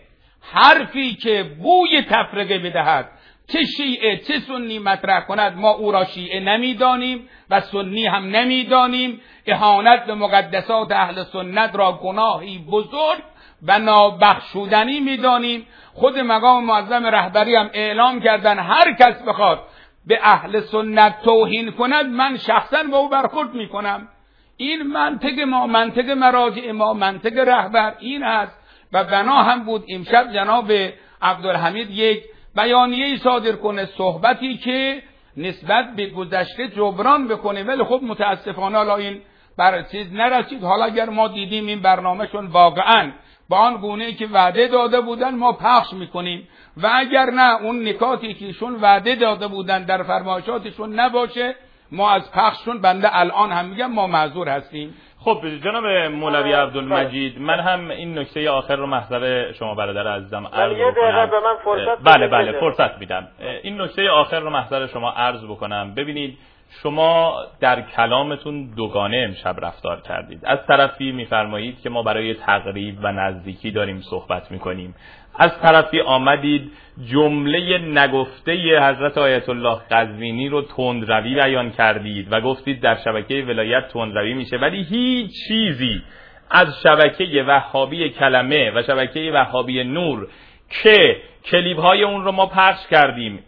حرفی که بوی تفرقه بدهد چه شیعه چه سنی مطرح کند ما او را شیعه نمیدانیم و سنی هم نمیدانیم. اهانت به مقدسات اهل سنت را گناهی بزرگ و نابخشودنی میدانیم. خود مقام معظم رهبری هم اعلام کردن هر کس بخواد به اهل سنت توهین کند من شخصا با او برخورد میکنم. این منطق ما، منطق مراجع ما، منطق رهبر این هست و بنا هم بود امشب جناب عبدالحمید یک بیانیه صادر کنه، صحبتی که نسبت به گذشته جبران بکنه، ولی خب متاسفانه حالا این بر چیز نرسید. حالا اگر ما دیدیم این برنامهشون واقعا با آن گونه‌ای که وعده داده بودن ما پخش میکنیم و اگر نه اون نکاتی که ایشون وعده داده بودن در فرمایشاتشون نباشه ما از پخششون بنده الان هم میگم ما معذور هستیم. خب جناب مولوی عبدالمجید من هم این نکته آخر رو محضر شما برادر عزیزم عرض بکنم. به من فرصت بله فرصت میدم. این نکته آخر رو محضر شما عرض بکنم. ببینید شما در کلامتون دوگانه امشب رفتار کردید. از طرفی میفرمایید که ما برای تقریب و نزدیکی داریم صحبت میکنیم، از طرفی آمدید جمله نگفته حضرت آیت الله قزوینی رو تندروی بیان کردید و گفتید در شبکه ولایت تندروی میشه، ولی هیچ چیزی از شبکه وهابی کلمه و شبکه وهابی نور که کلیپ‌های اون رو ما پخش کردیم،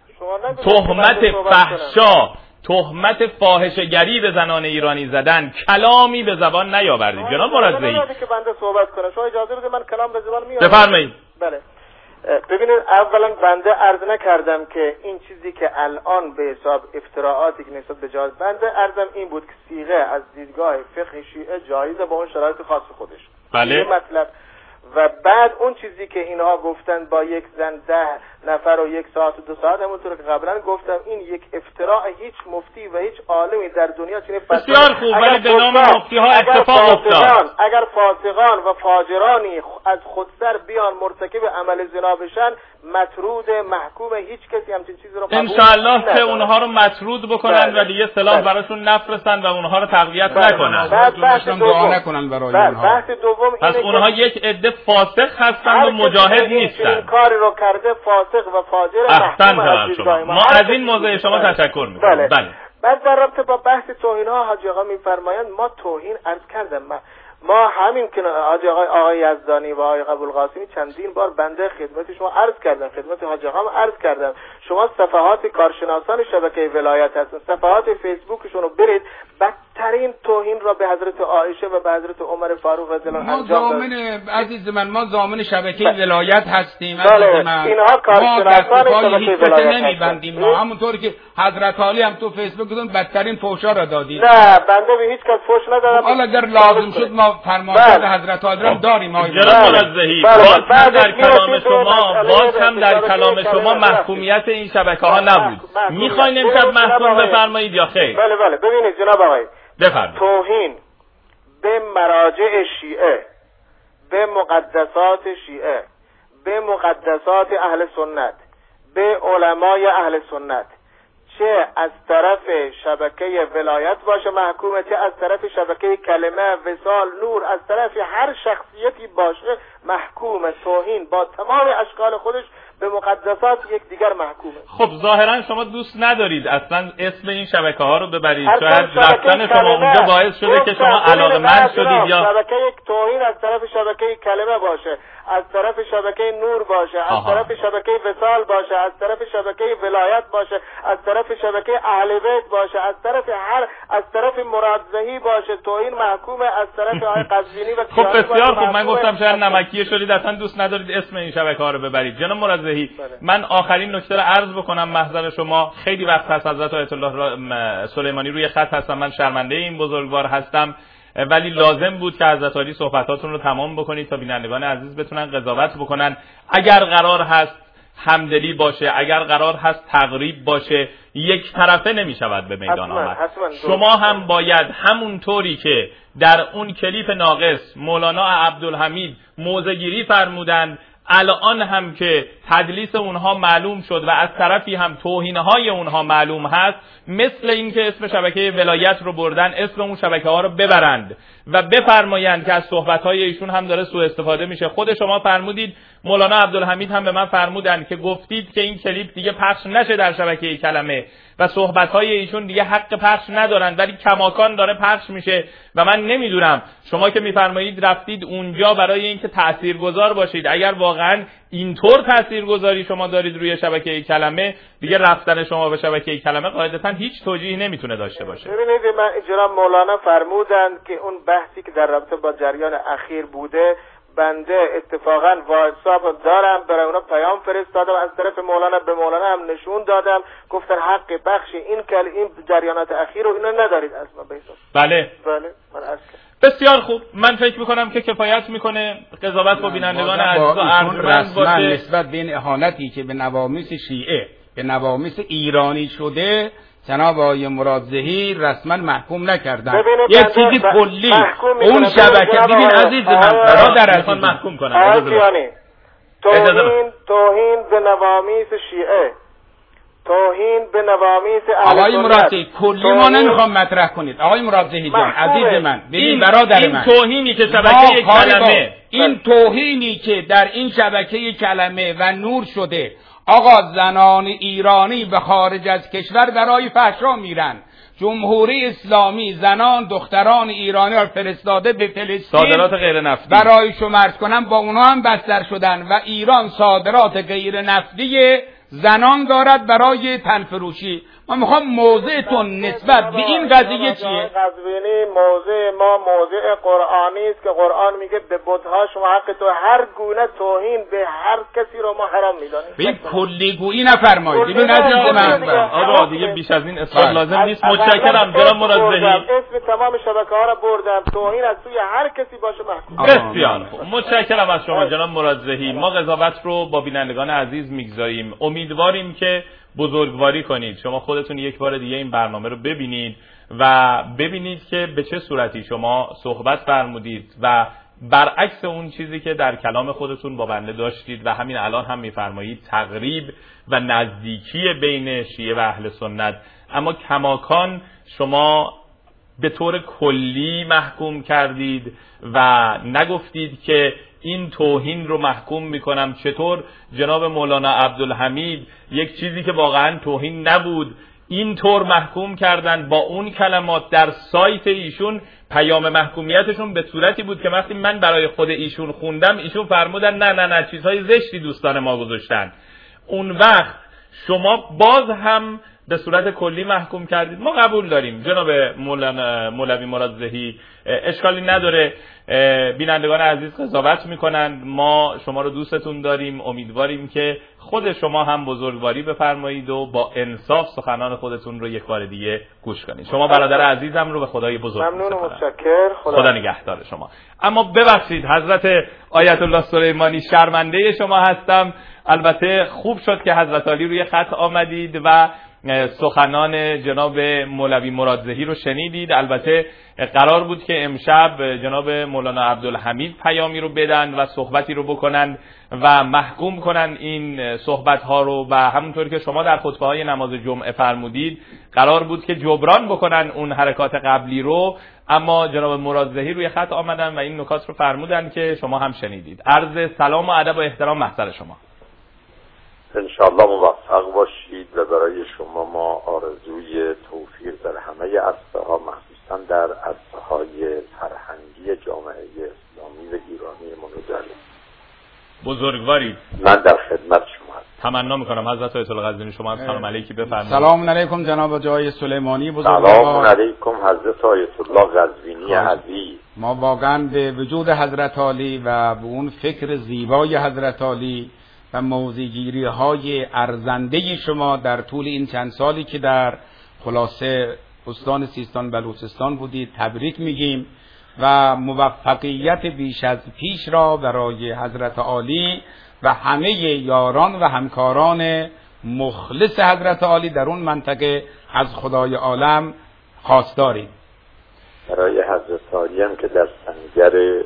تهمت فحشا، تهمت فاحشه‌گری به زنان ایرانی زدن، کلامی به زبان نیاوردید. جناب مرادزهی که بنده صحبت کنم شما اجازه بده من کلام به زبان میارم. بفرمایید. بله ببینید اولا بنده عرض نکردم که این چیزی که الان به حساب افتراعاتی که نسبت به جهاد، بنده عرضم این بود که صیغه از دیدگاه فقه شیعه جایزه با اون شرایط خاص خودش. بله مطلب و بعد اون چیزی که اینها گفتن با یک زن 10 نفر و 1 ساعت و 2 ساعت، همونطور که قبلا گفتم این یک افتراع، هیچ مفتی و هیچ عالمی در دنیا چنین بسیار خوب، ولی به نام مفتی ها اتفاق افتاد. اگر فاسقان و فاجرانی از خودسر بیان مرتکب عمل زنا بشن مطرود، محکوم، هیچ کسی همچین چیزی رو قبول انشاءالله که اونها رو مطرود بکنن و دیگه سلاح براشون نفرستن و اونها رو تقویت نکنن. بحث دوم پس اونها یک عده فاسق هستند و مجاهد نیستن. این کاری رو کرده فاسق و فاجر محکوم شما. ما از این موضوع شما تشکر می‌کنیم. بله. بعد در رابطه با بحث توهین ها حاجی آقا میفرمایند ما توهین عرض کردم ما همین که آقای یزدانی و آقای ابوالقاسمی چندین بار بنده خدمت شما عرض کردم، خدمت حاج آقا هم عرض کردم، شما صفحات کارشناسان شبکه ولایت هستن، صفحات فیسبوکشون رو برید، بدترین توهین را به حضرت عایشه و به حضرت عمر فاروق رضی الله عنه انجام دادن. عزیز من ما ضامن شبکه ولایت هستیم. بله. عزیز من اینها کارشناسان شبکه ولایت نمیبندیم. ما همونطوری که حضرت علی هم تو فیسبوکتون بدترین فحشا را دادید. نه بنده به هیچ کس فحش ندادم. حالا اگر لازم شد ما فرمایشات حضرت علی را داریم. جناب منزهی باز هم در کلام شما محکومیت این شبکه ها نبود. میخواین امشب محکوم بفرمایید یا خیر؟ بله بله. ببینید جناب آقای، بفرمایید. توهین به مراجع شیعه، به مقدسات شیعه، به مقدسات اهل سنت، به علمای اهل سنت، چه از طرف شبکه ولایت باشه محکومه، چه از طرف شبکه کلمه، وصال، نور، از طرف هر شخصیتی باشه محکومه. توهین با تمام اشکال خودش به مقدسات یک دیگر محکومه. خب ظاهرا شما دوست ندارید اصلا اسم این شبکه ها رو ببرید، شاید رفتن شما اونجا باعث شده که شما علاقه‌مند شدید یا شبکه یک توهین از طرف شبکه کلمه باشه، از طرف شبکه نور باشه، از طرف شبکه وصال باشه، از طرف شبکه ولایت باشه، از طرف شبکه اهل بیت باشه، از طرف مرادزهی باشه، توهین محکومه، از طرف آقای قزوینی و خب بسیار خوب. من گفتم شاید نمکیه شدید اصلا دوست ندارید اسم این شبکه ها رو ببرید. جناب مرادزهی من آخرین نکته رو عرض بکنم محضر شما. خیلی وقت هست حضرت آیت الله سلیمانی روی خط هستم، من شرمنده این بزرگوار هستم، ولی لازم بود که حضرت علی صحبتاتون رو تمام بکنید تا بینندگان عزیز بتونن قضاوت بکنن. اگر قرار هست همدلی باشه، اگر قرار هست تقریب باشه، یک طرفه نمی شود به میدان آمد. شما هم باید همونطوری که در اون کلیپ ناقص مولانا عبدالحمید موضع‌گیری فرمودند، الان هم که تدلیس اونها معلوم شد و از طرفی هم توهینهای اونها معلوم هست، مثل این که اسم شبکه ولایت رو بردن، اسم اون شبکه ها رو ببرند و بفرمایند که از صحبتهای ایشون هم داره سوء استفاده میشه. خود شما فرمودید، مولانا عبدالحمید هم به من فرمودند که گفتید که این کلیپ دیگه پخش نشه در شبکه کلمه و صحبتهای ایشون دیگه حق پخش ندارن، ولی کماکان داره پخش میشه و من نمیدونم شما که میفرمایید رفتید اونجا برای اینکه تاثیرگذار باشید، اگر واقعا اینطور تاثیرگذاری شما دارید روی شبکه کلمه، دیگه رفتن شما به شبکه کلمه قاعدتاً هیچ توجیهی نمیتونه داشته باشه. ببینید من جناب مولانا فرمودند که اون بحثی که در رابطه با جریان اخیر بوده، بنده اتفاقا واتساپ دارم، برای اونا پیام فرستادم، از طرف مولانا به مولانا هم نشون دادم، گفتن حق بخش این جریانات اخیر رو اینا ندارید اصلا بهتون. بله من عرض کردم. بسیار خوب. من فکر میکنم که کفایت میکنه قضاوت با بینندگان عزیز و ارجمند باشه نسبت به این اهانتی که به نوامیس شیعه، به نوامیس ایرانی شده جناب آقای مرادزهی رسما محکوم نکردن. یه چیزی کلی اون شبکه ببین عزیز من برادر عزیز محکوم کنن. توهین به نوامیس شیعه، توهین به نوامیس آقای مرادزهی کلی ما نمیخوام مطرح کنید. آقای مرادزهی جان عزیز من ببین برادر من، این توهینی که شبکه کلمه، این توهینی که در این شبکه کلمه و نور شده، آقا زنان ایرانی به خارج از کشور برای فحشا میرن، جمهوری اسلامی زنان دختران ایرانی را فرستاده به فلسطین، صادرات غیر نفتی برای شمرد کنن، با اونها هم بستر شدن و ایران صادرات غیر نفتی زنان دارد برای تنفروشی. ما میخوام موضعتون نسبت به این قضیه چیه؟ قزوینی موضع ما موضع قرآنی است که قرآن میگه به بت‌ها شما حق تو هر گونه توهین به هر کسی رو ما حرام میدانیم. ببین کلیگویی نفرمایید. ببین عزیز من آقا دیگه بیش از این اصلا لازم نیست. متشکرم جناب مرادزهی. اسم تمام شبکه‌ها رو بردم، توهین از سوی هر کسی باشه محکوم. بسیار خوب. متشکرم از شما جناب مرادزهی. ما قضاوت رو با بینندگان عزیز میگذاریم. امیدواریم که بزرگواری کنید. شما خودتون یک بار دیگه این برنامه رو ببینید و ببینید که به چه صورتی شما صحبت فرمودید و برعکس اون چیزی که در کلام خودتون با بنده داشتید و همین الان هم میفرمایید تقریب و نزدیکی بین شیعه و اهل سنت، اما کماکان شما به طور کلی محکوم کردید و نگفتید که این توهین رو محکوم میکنم. چطور جناب مولانا عبدالحمید یک چیزی که واقعا توهین نبود، اینطور محکوم کردن با اون کلمات. در سایت ایشون پیام محکومیتشون به صورتی بود که وقتی من برای خود ایشون خوندم، ایشون فرمودن نه چیزهای زشتی دوستان ما گذاشتن. اون وقت شما باز هم به صورت کلی محکوم کردید. ما قبول داریم جناب مولوی مرادزهی، اشکالی نداره، بینندگان عزیز قضاوت میکنن، ما شما رو دوستتون داریم، امیدواریم که خود شما هم بزرگواری بفرمایید و با انصاف سخنان خودتون رو یک بار دیگه گوش کنید. شما برادر عزیزم رو به خدای بزرگ ممنون و متشکر. خدا نگهدار شما. اما ببخشید حضرت آیت الله سلیمانی، شرمنده شما هستم. البته خوب شد که حضرت علی روی خط آمدید و سخنان جناب مولوی مرادزهی رو شنیدید. البته قرار بود که امشب جناب مولانا عبدالحمید پیامی رو بدن و صحبتی رو بکنن و محکوم کنن این صحبت ها رو، و همونطور که شما در خطبه های نماز جمعه فرمودید قرار بود که جبران بکنن اون حرکات قبلی رو، اما جناب مرادزهی روی خط آمدن و این نکات رو فرمودن که شما هم شنیدید. عرض سلام و ادب و احترام محضر شما. انشاءالله موفق باشید و برای شما ما آرزوی توفیق در همه عرصه ها، مخصوصا در عرصه های فرهنگی جامعه اسلامی و ایرانی ما داریم. بزرگوارید. من در خدمت شما هستم. تمنا میکنم حضرت آیت الله قزوینی شما سلام علیکی بفرمایید. سلام علیکم جناب جای سلیمانی بزرگوار. سلام علیکم حضرت آیت الله قزوینی عزیز. ما واقعا به وجود حضرت علی و به اون فکر زیبای حضرت علی و موضع‌گیری های ارزنده شما در طول این چند سالی که در خلاصه استان سیستان بلوچستان بودید تبریک میگیم و موفقیت بیش از پیش را برای حضرت عالی و همه یاران و همکاران مخلص حضرت عالی در اون منطقه از خدای عالم خواستاریم. برای حضرت عالی هم که در سنگر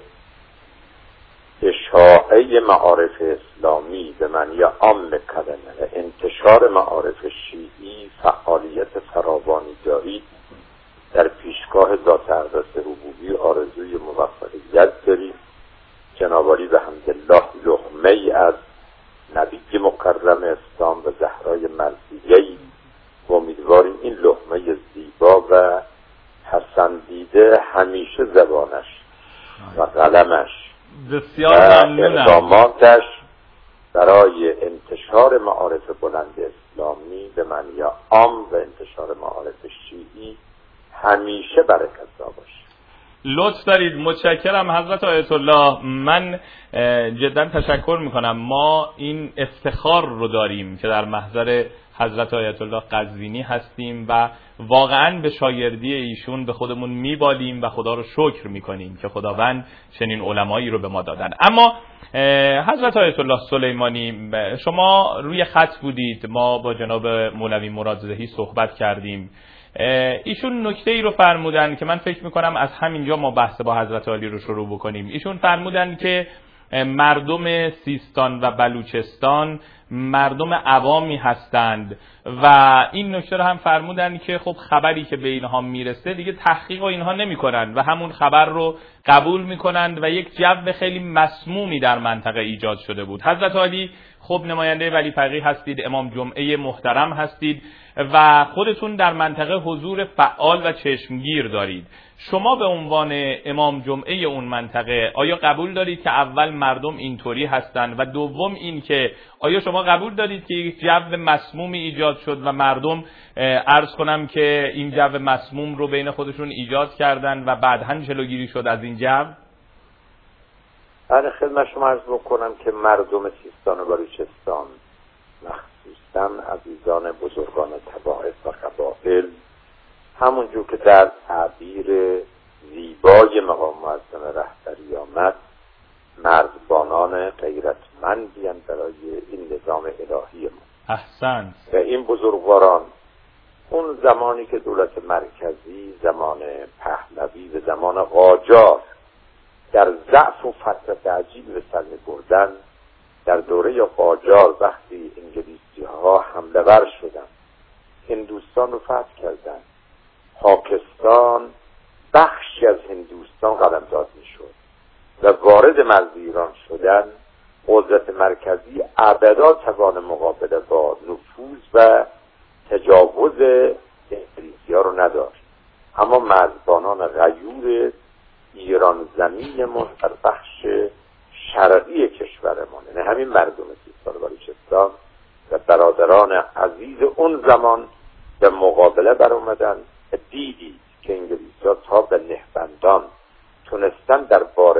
اشاعه معارف اسلامی به معنی عام کلمه و انتشار معارف شیعی فعالیت فراوانی دارید، در پیشگاه ذات اقدس ربوبی آرزوی موفقیت داریم. جناب عالی به حمدالله لقمه‌ای از نبی مکرم اسلام و زهرای مرضیه‌ای و امیدواریم این لقمه زیبا و پسندیده همیشه زبانش و قلمش بسیار ممنونم اقداماتش برای انتشار معارف بلند اسلامی به معنی عام و انتشار معارف شیعی همیشه برکت‌زا باشه. لطف دارید. متشکرم حضرت آیت الله. من جدا تشکر میکنم. ما این افتخار رو داریم که در محضر حضرت آیت الله قزوینی هستیم و واقعا به شاگردی ایشون به خودمون میبالیم و خدا رو شکر میکنیم که خداوند چنین علمایی رو به ما دادن. اما حضرت آیت الله سلیمانی، شما روی خط بودید، ما با جناب مولوی مرادزهی صحبت کردیم. ایشون نکته ای رو فرمودن که من فکر میکنم از همینجا ما بحث با حضرت علی رو شروع بکنیم. ایشون فرمودن که مردم سیستان و بلوچستان مردم عوامی هستند و این نکته رو هم فرمودن که خب خبری که به اینها میرسه دیگه تحقیق و اینها نمیکنن و همون خبر رو قبول میکنند و یک جو خیلی مسمومی در منطقه ایجاد شده بود. حضرت علی خب نماینده ولی فقیه هستید، امام جمعه محترم هستید و خودتون در منطقه حضور فعال و چشمگیر دارید. شما به عنوان امام جمعه اون منطقه آیا قبول دارید که اول مردم اینطوری هستند و دوم این که آیا شما قبول دارید که یک جو مسمومی ایجاد شد و مردم عرض کنم که این جو مسموم رو بین خودشون ایجاد کردن و بعداً جلوگیری شد از این جو؟ من خدمت شما عرض بکنم که مردم سیستان و بلوچستان مخصوصا عزیزان بزرگان طوائف و قبایل همونجور که در تعبیر زیبای مقام معظم رهبری آمد مرزبانان غیرتمندی هم برای این نظام الهی ما. احسنت. و این بزرگواران اون زمانی که دولت مرکزی زمان پهلوی و زمان قاجار در ضعف و فترت عجیب به سر بردن، در دوره قاجار وقتی انگلیسی ها حمله ور شدن هندوستان رو فتح کردن، پاکستان بخشی از هندوستان قلمداد می شد و وارد مرز ایران شدن، قدرت مرکزی ابدا توان مقابله با نفوذ و تجاوز انگلیسی ها رو نداشت. اما مرزبانان غیور ایران زمینمون در بخش شرقی کشورمون، یعنی همین مردم سیستان و بلوچستان و برادران عزیز اون زمان به مقابله بر اومدن. دیدید که انگلیس‌ها تا به نهبندان تونستن در بار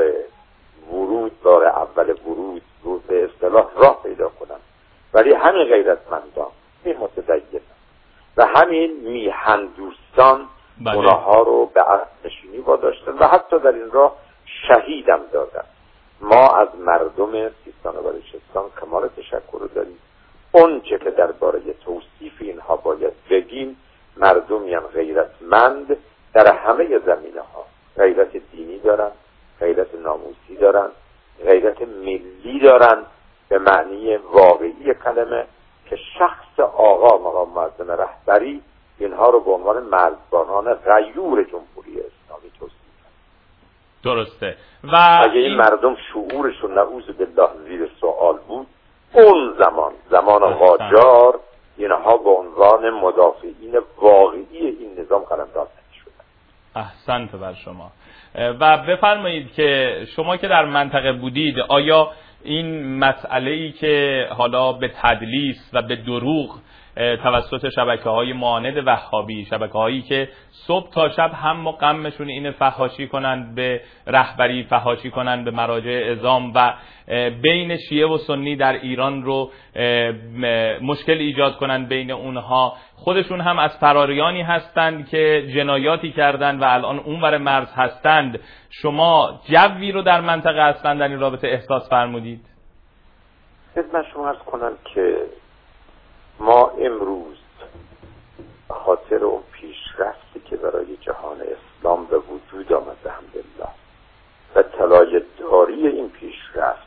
اول ورود رو به اصطلاح راه پیدا کنن، ولی همین غیرتمندان، این متدینان و همین میهن دوستان اونها رو به عقب نشینی واداشتن و حتی در این راه شهیدم دادن. ما از مردم سیستان و بلوچستان کمال تشکر رو داریم. اون چه که درباره توصیف اینها باید بگیم، مردمی غیرتمند در همه زمینه‌ها، غیرت دینی دارن، غیرت ناموسی دارن، غیرت ملی دارن به معنی واقعی کلمه، که شخص آقا مقام معظم رهبری اینها رو به عنوان مرزبانان غیور جمهوری اسلامی توصیف کرد. درسته. و اگه این مردم شعورشون نعوذ بالله زیر سوال بود، اون زمان قاجار اینها به عنوان مدافعین واقعی این نظام قلمداد نمی‌شدند. احسنت بر شما. و بفرمایید که شما که در منطقه بودید، آیا این مسئله‌ای که حالا به تدلیس و به دروغ توسط شبکه‌های معاند وهابی، شبکه‌هایی که صبح تا شب هم و غمشون اینه فحاشی کنن به رهبری، فحاشی کنن به مراجع اعظام و بین شیعه و سنی در ایران رو مشکل ایجاد کنن بین اونها، خودشون هم از فراریانی هستند که جنایاتی کردن و الان اونور مرز هستند، شما جوی رو در منطقه هستند در این رابطه احساس فرمودید؟ خدمت شما عرض کنم که ما امروز به خاطر اون پیشرفتی که برای جهان اسلام به وجود آمده الحمدلله و طلایه‌داری این پیشرفت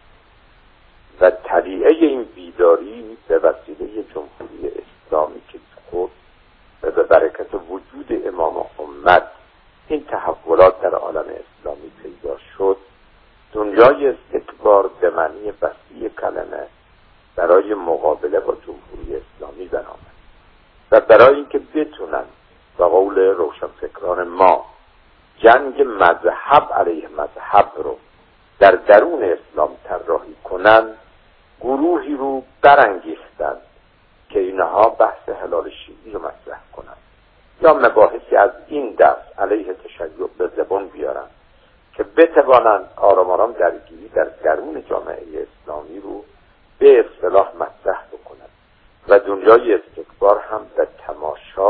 و طلیعه این بیداری به وسیله جمهوری اسلامی که خود و به برکت وجود امام محمد این تحولات در عالم اسلامی پیدا شد، دنیای استکبار به معنی وسیع کلمه برای مقابله با جمهوری اسلامی برآمد و برای اینکه بتونن به قول روشنفکران ما جنگ مذهب علیه مذهب رو در درون اسلام طراحی کنن، گروهی رو برانگیختن که اینها بحث حلال شیعی رو مطرح کنن یا مباحثی از این دست علیه تشیع به زبان بیارن که بتوانند آرام آرام درگیری در درون جامعه اسلامی رو به اصطلاح مطرح بکنند و دنیای استکبار هم به تماشا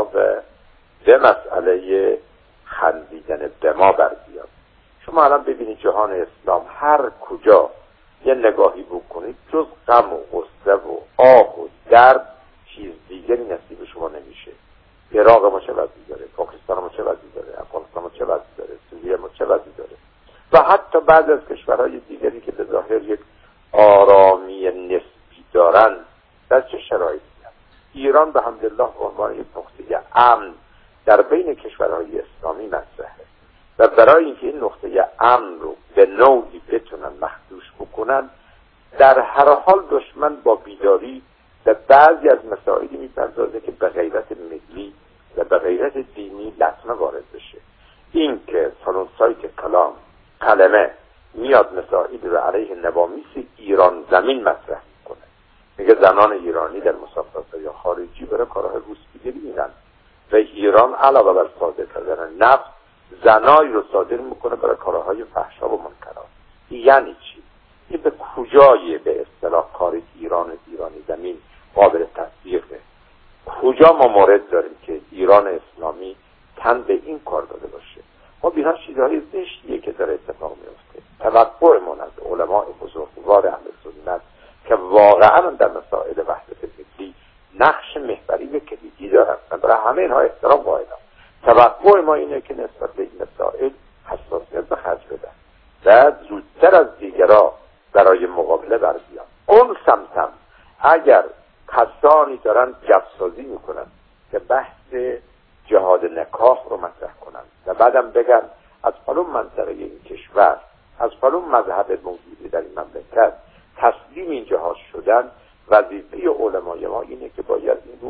به مسئله خندیدن به ما بر بیاد. شما الان ببینید جهان اسلام هر کجا یه نگاهی بکنید جز غم و غصه و آه و درد چیز دیگری نصیب شما نمیشه. عراق ما چه وضعی داره، پاکستان ما چه وضعی داره، افغانستان ما چه وضعی داره، سوریه ما چه وضعی داره و حتی بعض از کشورهای دیگری که به ظاهر یک آرامی نسبی دارن در چه شرایطی هست. ایران به حمدالله به عنوان یک نقطه امن در بین کشورهای اسلامی مطرحه و برای اینکه این نقطه امن رو به نوعی بتونن مخدوش بکنن، در هر حال دشمن با بیداری به بعضی از مسائلی میپردازه که به غیرت ملی و به غیرت دینی لطمه وارد بشه. این که سالن سایت کلام کلمه میاد مسائلی رو علیه نوامیس ایران زمین مطرح میکنه، میگه زنان ایرانی در مسافرت‌های خارجی برای کارهای روسپیگری میرن و ایران علاوه بر صادر کردن نفت زنایی رو صادر میکنه برای کارهای فحشا و منکرات. یعنی چی؟ این به کجای به اصطلاح کار ایرانی زمین قابل تصدیقه؟ کجا ما مورد داریم که ایران اسلامی تن به این کار داده باشه؟ ما بینا چیزهای زشتیه که داره اتفاق میفته. توقعمون از علماء بزرگوار اهل سنت که واقعا در مسائل وحدت ملی نقش محوری و کلیدی دارن و برای همه اینها احترام قائلم. توقع ما اینه که نسبت به این مسائل حساسیت به خرج بدن و زودتر از دیگرها برای مقابله بر بیان. اون سمتم اگر کسانی دارن جفسازی میکنن که بحث جهاد نکاح رو مطرح کنن و بعدم بگن از فلان منطقه این کشور، از فلان مذهب موجودی در این مملکت تسلیم این جهاد شدن، وظیفه علمای ما اینه که باید این رو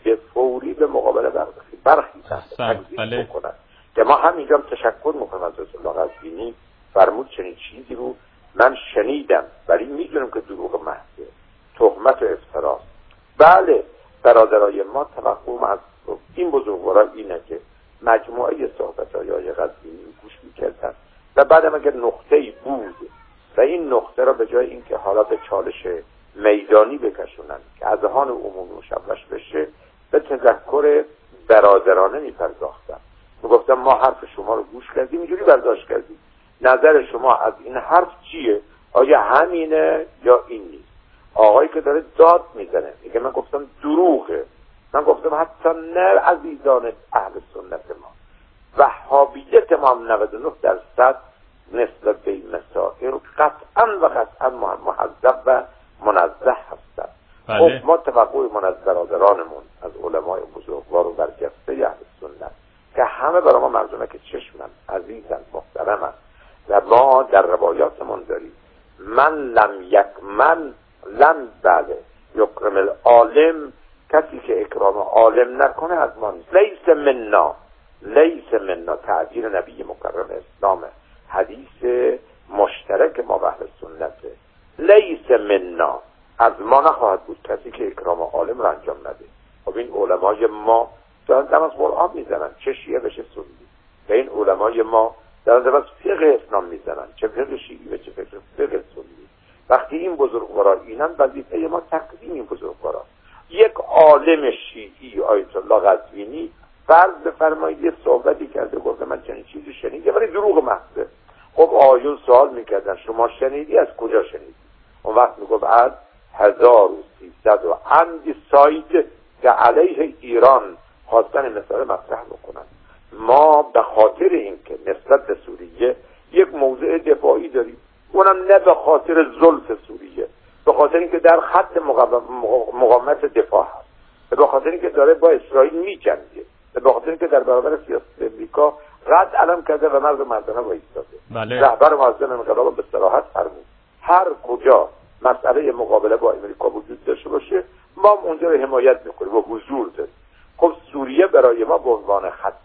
به فوری به مقابله برخیزند تکذیب بکنند که ما همینجا تشکر میکنم از رسول الله قزوینی فرمود چنین چیزی رو من شنیدم ولی میدونم که دروغ محضه، تهمت و افتراست. بله برادرای ما توقع از این بزرگواران اینه که مجموعه صحبت‌های قزوینی گوش میکردن و بعدم اگر نقطه‌ای بود و این نقطه را به جای اینکه حالا به چالش میدانی بکشونن که اذهان عمومی مشوش بشه به تذکر برادرانه میپرداختن، میگفتم ما حرف شما رو گوش کردیم اینجوری برداشت کردیم، نظر شما از این حرف چیه؟ آیا همینه یا این نیست؟ آقایی که داره داد میزنه میگه من گفتم دروغه، من گفتم حتی نه عزیزان اهل سنت ما وهابیت ما هم 99% نسبت به این مسائل قطعا و قطعا محذب و منزه هستن. خب ما توقع من از برادرانمون از علمای بزرگوار و برجسته اهل سنت که همه برای ما مردمه که چشمن عزیزن محترمن و ما در روایاتمون داریم من لم بله یکرم العالم، کسی که اکرام عالم نکنه از ما نیست. لیس منا تعبیر نبی مکرم اسلامه، حدیث مشترک ما و اهل سنته. لیس منا، از ما نخواهد بود کسی که اکرام عالم رو انجام نده. خب این علمای ما دارن دم از قرآن میزنن، چه شیعه بشه سنی، و این علمای ما دارن دم از فقه اسلام میزنن، چه فقه شیعی و چه فقه سنی. وقتی این بزرگواران اینن وظیفه ما تقدیم این بزرگواران. یک عالم شیعی آیت الله قزوینی فرض بفرمایید یه صحبتی کرده گفته من چنین چیزی شنیدم ولی دروغ محضه. خب آیون سوال میکردن شما شنیدی؟ از کجا شنیدی؟ اون وقت میگفت از 1300 و اندی سایت که علیه ایران خواستن مسئله مطرح بکنن. ما به خاطر اینکه نسبت به سوریه یک موضع دفاعی داریم، اونم نه به خاطر زلف سوریه، به خاطر اینکه در خط مقاومت دفاع هست، به خاطر اینکه داره با اسرائیل می‌جنگه، به خاطر اینکه در برابر سیاست امریکا رد علم کرده و مردانه وایستاده. بله. رهبر معظم انقلاب به صراحت فرمود هر کجا مسئله مقابله با امریکا وجود داشته باشه ما اونجا رو حمایت میکنیم و حضور داریم. خب سوریه برای ما به عنوان خط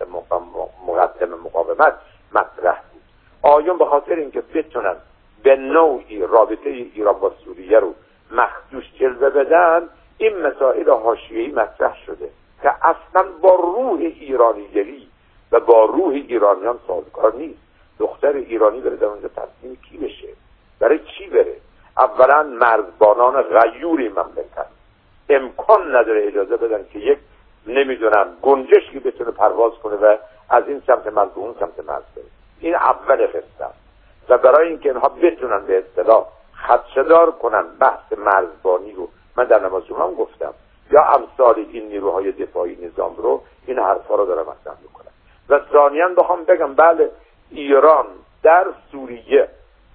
مقدم مقاومت مطرح بود. آیون به خاطر اینکه بتونن به نوعی رابطه ایران با سوریه رو مخدوش جلوه بدن این مسائل حاشیه‌ای مطرح شده که اصلا با روح ایرانیگری و با روح ایرانیان سازگار نیست. دختر ایرانی بره در اونجا تصمیم کی بشه؟ برای چی بره؟ اولا مرزبانان غیوری مملکت امکان نداره اجازه بدن که یک نمیدونم گنجشکی بتونه پرواز کنه و از این سمت مرز به اون سمت مرز بره. این اول قصه است. و برای اینکه اینها بتونن به اصطلاح خدشه‌دار کنن بحث مرزبانی رو، من در نماز جمعه گفتم، یا امثال این نیروهای دفاعی نظام رو این حرفا رو دارم مطرح میکنم. و ثانیاً بخوام بگم بله ایران در سوریه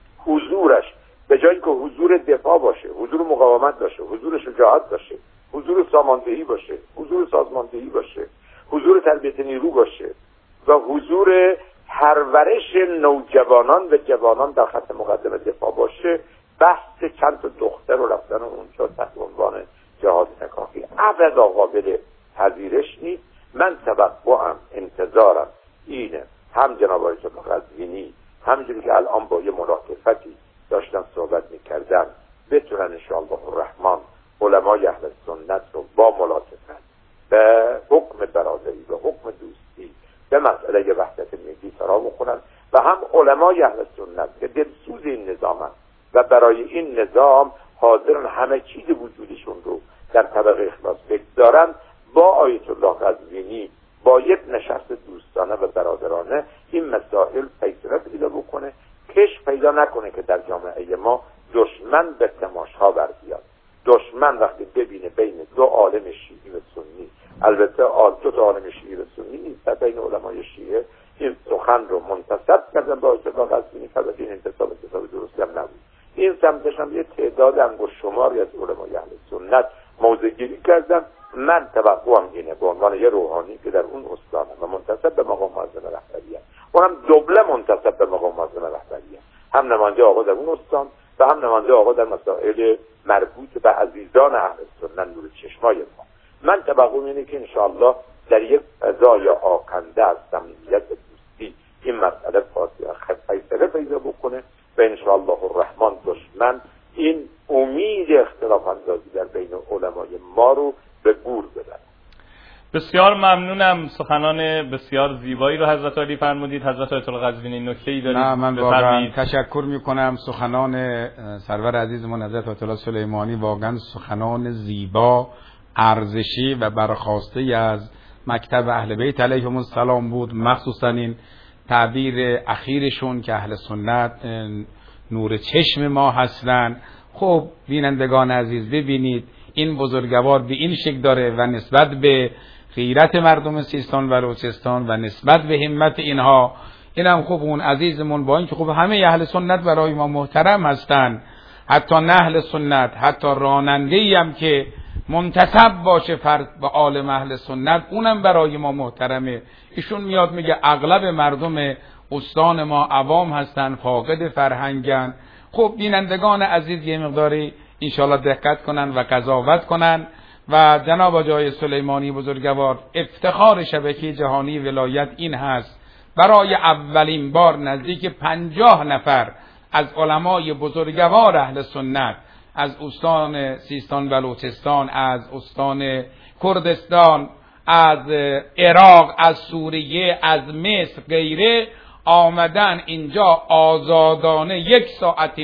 حضورش به جای اینکه حضور دفاع باشه، حضور مقاومت باشه، حضور شجاعت باشه، حضور ساماندهی باشه، حضور سازماندهی باشه، حضور تربیت نیرو باشه و حضور پرورش نوجوانان و جوانان در خط مقدم دفاع باشه، بحث چند تا دختر رو رفتن اونجا تحت عنوان جهاد نکاحی ابدا قابل پذیرش نیست. من توقعم انتظارم اینه هم جناب آقای قزوینی همینجوری که الان با یه ملاطفتی داشتن صحبت میکردن بتونن انشاءالله الرحمن علمای اهل سنت رو با ملاطفت به حکم برادری و حکم دوستی به مسئله وحدت ملی فرا بخونن و هم علمای اهل سنت که دلسوز این نظامن و برای این نظام حاضرن همه چیز وجودشون رو در طبق اخلاص بگذارن با آیت الله قزوینی با یک نشست دوستانه و برادرانه این مسائل فیصله پیدا بکنه، کش پیدا نکنه که در جامعه ما دشمن به تماشا بر بیاد. دشمن وقتی ببینه بین دو عالم شیعی و سنی، البته دو تا عالم شیعی و سنی نیست، در بین علمای شیعه این سخن رو منتسب کردن با آیت الله قزوینی که این انتصاب درستی هم نبود. این سمتش هم یه تعداد انگشت شماری از علمای اهل سنت موضع‌گیری کردن. من توقعم اینه به عنوان یه روحانی که در اون استانه و منتسب به مقام معظم رهبریه، اونم دوبله منتسب به مقام معظم رهبریه، هم نماینده آقا در اون استان و هم نماینده آقا در مسائل مربوط به عزیزان اهل سنت نور چشمای ما. من توقعم اینه که انشاءالله در یک فضای آکنده از صمیمیت دوستی این مسئله فیصله پیدا بکنه و انشاءالله الرحمن دشمن این امید اختلاف اندازی در بین علمای ما رو به گور ببره. بسیار ممنونم. سخنان بسیار زیبایی رو حضرت عالی فرمودید. حضرت آیت الله قزوینی نکته‌ای دارید؟ نه، من واقعا تشکر میکنم. سخنان سرور عزیزمون حضرت آیت الله سلیمانی واقعا سخنان زیبا، ارزشی و برخواسته از مکتب اهل بیت علیهم السلام بود. مخصوصا این تعبیر اخیرشون که اهل سنت نور چشم ما هستن. خب بینندگان عزیز ببینید این بزرگوار به این شکل داره و نسبت به غیرت مردم سیستان و بلوچستان و نسبت به همت اینها، اینم خب اون عزیزمون با اینکه خب همه اهل سنت برای ما محترم هستن، حتی نه اهل سنت، حتی راننده‌ای هم که منتسب باشه فرد به عالم اهل سنت اونم برای ما محترمه. ایشون میاد میگه اغلب مردم استان ما عوام هستن، فاقد فرهنگن. خب بینندگان عزیز یه مقداری انشاءالله دقت کنن و قضاوت کنن و جناب آقای سلیمانی بزرگوار افتخار شبکه جهانی ولایت این هست برای اولین بار نزدیک 50 نفر از علمای بزرگوار اهل سنت از استان سیستان بلوچستان، از استان کردستان، از عراق، از سوریه، از مصر غیره آمدن اینجا آزادانه 1.5 ساعت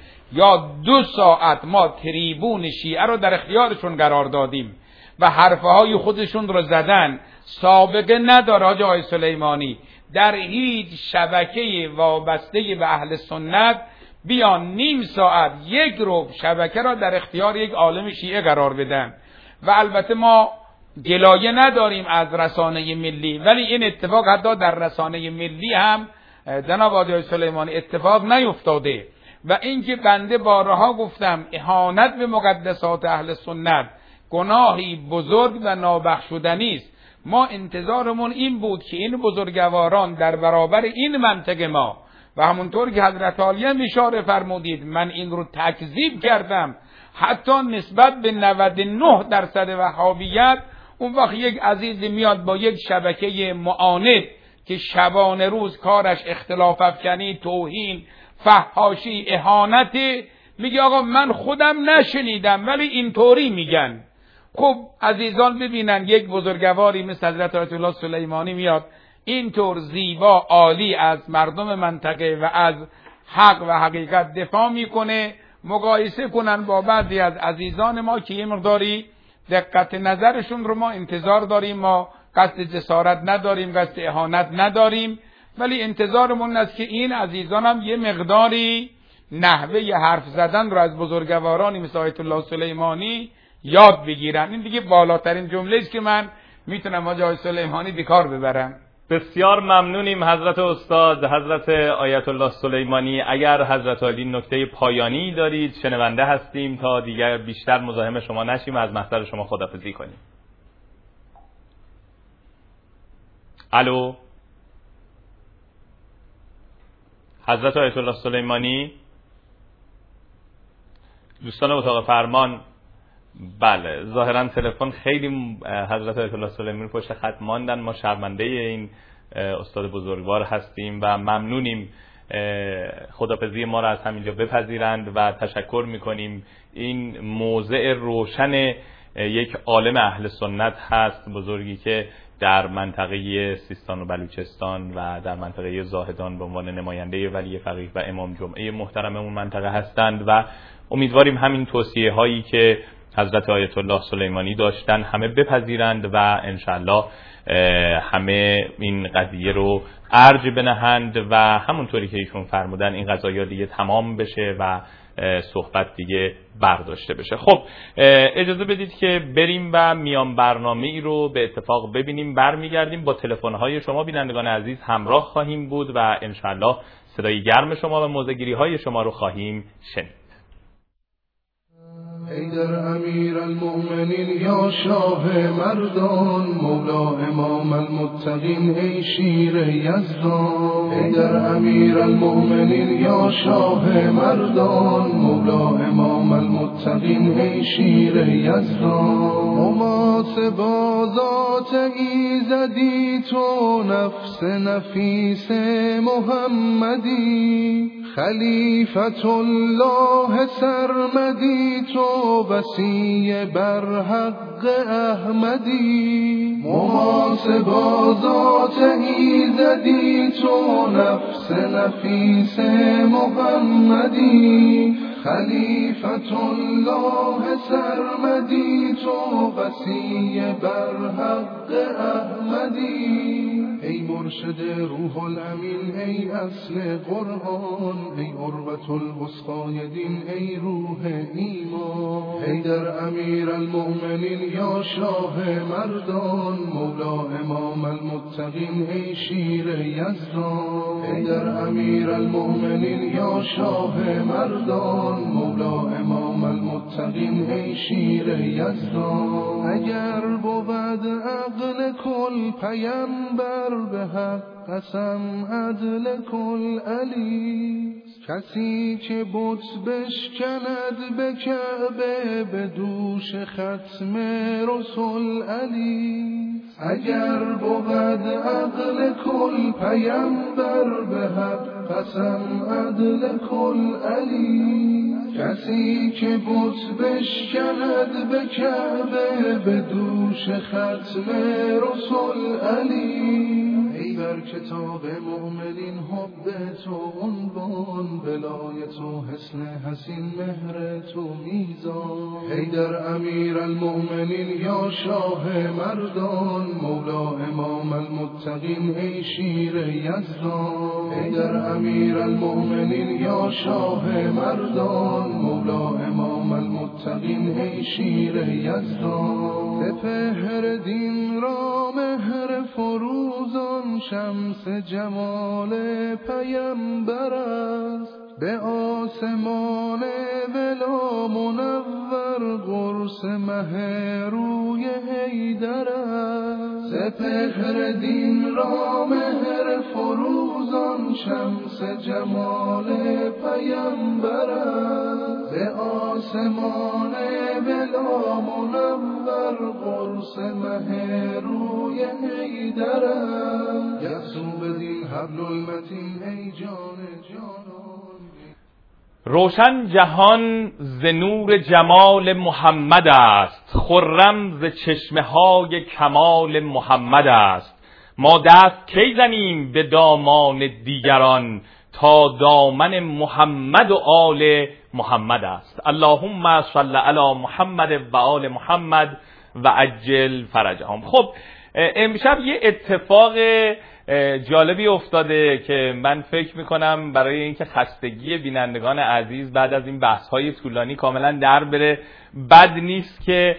یا 2 ساعت ما تریبون شیعه رو در اختیارشون قرار دادیم و حرفهای خودشون رو زدن. سابقه نداره آقای سلیمانی در هیچ شبکه وابسته به اهل سنت بیان 1/2 ساعت 1 ربع شبکه را در اختیار یک عالم شیعه قرار بدن. و البته ما گلایه نداریم از رسانه ملی، ولی این اتفاق حتی در رسانه ملی هم جناب آقای سلیمانی اتفاق نیفتاده. و اینکه بنده بارها گفتم اهانت به مقدسات اهل سنت گناهی بزرگ و نابخشودنی است. ما انتظارمون این بود که این بزرگواران در برابر این منطقه ما و همونطور که حضرت عالی هم اشاره فرمودید من این رو تکذیب کردم حتی نسبت به 99% وهابیت، اون وقت یک عزیزی میاد با یک شبکه معاند که شبانه روز کارش اختلاف افکنی، توهین، فحاشی، اهانت، میگه آقا من خودم نشنیدم ولی اینطوری میگن. خب عزیزان ببینن یک بزرگواری مثل حضرت آیت الله سلیمانی میاد اینطور زیبا عالی از مردم منطقه و از حق و حقیقت دفاع میکنه، مقایسه کنن با بعضی از عزیزان ما که یه مقداری دقت نظرشون رو ما انتظار داریم. ما قصد جسارت نداریم، قصد اهانت نداریم، ولی انتظارمون است که این عزیزان هم یه مقداری نحوه حرف زدن رو از بزرگوارانی مثل آیت الله سلیمانی یاد بگیرن. این دیگه بالاترین جمله است که من میتونم آقای سلیمانی بیکار ببرم. بسیار ممنونیم حضرت استاد، حضرت آیت الله سلیمانی. اگر حضرت عالی نکته پایانی دارید شنونده هستیم تا دیگر بیشتر مزاحم شما نشیم، از محضر شما خداحافظی کنیم. الو حضرت آیت الله سلیمانی، دوستان اتاق فرمان. بله ظاهرا تلفن خیلی حضرت آیت الله سلیمانی پشت خط ماندن. ما شرمنده این استاد بزرگوار هستیم و ممنونیم خداحافظی ما را از همینجا بپذیرند و تشکر میکنیم. این موضع روشن یک عالم اهل سنت هست بزرگی که در منطقه سیستان و بلوچستان و در منطقه زاهدان به عنوان نماینده ولی فقیه و امام جمعه محترم اون منطقه هستند و امیدواریم همین توصیه هایی که حضرت آیت الله سلیمانی داشتن همه بپذیرند و انشالله همه این قضیه رو ارج بنهند و همونطوری که ایشون فرمودن این قضایا دیگه تمام بشه و صحبت دیگه برداشته بشه. خب اجازه بدید که بریم و میان برنامه ای رو به اتفاق ببینیم. برمیگردیم با تلفن‌های شما بینندگان عزیز همراه خواهیم بود و انشالله صدای گرم شما و موزه‌گیری های شما رو خواهیم شنید. حیدر امیر المؤمنین یا شاه مردان، مولا امام المتقین ای شیر یزدان. حیدر امیر المؤمنین یا یا شاه مردان، مولا امام المتقین ای شیر یزدان. محاسبات ایزدی تو، نفس نفیس محمدی، خلیفت الله سرمدی تو، وصی بر حق احمدی. محاسبات ایزدی تو، نفس نفیس محمدی، خلیفت الله سرمدی تو، وصی بر حق احمدی. ای مرشد روح الامین ای اصل قرآن، ای عروة الوثقی دین ای روح ایمان. ای در امیر المؤمنین یا شاه مردان، مولا امام المتقین ای شیر یزدان. ای در امیر المؤمنین یا شاه مردان، مولا امام المتقین ای شیر یزدان. اگر بود عقل کل پیمبر، به حق قسم عدل کل علی. کسی که بت بشکند به کعبه، به دوش ختم رسول علی. اگر بود عقل کل پیمبر، به حق قسم عدل کل علی. کسی که بت بشکند به کعبه، به دوش ختم رسول علی. ای بر کتاب مؤمنین حب تو عنوان، ولایت و حسن حسین مهر تو میزان. ای در امیر المؤمنین یا شاه مردان، مولا امام المتقین ای شیر یزدان. ای در امیر المؤمنین یا شاه مردان، مولا امام المتقین ای شیر یزدان. سپهر دین را مهر فروزان، شمس جمال پیمبر است. به آسمان ولا منور، قرص مه روی حیدر است. سپهر دین را مهر فروزان، شمس جمال پیمبر است. به آسمان ولا منور، قرص مه روی حیدر است. یسو بدین حبل المتین ای جان جانان. روشن جهان ز نور جمال محمد است، خرم ز چشمه های کمال محمد است. ما دست کی زنیم به دامان دیگران، تا دامن محمد و آل محمد است. اللهم صل علی محمد و آل محمد و عجل فرجهم. خب امشب یه اتفاق جالبی افتاده که من فکر میکنم برای اینکه خستگی بینندگان عزیز بعد از این بحث‌های طولانی کاملا در بره، بد نیست که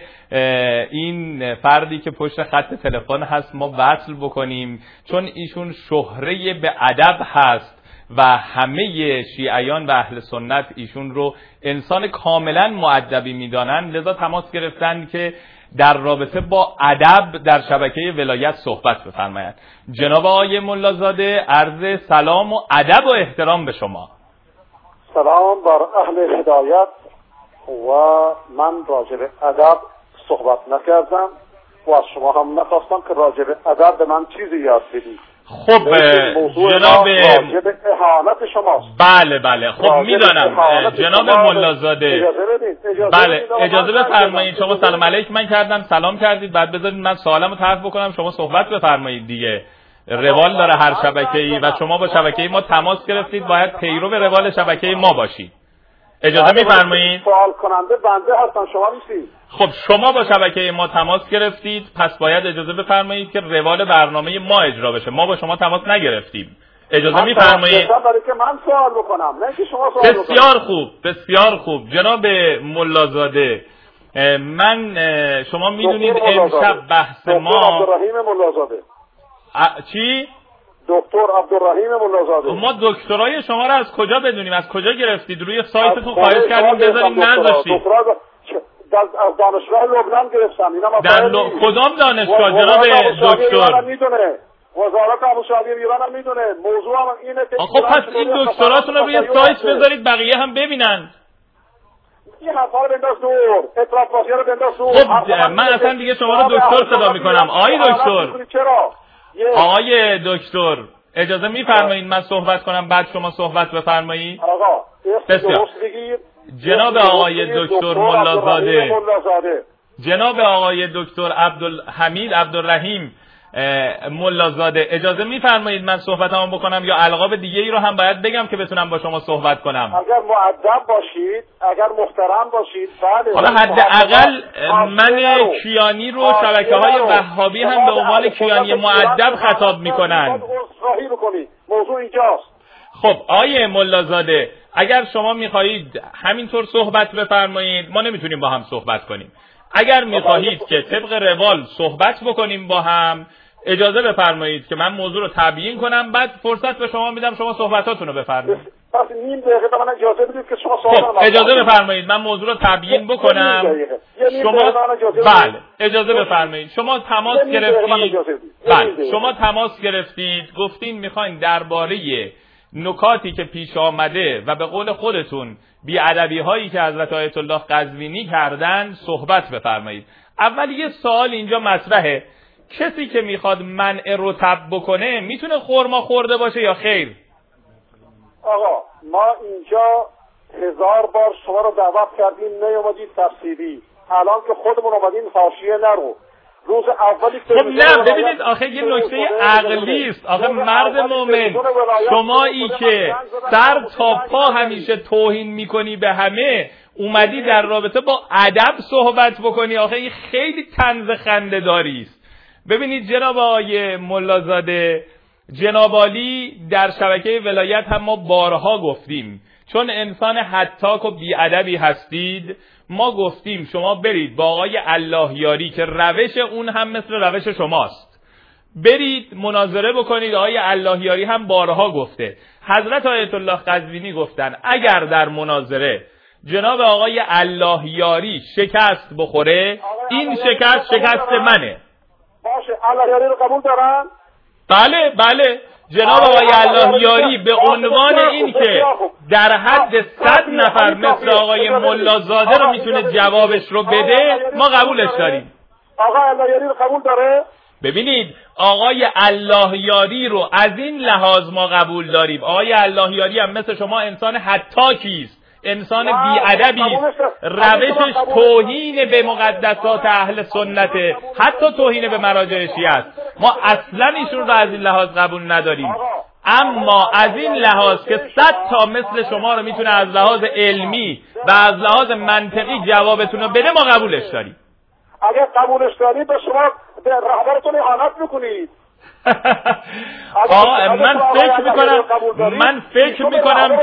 این فردی که پشت خط تلفن هست ما وصل بکنیم، چون ایشون شهره به ادب هست و همه شیعیان و اهل سنت ایشون رو انسان کاملا مؤدبی میدانن، لذا تماس گرفتن که در رابطه با ادب در شبکه ولایت صحبت بفرمایند. جناب آقای ملازاده، عرض سلام و ادب و احترام به شما. سلام بر اهل هدایت. و من راجع به ادب صحبت نکردم و از شما هم نخواستم که راجع به ادب به من چیزی یاد بدید. خب جناب راجع به اهانت شماست. بله خب میدانم جناب ملازاده. بله اجازه بفرمایید. شما سلام علیک من کردم، سلام کردید، بعد بذارید من سوالمو طرح بکنم، شما صحبت بفرمایید دیگه. روال داره هر شبکه‌ای و شما با شبکه ما تماس گرفتید، باید پیرو به روال شبکه ما باشید. اجازه میفرمایید؟ سوال کننده بنده هستم، شما نیستید. خب شما با شبکه ما تماس گرفتید، پس باید اجازه بفرمایید که روال برنامه ما اجرا بشه. ما با شما تماس نگرفتیم. اجازه میفرمایید؟ برای که من سوال بکنم، نه که شما سوال بکنید. بسیار خوب، بسیار خوب. جناب ملازاده، من شما میدونید امشب بحث ما عبدالرحیم ملازاده. چی؟ دکتر عبدالرحیم ملازاده. ما دکترای شما رو از کجا بدونیم؟ از کجا گرفتید؟ روی سایتتون خواهش کردیم بذاریم نذاشتید. از دانشگاه لبنان گرفتم. در کدام دانشگاه جناب دکتر؟ وزارت ابوشهری ایران هم میدونه. موضوع هم اینه که خب پس این دکتراتون رو روی سایت بذارید بقیه هم ببینن. این حرفا رو بنداز دور، اطراف‌بازی رو بنداز دور. خب من اصلا دیگه شما رو دکتر صدا میکنم. آقای دکتر، آقای دکتر اجازه میفرمایید من صحبت کنم بعد شما صحبت بفرمایید؟ آقا بسیار. جناب آقای دکتر ملازاده، جناب آقای دکتر عبدالحمید عبدالرحیم ملازاده، اجازه میفرمایید من صحبتامو بکنم یا القاب دیگه ای رو هم باید بگم که بتونم با شما صحبت کنم؟ اگر مؤدب باشید، اگر محترم باشید، بله. حالا حداقل من کیانی رو شبکه‌های وهابی هم به عنوان کیانی مؤدب خطاب میکنن. موضوع اینجاست. خب آیه ملازاده، اگر شما میخواهید همینطور صحبت بفرمایید، ما نمیتونیم با هم صحبت کنیم. اگر میخواهید که طبق روال صحبت بکنیم با هم، اجازه بفرمایید که من موضوع رو تبیین کنم، بعد فرصت به شما میدم شما صحبتاتون رو بفرمایید. پس نیم دقیقه به من اجازه بدید که شما صحبت خب اجازه بفرمایید من موضوع رو تبیین بکنم. شما بله اجازه بفرمایید. شما تماس گرفتید. بله شما تماس گرفتید، گفتین میخواین درباره نکاتی که پیش آمده و به قول خودتون بی‌ادبی هایی که حضرت آیت الله قزوینی کردن صحبت بفرمایید. اول یه سوال اینجا مطرحه، کسی که میخواد منع رطب بکنه میتونه خرما خورده باشه یا خیر؟ آقا ما اینجا 1000 بار شما رو دعوت کردیم نیومدید تفسیری، الان که خودمون اومدیم حاشیه نرو. روز اولی که خب نه ببینید آخه یه نکته عقلی است. آخه مرد مومن، شمایی که سر تا پا همیشه توهین میکنی به همه، اومدی در رابطه با ادب صحبت بکنی، آخه این خیلی طنز خنده‌داری است. ببینید جناب آقای ملازاده، جناب عالی در شبکه ولایت هم ما بارها گفتیم چون انسان هتاک و بی‌ادبی هستید، ما گفتیم شما برید با آقای اللهیاری که روش اون هم مثل روش شماست، برید مناظره بکنید. آقای اللهیاری هم بارها گفته، حضرت آیت الله قزوینی گفتن اگر در مناظره جناب آقای اللهیاری شکست بخوره، این شکست منه. باشه اللهیاری رو قبول دارن؟ بله جناب آقای اللهیاری به عنوان این که در حد 100 نفر مثل آقای ملازاده رو میتونه جوابش رو بده، ما قبولش داریم. آقای اللهیاری رو قبول داره؟ ببینید آقای اللهیاری رو از این لحاظ ما قبول داریم. آقای اللهیاری هم مثل شما انسان هتاکی است، انسان بی‌ادبی است، روشش توهین به مقدسات اهل سنته، حتی توهین به مراجع شیعه است. ما اصلا ایشون رو از این لحاظ قبول نداریم، اما از این لحاظ که 100 تا مثل شما رو میتونه از لحاظ علمی و از لحاظ منطقی جوابتون رو بده، ما قبولش داریم. اگر قبولش دارید به شما به رهبرتون اهانت میکنید. من فکر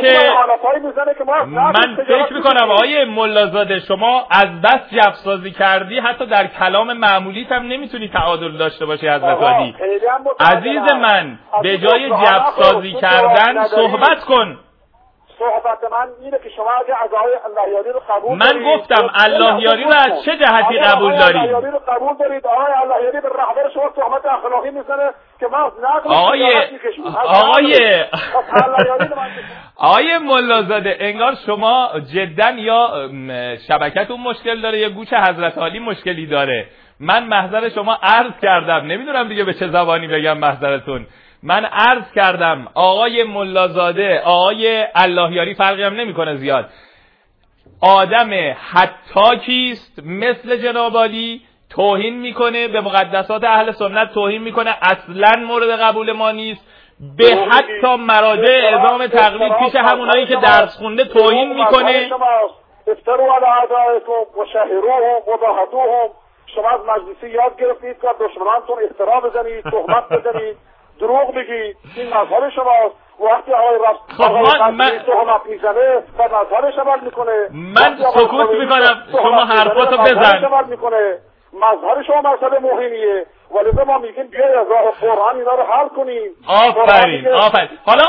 میکنم آقای ملازاده شما از بس جفسازی کردی، حتی در کلام معمولی هم نمیتونی تعادل داشته باشی. حضرت علی عزیز من، به جای جفسازی کردن صحبت کن. صحبت من اینه که شما اگه از آقای اللهیاری رو قبول من گفتم اللهیاری رو از چه جهتی قبول دارید؟ اللهیاری رو قبول دارید. آقای اللهیاری به رهبر شما تهمت اخلاقی میزنه که ما آقای ملازاده، انگار شما جدا یا شبکتون مشکل داره یا گوش حضرت علی مشکلی داره. من محضر شما عرض کردم، نمیدونم دیگه به چه زبانی بگم محضرتون. من عرض کردم آقای ملازاده، آقای اللهیاری فرقی هم نمیکنه زیاد، آدم هتاکی است مثل جناب علی، توهین میکنه به مقدسات اهل سنت، توهین میکنه، اصلا مورد قبول ما نیست. به حتی مراجع اعظام تقلید پیش همونایی که درس خونده توهین میکنه. افتروا علی اعدائکم و شهروهم و ضاحکوهم. شما از مجلسی یاد گرفتید که دشمنانتون افترا بزنید، تهمت بزنید، دروغ بگید. این مذهب شماست. وقتی آقای تهمت میزنه و مذهبش عمل میکنه، من سکوت میکنم، شما حرفاتو بزن. مذهب شما مذهب مهمیه، ولی ما میگیم بیاید از راه قرآن اینا رو حل کنیم. آفرین. حالا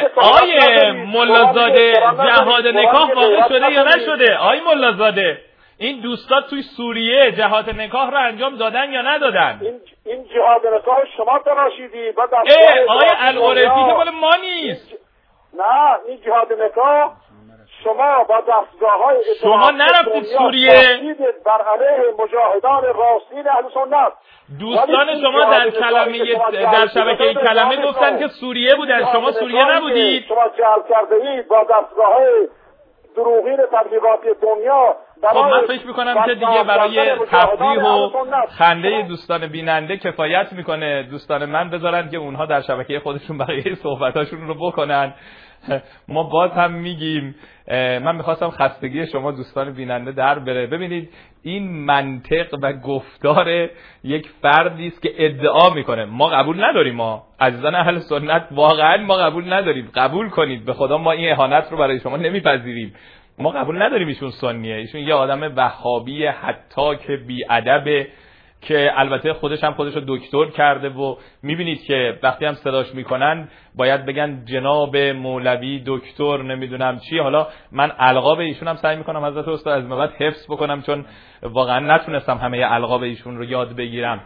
آیه ملازاده، جهاد نکاح واقع شده یا نشده؟ آیه ملازاده، این دوستا توی سوریه جهاد نکاح رو انجام دادن یا ندادن؟ این جهاد نکاح شما تراشیدی. بعد آقای القرسی که مال ما نیست. نه، این جهاد نکاح شما با دستگاه‌های شما نرفتید سوریه بر علیه مجاهدان راستین اهل سنت. دوستان شما در شبکه کلمه گفتن که سوریه بودن، شما سوریه نبودید. شما جعل کرده اید با دستگاه‌های دروغین تبلیغاتی دنیا. خب من فکر میکنم که دیگه برای تفریح و خنده دوستان بیننده کفایت میکنه. دوستان من بذارن که اونها در شبکه خودشون بقیه صحبتاشون رو بکنن. ما باز هم میگیم من میخواستم خستگی شما دوستان بیننده در بره. ببینید این منطق و گفتار یک فردی است که ادعا میکنه. ما قبول نداریم، ما عزیزان اهل سنت واقعا ما قبول نداریم. قبول کنید به خدا، ما این اهانت رو برای شما نمیپذیریم. ما قبول نداریم ایشون سنیه، ایشون یه آدم وهابی حتی که بی‌ادبه، که البته خودش هم خودش رو دکتر کرده و میبینید که وقتی هم صداش میکنن باید بگن جناب مولوی دکتر نمیدونم چی. حالا من القاب ایشون هم سعی میکنم حضرت استاد از بعد حفظ بکنم، چون واقعا نتونستم همه القاب ایشون رو یاد بگیرم.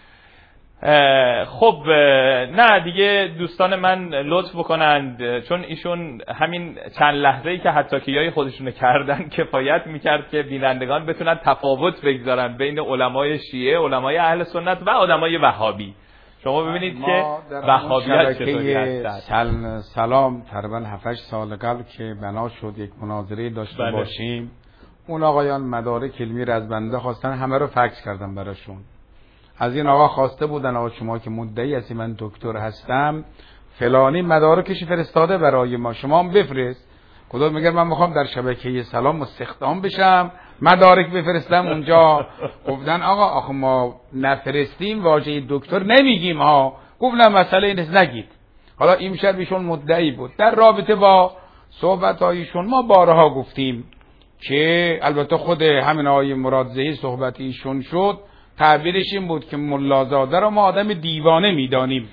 خب نه دیگه دوستان من لطف بکنند، چون ایشون همین چند لحظه‌ای که حتی کیای خودشونو کردن کفایت میکرد که بینندگان بتونن تفاوت بگذارن بین علمای شیعه، علمای اهل سنت و علمای وهابی. شما ببینید که وهابیت چطوری هستن. سلام تقریبا 7-8 سال قبل که بنا شد یک مناظره داشته باشیم، اون آقایان مدارک علمی را از بنده خواستن، همه رو فکس کردم براشون. از این آقا خواسته بودن آقا شما که مدعی هستی من دکتر هستم فلانی مدارکش فرستاده برای ما، شما هم بفرست. خدا میگه من میخوام در شبکه سلام استخدام بشم، مدارک بفرستم اونجا. گفتن آقا آخه ما نفرستیم واژه دکتر نمیگیم ها. گفتم مسئله این نگید. حالا این شب ایشون مدعی بود. در رابطه با صحبت هایشون ما بارها گفتیم که البته خود همین آقای مرادزهی صحبت ایشون شد، تعبیرش این بود که ملازاده رو ما آدم دیوانه میدانیم.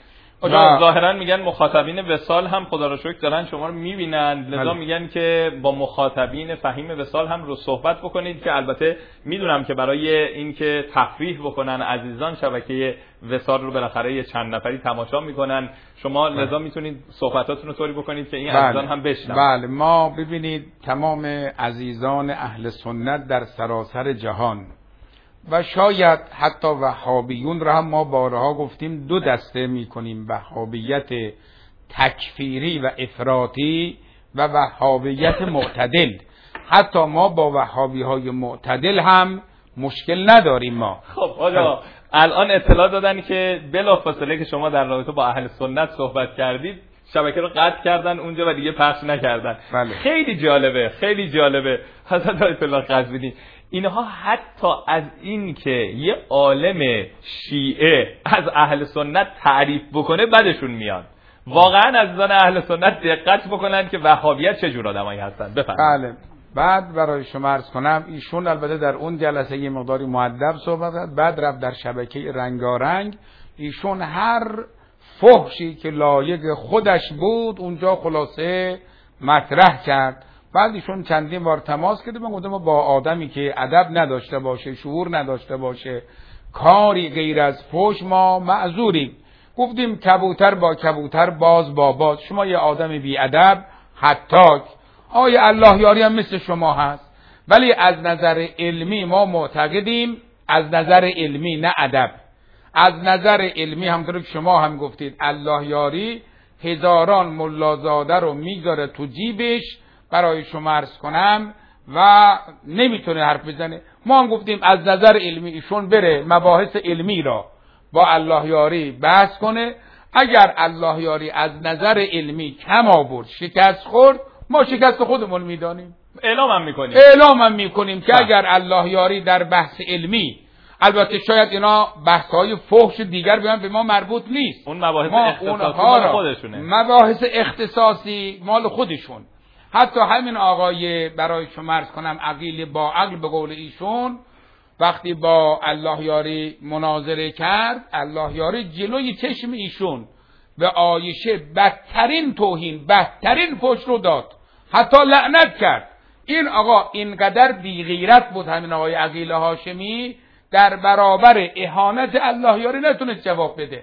ظاهرا میگن مخاطبین وصال هم خدا رو شکر دارن شما رو میبینن، لذا میگن که با مخاطبین فهیم وصال هم رو صحبت بکنید، که البته میدونم که برای اینکه تفریح بکنن عزیزان شبکه وصال رو بالاخره یه چند نفری تماشا میکنن، شما لذا میتونید صحبتاتون رو طوری بکنید که این عزیزان هم بشنون. بله ما ببینید تمام عزیزان اهل سنت در سراسر جهان و شاید حتی وهابیون را هم ما بارها گفتیم دو دسته میکنیم، وهابیت تکفیری و افراطی و وهابیت معتدل. حتی ما با وهابی های معتدل هم مشکل نداریم ما. خب آقا الان اطلاع دادن که بلافاصله که شما در رابطه با اهل سنت صحبت کردید شبکه رو قطع کردن اونجا و دیگه پخش نکردن. بله. خیلی جالبه، خیلی جالبه حضرت آیت الله قزوینی اینها حتی از این که یه عالم شیعه از اهل سنت تعریف بکنه بدشون میاد. واقعا از زن اهل سنت دقت بکنن که وهابیت چه جور آدمایی هستن. بفرمایید. بله. بعد برای شما عرض کنم ایشون البته در اون جلسه یه مقداری مؤدب صحبت کرد، بعد رفت در شبکه رنگارنگ ایشون هر فحشی که لایق خودش بود اونجا خلاصه مطرح کرد. بعد ایشون چندین بار تماس کرده، من گفتم ما با آدمی که ادب نداشته باشه، شعور نداشته باشه، کاری غیر از فحش ما معذوریم. گفتیم کبوتر با کبوتر باز با باز. شما یه آدم بی ادب حتی آیا الله یاری هم مثل شما هست، ولی از نظر علمی ما معتقدیم، از نظر علمی نه ادب، از نظر علمی همونطور که شما هم گفتید الله یاری هزاران ملازاده رو میذاره تو جیبش برای شما عرض کنم و نمیتونه حرف بزنه. ما هم گفتیم از نظر علمی ایشون بره مباحث علمی را با الله یاری بحث کنه. اگر الله یاری از نظر علمی کم آورد شکست خورد، ما شکست خودمون میدانیم، اعلام هم میکنیم که اگر الله یاری در بحث علمی، البته شاید اینا بحث‌های فحش دیگر به ما مربوط نیست، اون مباحث اختصاصی مال خودشونه، مباحث اختصاصی مال خودشون. حتی همین آقای برای شما عرض کنم عقیل با عقل به قول ایشون وقتی با الله یاری مناظره کرد، الله یاری جلوی چشم ایشون به عایشه بدترین توهین، بدترین فحش رو داد، حتی لعنت کرد این آقا اینقدر بیغیرت بود همین آقای عقیل هاشمی، در برابر اهانت الله یاری نتونست جواب بده.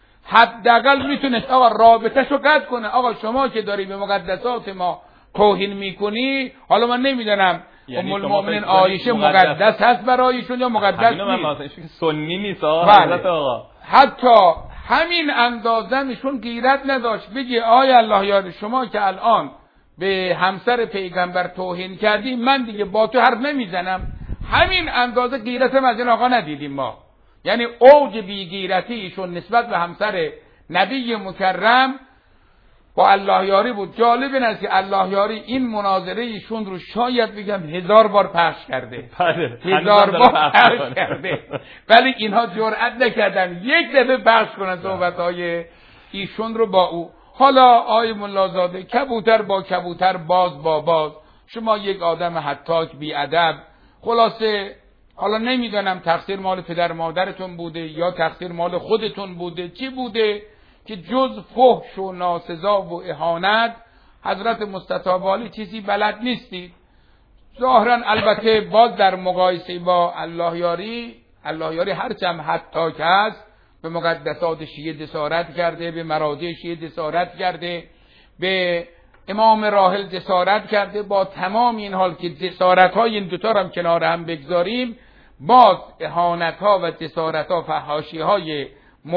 حداقل میتونست آقا رابطه‌شو قطع کنه. آقا شما که داری به مقدسات ما توهین میکنی، حالا من نمیدونم ام المؤمنین عایشه مقدس هست برایشون یا مقدس نیست، سنی نیست آقا. حتی همین اندازه ایشون غیرت نداشت بگی آیا الله یار شما که الان به همسر پیغمبر توهین کردی، من دیگه با تو حرف نمیزنم. همین اندازه غیرتم از این آقا ندیدیم ما. یعنی اوج بی‌غیرتی ایشون نسبت به همسر نبی مکرم با الله یاری بود. جالب اینه که الله یاری این مناظره ایشون رو شاید بگم 1000 بار پخش کرده، 1000 بار پخش کرده، ولی اینها جرئت نکردن یک دفعه پخش کنن صحبت‌های ایشون رو با او. حالا آقای ملازاده، کبوتر با کبوتر، باز با باز، شما یک آدم هتاک بی ادب. خلاصه حالا نمیدونم تقصیر مال پدر مادرتون بوده یا تقصیر مال خودتون بوده، چی بوده که جز فحش و ناسزا و اهانت حضرت مستطاب چیزی بلد نیستید. ظاهرا البته باز در مقایسه با الله یاری هرچند هتاک هست، به مقدسات شیعه جسارت کرده، به مراجع شیعه جسارت کرده، به امام راحل جسارت کرده. با تمام این حال که جسارت های این دوتا هم کنار هم بگذاریم، باز اهانت ها و جسارت ها فحاشی های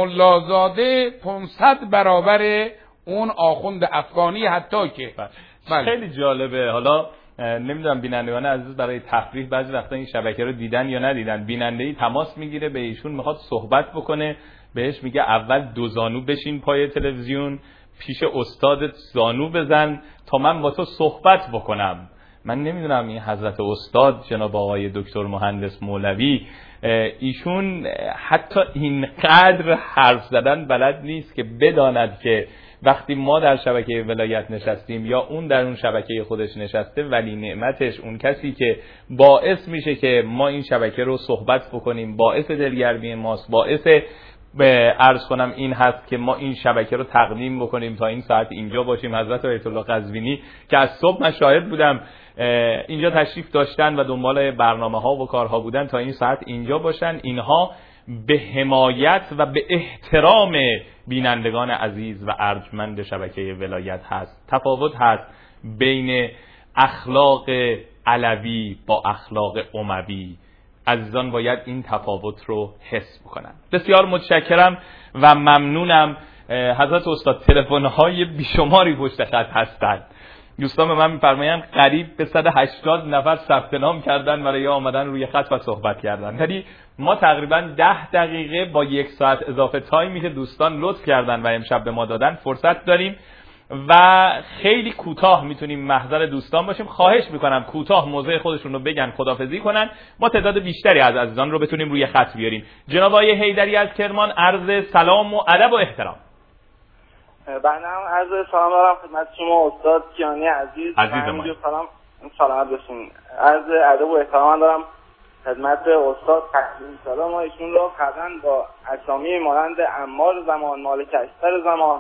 ملازاده 500 برابر اون آخوند افغانی حتی که خیلی جالبه. حالا نمیدونم بینندگان عزیز برای تفریح بعضی وقتا این شبکه رو دیدن یا ندیدن. بیننده‌ای تماس میگیره به ایشون، میخواد صحبت بکنه، بهش میگه اول 2 زانو بشین پای تلویزیون، پیش استادت زانو بزن تا من با تو صحبت بکنم. من نمیدونم این حضرت استاد جناب آقای دکتر مهندس مولوی، ایشون حتی اینقدر حرف زدن بلد نیست که بداند که وقتی ما در شبکه ولایت نشستیم یا اون در اون شبکه خودش نشسته، ولی نعمتش، اون کسی که باعث میشه که ما این شبکه رو صحبت بکنیم، باعث دلگرمی ماست، باعث عرض کنم این هست که ما این شبکه رو تقدیم بکنیم تا این ساعت اینجا باشیم. حضرت آیت الله قزوینی که از صبح من شاهد بودم اینجا تشریف داشتن و دنبال برنامه ها و کارها بودن تا این ساعت اینجا باشن. اینها به حمایت و به احترام بینندگان عزیز و ارجمند شبکه ولایت هست. تفاوت هست بین اخلاق علوی با اخلاق اموی. عزیزان باید این تفاوت رو حس بکنن. بسیار متشکرم و ممنونم. حضرت استاد تلفن‌های بیشماری پشت خط هستند. دوستان به من می‌فرمایند قریب به 180 نفر ثبت نام کردن برای آمدن روی خط و صحبت کردن. ولی ما تقریبا 10 دقیقه با 1 ساعت اضافه تایمی که دوستان لطف کردن و امشب به ما دادن فرصت داریم و خیلی کوتاه میتونیم محضر دوستان باشیم. خواهش میکنم کوتاه موضع خودشون رو بگن، خداحافظی کنن، ما تعداد بیشتری از عزیزان رو بتونیم روی خط بیاریم. جناب آقای حیدری از کرمان، عرض سلام و ادب و احترام. بنده هم عرض سلام دارم خدمت شما استاد کیانی عزیز. سلام بسون. عرض ادب و احترام دارم خدمت استاد قزوینی. سلام ما ایشون رو قبلا با اسامی مانند عمار زمان، مالک اشتر زمان،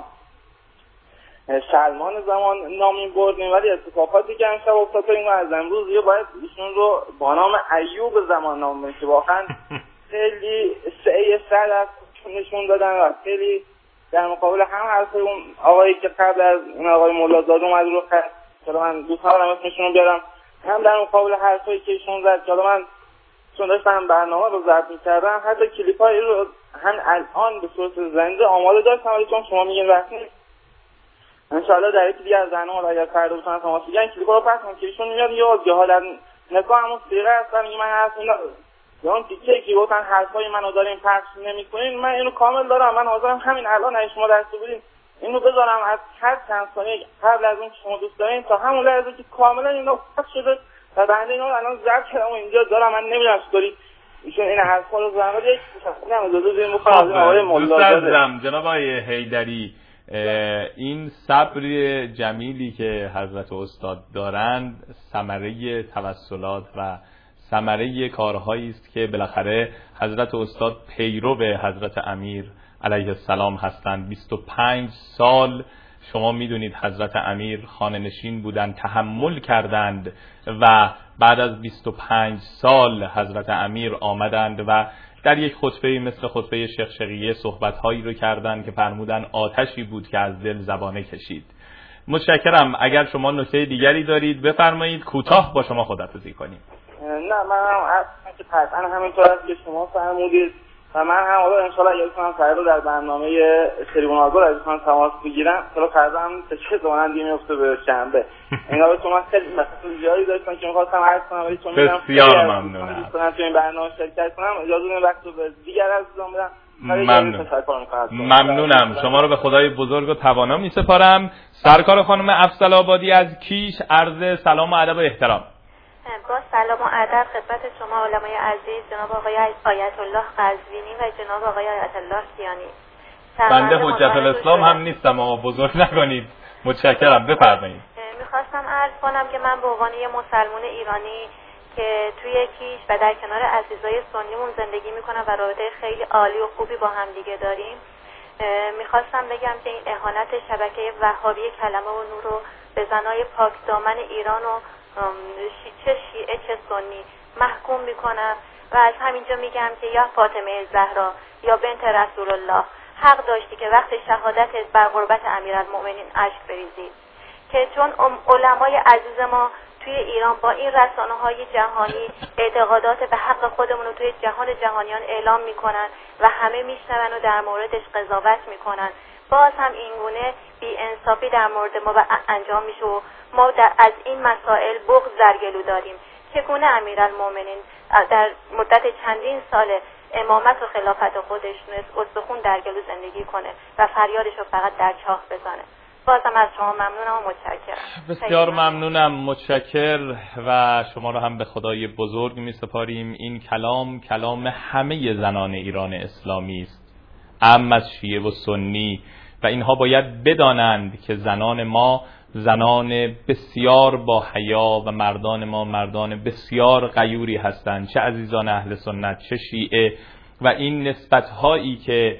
سلمان زمان نامی بردیم، ولی اتفاقاتی که امشب افتاد این از امروز یه باید ایشون رو با نام ایوب زمان نام بشه. واقعا خیلی سعی سر از نشون دادن و خیلی در مقابل هم حرفای اون آقایی که قبل از این آقای مولازاده اومد رو خط، چرا من دوست دارم اسمشون رو بیارم، هم در مقابل حرفایی که ایشون زد، چرا من چون داشتم برنامه رو ضبط می‌کردم حتی کلیپ‌های رو هم الان به صورت زنده آماده داشتم، ولی چون شما میگین وقتی انشاءالله در یکی دیگه از برنامه رو اگر فردا بتونن تماس بگیرن کلیپ‌ها رو پخش کنم که ایشون میاد یا جهالت نگاه همون سیغه هستن میگه من حرف ندارم یا اون تیکه که گفتن حرفای منو دارین پخش نمی‌کنین، من اینو کامل دارم، من حاضرم همین الان اگه شما دست بدین اینو بذارم از هر چند ثانیه قبل از اون شما دوست دارین تا همون لحظه که کاملا اینو پخش شده و بنده اینو الان ضبط کردم و اینجا دارم. من نمیدونم چطوری ایشون این حرفا رو زحمت یک تشکر اجازه بدین بخوام از آقای مولازاده. جناب آقای حیدری، این صبر جمیلی که حضرت استاد دارند ثمره توسلات و ثمره کارهایی است که بالاخره حضرت استاد پیرو به حضرت امیر علیه السلام هستند. 25 سال شما میدونید حضرت امیر خانه نشین بودند، تحمل کردند و بعد از 25 سال حضرت امیر آمدند و در یک خطبه مثل خطبه شیخ شقیه صحبت‌هایی رو کردند که فرمودن آتشی بود که از دل زبانه کشید. متشکرم. اگر شما نکته دیگری دارید بفرمایید، کوتاه با شما خداحافظی کنیم. نه من هم اصلا که قطعا همینطور است که شما فرمودید و من هم حالا انشالله اگر کنم فردا در برنامه تریبون آزار از کنم تماس بگیرم حالا فردا هم چه زمانندی میفته به شنبه اینا به شما خیلی مسئله زیادی داشتن که میخواستم عرض کنم ولی چون میدونم بسیار ممنونم دوستان تو این برنامه شرکت کنم اجازه بدید وقت رو به دیگر عزیزان بدم. ممنونم. شما رو به خدای بزرگ و توانا می سپارم. سرکار خانم افضل آبادی از کیش عرض سلام و ادب و احترام. با سلام و ادب خدمت شما علمای عزیز جناب آقای آیت الله قزوینی و جناب آقای آیت الله کیانی. بنده حجت الاسلام هم نیستم اما بزرگ نکنید. متشکرم. بفرمایید. میخواستم عرض کنم که من به عنوان یه مسلمان ایرانی که توی کیش و در کنار عزیزای سنیمون زندگی میکنم و رابطه خیلی عالی و خوبی با هم دیگه داریم، میخواستم بگم که این اهانت شبکه وهابی کلمه و نور رو به زنای پاک دامن ایران و چه شیعه چه سنی محکوم میکنم و از همینجا میگم که یا فاطمه زهرا یا بنت رسول الله حق داشتی که وقت شهادتت بر قربت امیرالمؤمنین اشک بریزی، که چون علمای عزیز ما توی ایران با این رسانه‌های جهانی اعتقادات به حق خودمون رو توی جهان جهانیان اعلام میکنن و همه میشنون و در موردش قضاوت میکنن، باز هم این گونه بی‌انصافی در مورد ما انجام میشه و ما از این مسائل بغض در گلو داریم. چگونه امیرالمؤمنین در مدت چندین سال امامت و خلافت خودش نصف استخون در گلو زندگی کنه و فریادش رو فقط در چاه بزنه. بازم از شما ممنونم و متشکرم. بسیار ممنونم. متشکر و شما رو هم به خدای بزرگ می سپاریم. این کلام همه زنان ایران اسلامی است، عام از شیعه و سنی، و اینها باید بدانند که زنان ما زنان بسیار با حیا و مردان ما مردان بسیار غیوری هستند، چه عزیزان اهل سنت چه شیعه، و این نسبت‌هایی که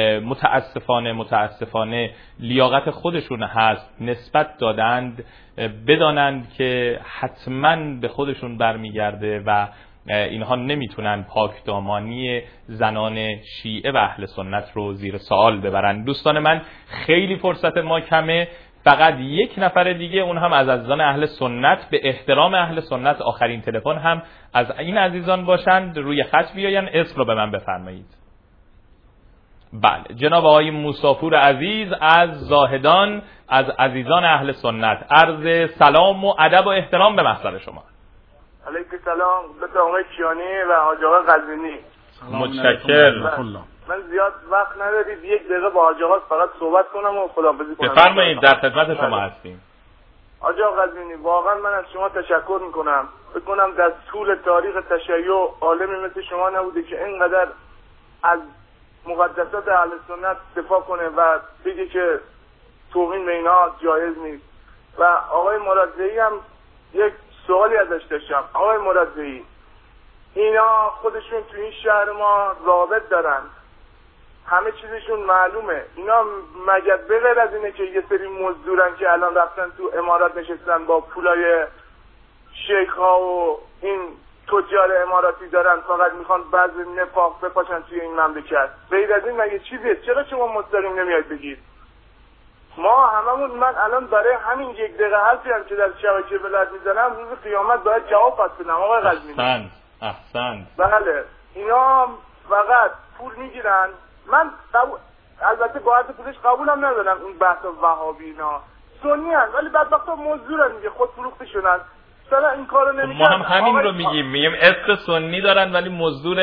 متاسفانه لیاقت خودشون هست نسبت دادند، بدانند که حتما به خودشون برمیگرده و اینها نمیتونن پاکدامانی زنان شیعه و اهل سنت رو زیر سوال ببرن. دوستان من خیلی فرصت ما کمه، فقط یک نفر دیگه، اون هم از عزیزان اهل سنت، به احترام اهل سنت آخرین تلفن هم از این عزیزان باشند، روی خط بیاین، اسم رو به من بفرمایید. بله، جناب آقای موساپور عزیز از زاهدان، از عزیزان اهل سنت، عرض سلام و ادب و احترام به محضر شما. علیکم سلام به آقای کیانی و حاج آقا قزوینی. متشکر. من زیاد وقت ندارید، یک دقیقه با حاج آقا فقط صحبت کنم و خداحافظی کنم. بفرمایید، در خدمت شما هستیم. حاج آقا قزوینی، واقعا من از شما تشکر میکنم. فکر کنم در طول تاریخ تشیع عالمی مثل شما نبوده که اینقدر از مقدسات اهل سنت دفاع کنه و بگه که توهین به اینها جایز نیست. و آقای مرادزئی هم یک سوالی ازش داشتم. آقای مرادزئی، اینا خودشون تو این شهر ما رابط دارن، همه چیزشون معلومه، اینا مگر به غیر از اینه که یه سری مزدورن که الان رفتن تو امارات نشستن با پولای شیخ‌ها و این تجار اماراتی دارن، فقط میخوان بعض نفاق بپاشن توی این مملکت. غیر از این مگه چیزیه؟ چرا شما مستقیم نمیاد بگید؟ ما هممون، من الان برای همین یک دقیقه حرفی هم که در شبکه بلد میزنم روز قیامت باید جواب پس بدم. آقای قزوینی احسنت. بله، اینا فقط پول میگیرن. من البته با عرض پولش قبولم ندارم این بحث وهابی، اینا سنی هن ولی بدبختا مزدورن دیگه، خود فروخته شدن. چرا این کارو نمی‌کنن؟ ما هم همین رو میگیم اسم سنی دارن ولی مزدور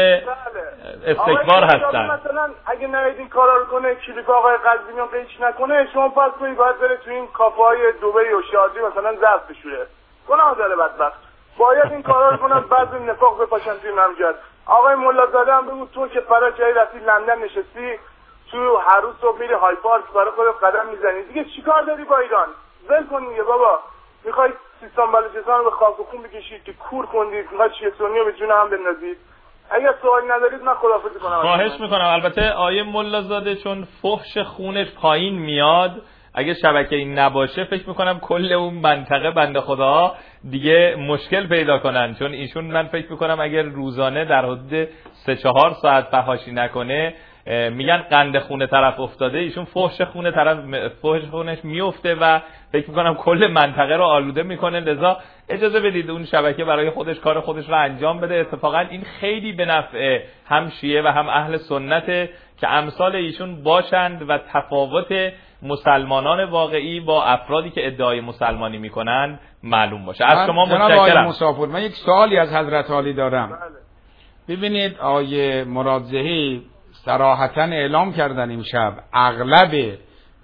استکبار هستن. مثلا اگه نرید این کارا رو کنه، کلیپ آقای قزوینی رو قیچ نکنه، شما پس کنید باید بره تو این کافه‌های دبی و شادی مثلا ظرف بشوره. گناه داره بدبخت. باید این کارا رو کنن، بعضی نفاق بپاشن توی مملکت. آقای ملازاده هم بگو تو که فرا جای رفتی لندن نشستی، تو هر روز صبح میری های پارک برای خودت قدم میزنی، دیگه چیکار داری با ایران؟ ول کن دیگه بابا. میخوای سیستان بلوچستان رو به خاک و خون بکشید که کور خوندید، میخوای شیعه سنی رو به جون هم بندازید. اگر سوالی ندارید من خداحافظی کنم. خواهش میکنم. البته آیه ملازاده چون فحش خونش پایین میاد اگه شبکه این نباشه فکر میکنم کل اون منطقه بنده خدا دیگه مشکل پیدا کنن، چون ایشون من فکر میکنم اگر روزانه در حدود 3-4 ساعت فحاشی نکنه میگن قند خون طرف افتاده، ایشون فحش خونش میفته و فکر میکنم کل منطقه رو آلوده میکنه. لذا اجازه بدید اون شبکه برای خودش کار خودش رو انجام بده. اتفاقا این خیلی به نفع هم شیعه و هم اهل سنته که امثال ایشون باشند و تفاوت مسلمانان واقعی با افرادی که ادعای مسلمانی میکنن معلوم باشه. از شما متشکرم. مسافر، من یک سوالی از حضرت عالی دارم. ببینید آیه مرادزهی صراحتاً اعلام کردن امشب اغلب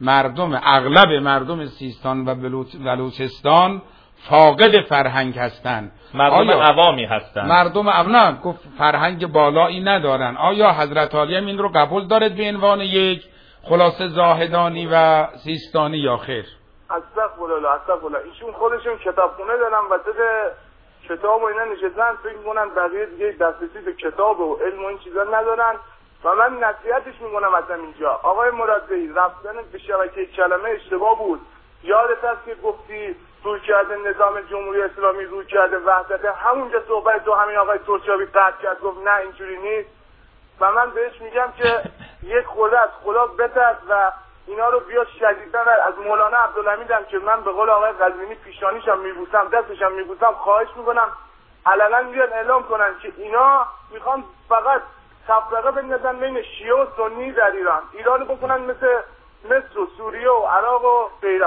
مردم سیستان و بلوچستان فاقد فرهنگ هستند. مردم عوامی هستند. نه گفت فرهنگ بالایی ندارن. آیا حضرت عالی این رو قبول دارد به عنوان یک خلاصه زاهدانی و سیستانی یا خیر؟ استغفرالله. ایشون خودشون کتابخونه دارن و کتاب و اینا نشستن، فکر میکنن بقیه دیگه دسترسی به کتاب و علم و این چیزا ندارن و من نصیحتش میکنم از اینجا. آقای مرادزهی، رفتن به شبکه کلمه اشتباه بود. یادت هست که گفتی روی کرده نظام جمهوری اسلامی، روی کرده وحدت، همونجا صحبت تو همین آقای ترچابی قطع کرد، گفت نه اینجوری نیست و من بهش میگم که یک خورده از خدا بترس و اینا رو بیا شدیداً از مولانا عبدالحمیدم که من به قول آقای قزوینی پیشانیشم میبوسم، دستشم میبوسم، خواهش میکنم علنا بیان اعلام کنن که اینا میخوان فقط تفرقه بندازن بین شیعه و سنی در ایران بکنن مثل مصر و سوریه و عراق و غیره.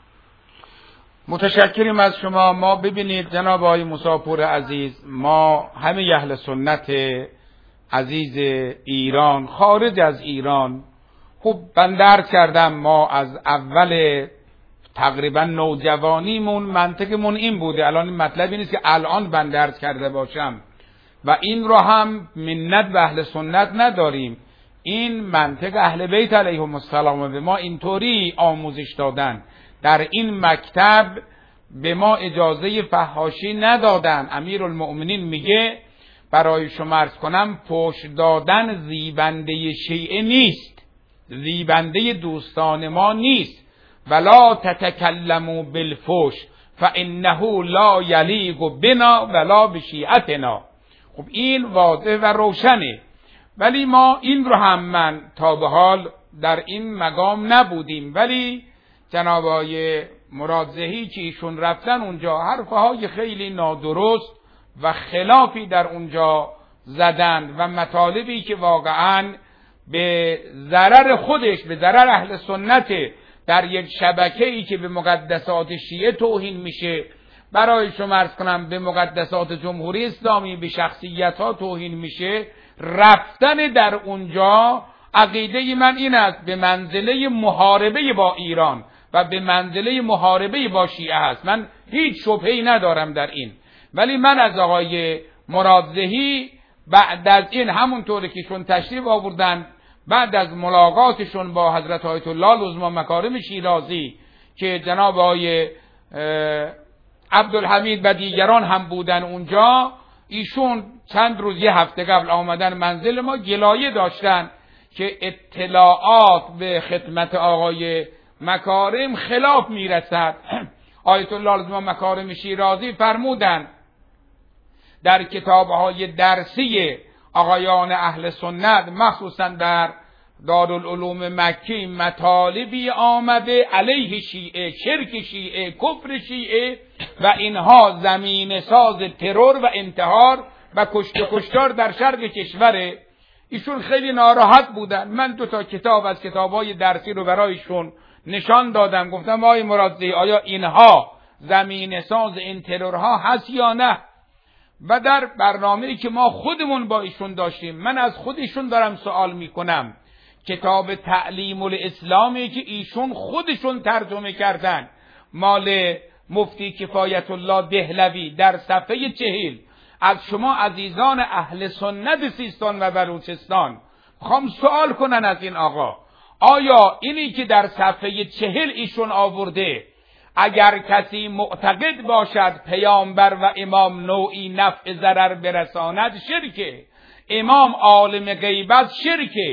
متشکریم از شما. ما ببینید جناب آقای مسافر عزیز، ما همه اهل سنت عزیز ایران، خارج از ایران، خوب بندرد کردم، ما از اول تقریبا نوجوانیمون منطقمون این بوده. الان این مطلبی نیست که الان بندرد کرده باشم و این رو هم منت به اهل سنت نداریم. این منطق اهل بیت علیهم السلام به ما اینطوری آموزش دادن. در این مکتب به ما اجازه فحاشی ندادن. امیرالمؤمنین میگه برای شما عرض کنم پشت دادن زیبنده شیعه نیست، زیبنده دوستان ما نیست. ولا تتکلموا بالفحش فانه لا یلیق بنا ولا بشیعتنا. خب این واضح و روشنه، ولی ما این رو هم من تا به حال در این مقام نبودیم. ولی جناب آقای مرادزهی که ایشون رفتن اونجا حرفهای خیلی نادرست و خلافی در اونجا زدند و مطالبی که واقعا به ضرر خودش، به ضرر اهل سنت، در یک شبکه‌ای که به مقدسات شیعه توهین میشه، برای شما عرض کنم به مقدسات جمهوری اسلامی، به شخصیت‌ها توهین میشه، رفتن در اونجا عقیده من این است به منزله محاربه با ایران و به منزله محاربه با شیعه است. من هیچ شبهه‌ای ندارم در این. ولی من از آقای مرادزهی بعد از این، همونطوری که شون تشریف آوردن، بعد از ملاقاتشون با حضرت آیت الله لزما مکارم شیرازی که جناب آقای عبدالحمید و دیگران هم بودن اونجا، ایشون چند روز، یه هفته قبل آمدن منزل ما، گلایه داشتن که اطلاعات به خدمت آقای مکارم خلاف میرسد. آیت الله لزما مکارم شیرازی فرمودن در کتابهای درسی آقایان اهل سنت، مخصوصا در دارالعلوم مکی، مطالبی آمده علیه شیعه، شرک شیعه، کفر شیعه و اینها زمین ساز ترور و انتحار و کشتار در شرق کشوره. ایشون خیلی ناراحت بودن. من 2 کتاب از کتابهای درسی رو برایشون نشان دادم، گفتم آقای مرادزهی آیا اینها زمین ساز این ترورها هست یا نه؟ و در برنامه‌ای که ما خودمون با ایشون داشتیم، من از خودشون دارم سوال میکنم، کتاب تعلیم الاسلامی که ایشون خودشون ترجمه کردن، مال مفتی کفایت الله دهلوی، در صفحه 40 از شما عزیزان اهل سنت سیستان و بلوچستان میخوام سوال کنن از این آقا، آیا اینی که در صفحه 40 ایشون آورده، اگر کسی معتقد باشد پیامبر و امام نوعی نفع ضرر برساند شرکه، امام عالم غیب است شرکه،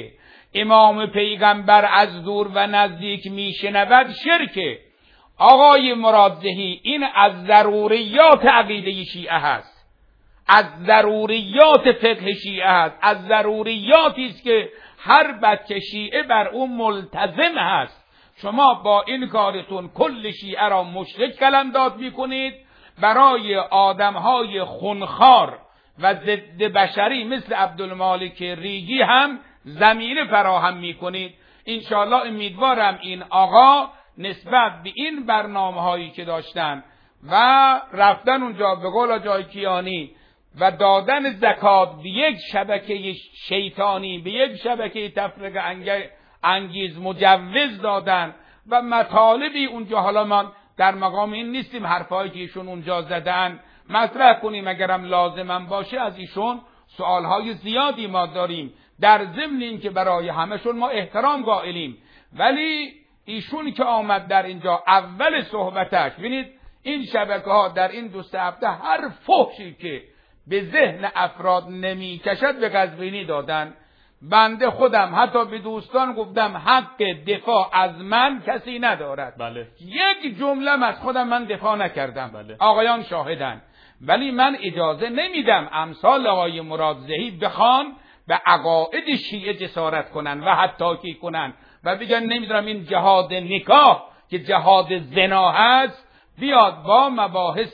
امام پیغمبر از دور و نزدیک میشنود شرکه. آقای مرادزهی، این از ضروریات عقیده شیعه هست، از ضروریات فقه شیعه هست، از ضروریاتی است که هر بچه شیعه بر اون ملتزم هست. شما با این کارتون کل شیعه را مشرک قلمداد میکنید، برای آدمهای خونخوار و ضد بشری مثل عبدالمالک ریگی هم زمینه فراهم میکنید. انشاءالله امیدوارم این آقا نسبت به این برنامه هایی که داشتن و رفتن اونجا به قول آقای کیانی و دادن زکات به یک شبکه شیطانی، به یک شبکه تفرقه انگیز مجوز دادن و مطالبی اونجا، حالا ما در مقام این نیستیم حرفایی که ایشون اونجا زدن مطرح کنیم، اگرم لازمم باشه از ایشون سوالهای زیادی ما داریم، در ضمن این که برای همشون ما احترام قائلیم. ولی ایشون که آمد در اینجا اول صحبتش، ببینید این شبکه ها در این 2 هفته هر فحشی که به ذهن افراد نمی کشد به قزوینی دادن. بنده خودم حتی به دوستان گفتم حق دفاع از من کسی ندارد. بله. یک جمله از خودم من دفاع نکردم. بله. آقایان شاهدن. ولی من اجازه نمیدم امثال آقای مرادزهی بخوان به عقاید شیعه جسارت کنن و حتی کنن و بگن نمیدونم این جهاد نکاح که جهاد زنا هست بیاد با مباحث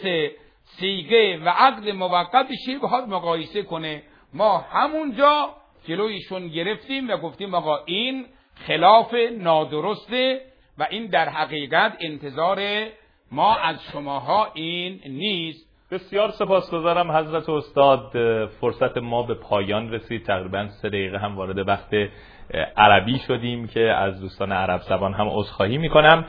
سیغه و عقد موقت شیعه بخواد مقایسه کنه. ما همونجا جلویشون گرفتیم و گفتیم آقا این خلاف نادرسته و این در حقیقت انتظار ما از شماها این نیست. بسیار سپاسگزارم حضرت استاد. فرصت ما به پایان رسید، تقریبا 3 دقیقه هم وارد وقت عربی شدیم که از دوستان عرب زبان هم عذرخواهی میکنم.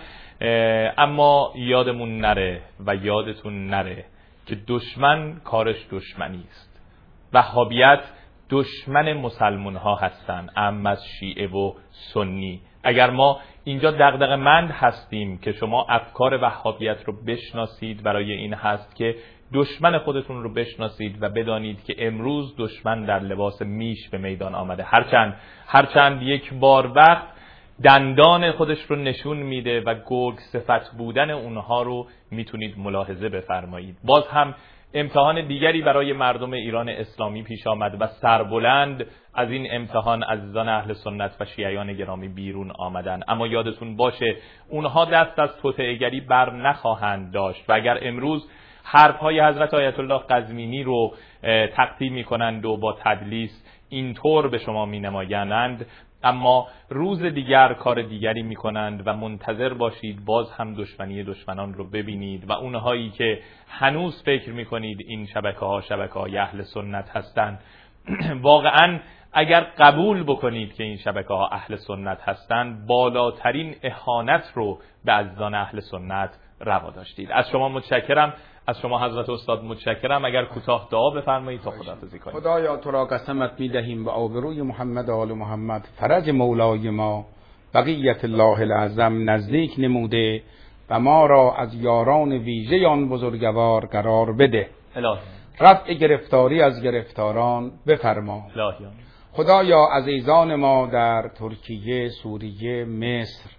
اما یادمون نره و یادتون نره که دشمن کارش دشمنی است. وهابیت دشمن مسلمان ها هستن، اما از شیعه و سنی. اگر ما اینجا دغدغه‌مند هستیم که شما افکار وهابیت رو بشناسید، برای این هست که دشمن خودتون رو بشناسید و بدانید که امروز دشمن در لباس میش به میدان آمده. هرچند یک بار وقت دندان خودش رو نشون میده و گرگ صفت بودن اونها رو میتونید ملاحظه بفرمایید. باز هم امتحان دیگری برای مردم ایران اسلامی پیش آمد و سربلند از این امتحان عزیزان اهل سنت و شیعیان گرامی بیرون آمدن. اما یادتون باشه اونها دست از توطئه‌گری بر نخواهند داشت و اگر امروز حرفهای حضرت آیت الله قزوینی رو تقدیم میکنند و با تدلیس اینطور به شما مینمایند، اما روز دیگر کار دیگری میکنند و منتظر باشید باز هم دشمنی دشمنان رو ببینید. و اونهایی که هنوز فکر میکنید این شبکه‌های اهل سنت هستند، واقعا اگر قبول بکنید که این شبکه‌ها اهل سنت هستند، بالاترین اهانت رو به عزیزان اهل سنت روا داشتید. از شما متشکرم، از شما حضرت استاد متشکرم. اگر کوتاه دعا بفرمایید تا خداحافظی کنید. خدایا تو را قسمت می‌دهیم به آبروی محمد و آل محمد، فرج مولای ما بقیت الله الاعظم نزدیک نموده و ما را از یاران ویژه آن بزرگوار قرار بده. الهی رفع گرفتاری از گرفتاران بفرما. الهی خدایا عزیزان ما در ترکیه، سوریه، مصر،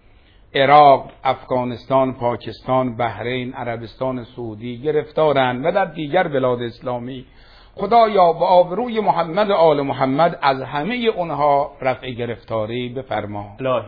عراق، افغانستان، پاکستان، بحرین، عربستان سعودی گرفتارند و در دیگر بلاد اسلامی، خدایا با آبروی محمد و آل محمد از همه اونها رفع گرفتاری بفرما.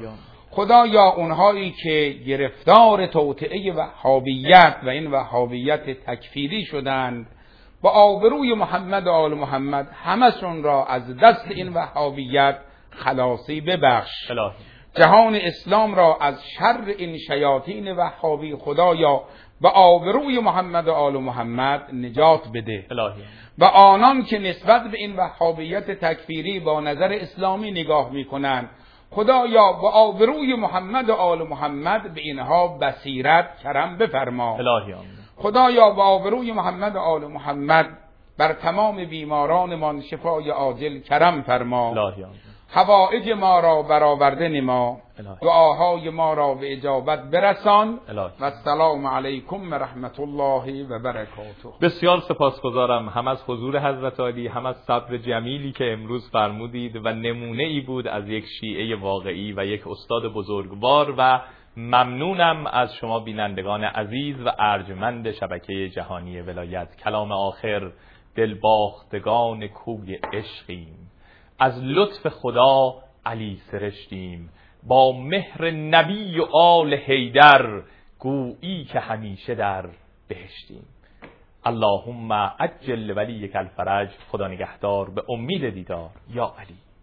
خدایا اونهایی که گرفتار توطئه وهابیت و این وهابیت تکفیری شدند، با آبروی محمد و آل محمد همشون را از دست این وهابیت خلاصی ببخش. جهان اسلام را از شر این شیاطین وهابی خدایا به آبروی محمد و آل محمد نجات بده. و آنان که نسبت به این وهابیت تکفیری با نظر اسلامی نگاه میکنند، خدایا با آبروی محمد و آل محمد به اینها بصیرت کرم بفرما. خدایا با آبروی محمد و آل محمد بر تمام بیمارانمان شفای عاجل کرم فرما. حوائج ما را برآورده نما، دعاهای ما را به اجابت برسان. و السلام علیکم و رحمت الله و برکاته. بسیار سپاسگزارم هم از حضور حضرت عالی، هم از صبر جمیلی که امروز فرمودید و نمونه ای بود از یک شیعه واقعی و یک استاد بزرگوار. و ممنونم از شما بینندگان عزیز و ارجمند شبکه جهانی ولایت. کلام آخر: دلباختگان کوی عشقیم، از لطف خدا علی سرشتیم، با مهر نبی و آل حیدر، گویی که همیشه در بهشتیم. اللهم عجل ولیک الفرج. خدا نگهدار، به امید دیدار. یا علی.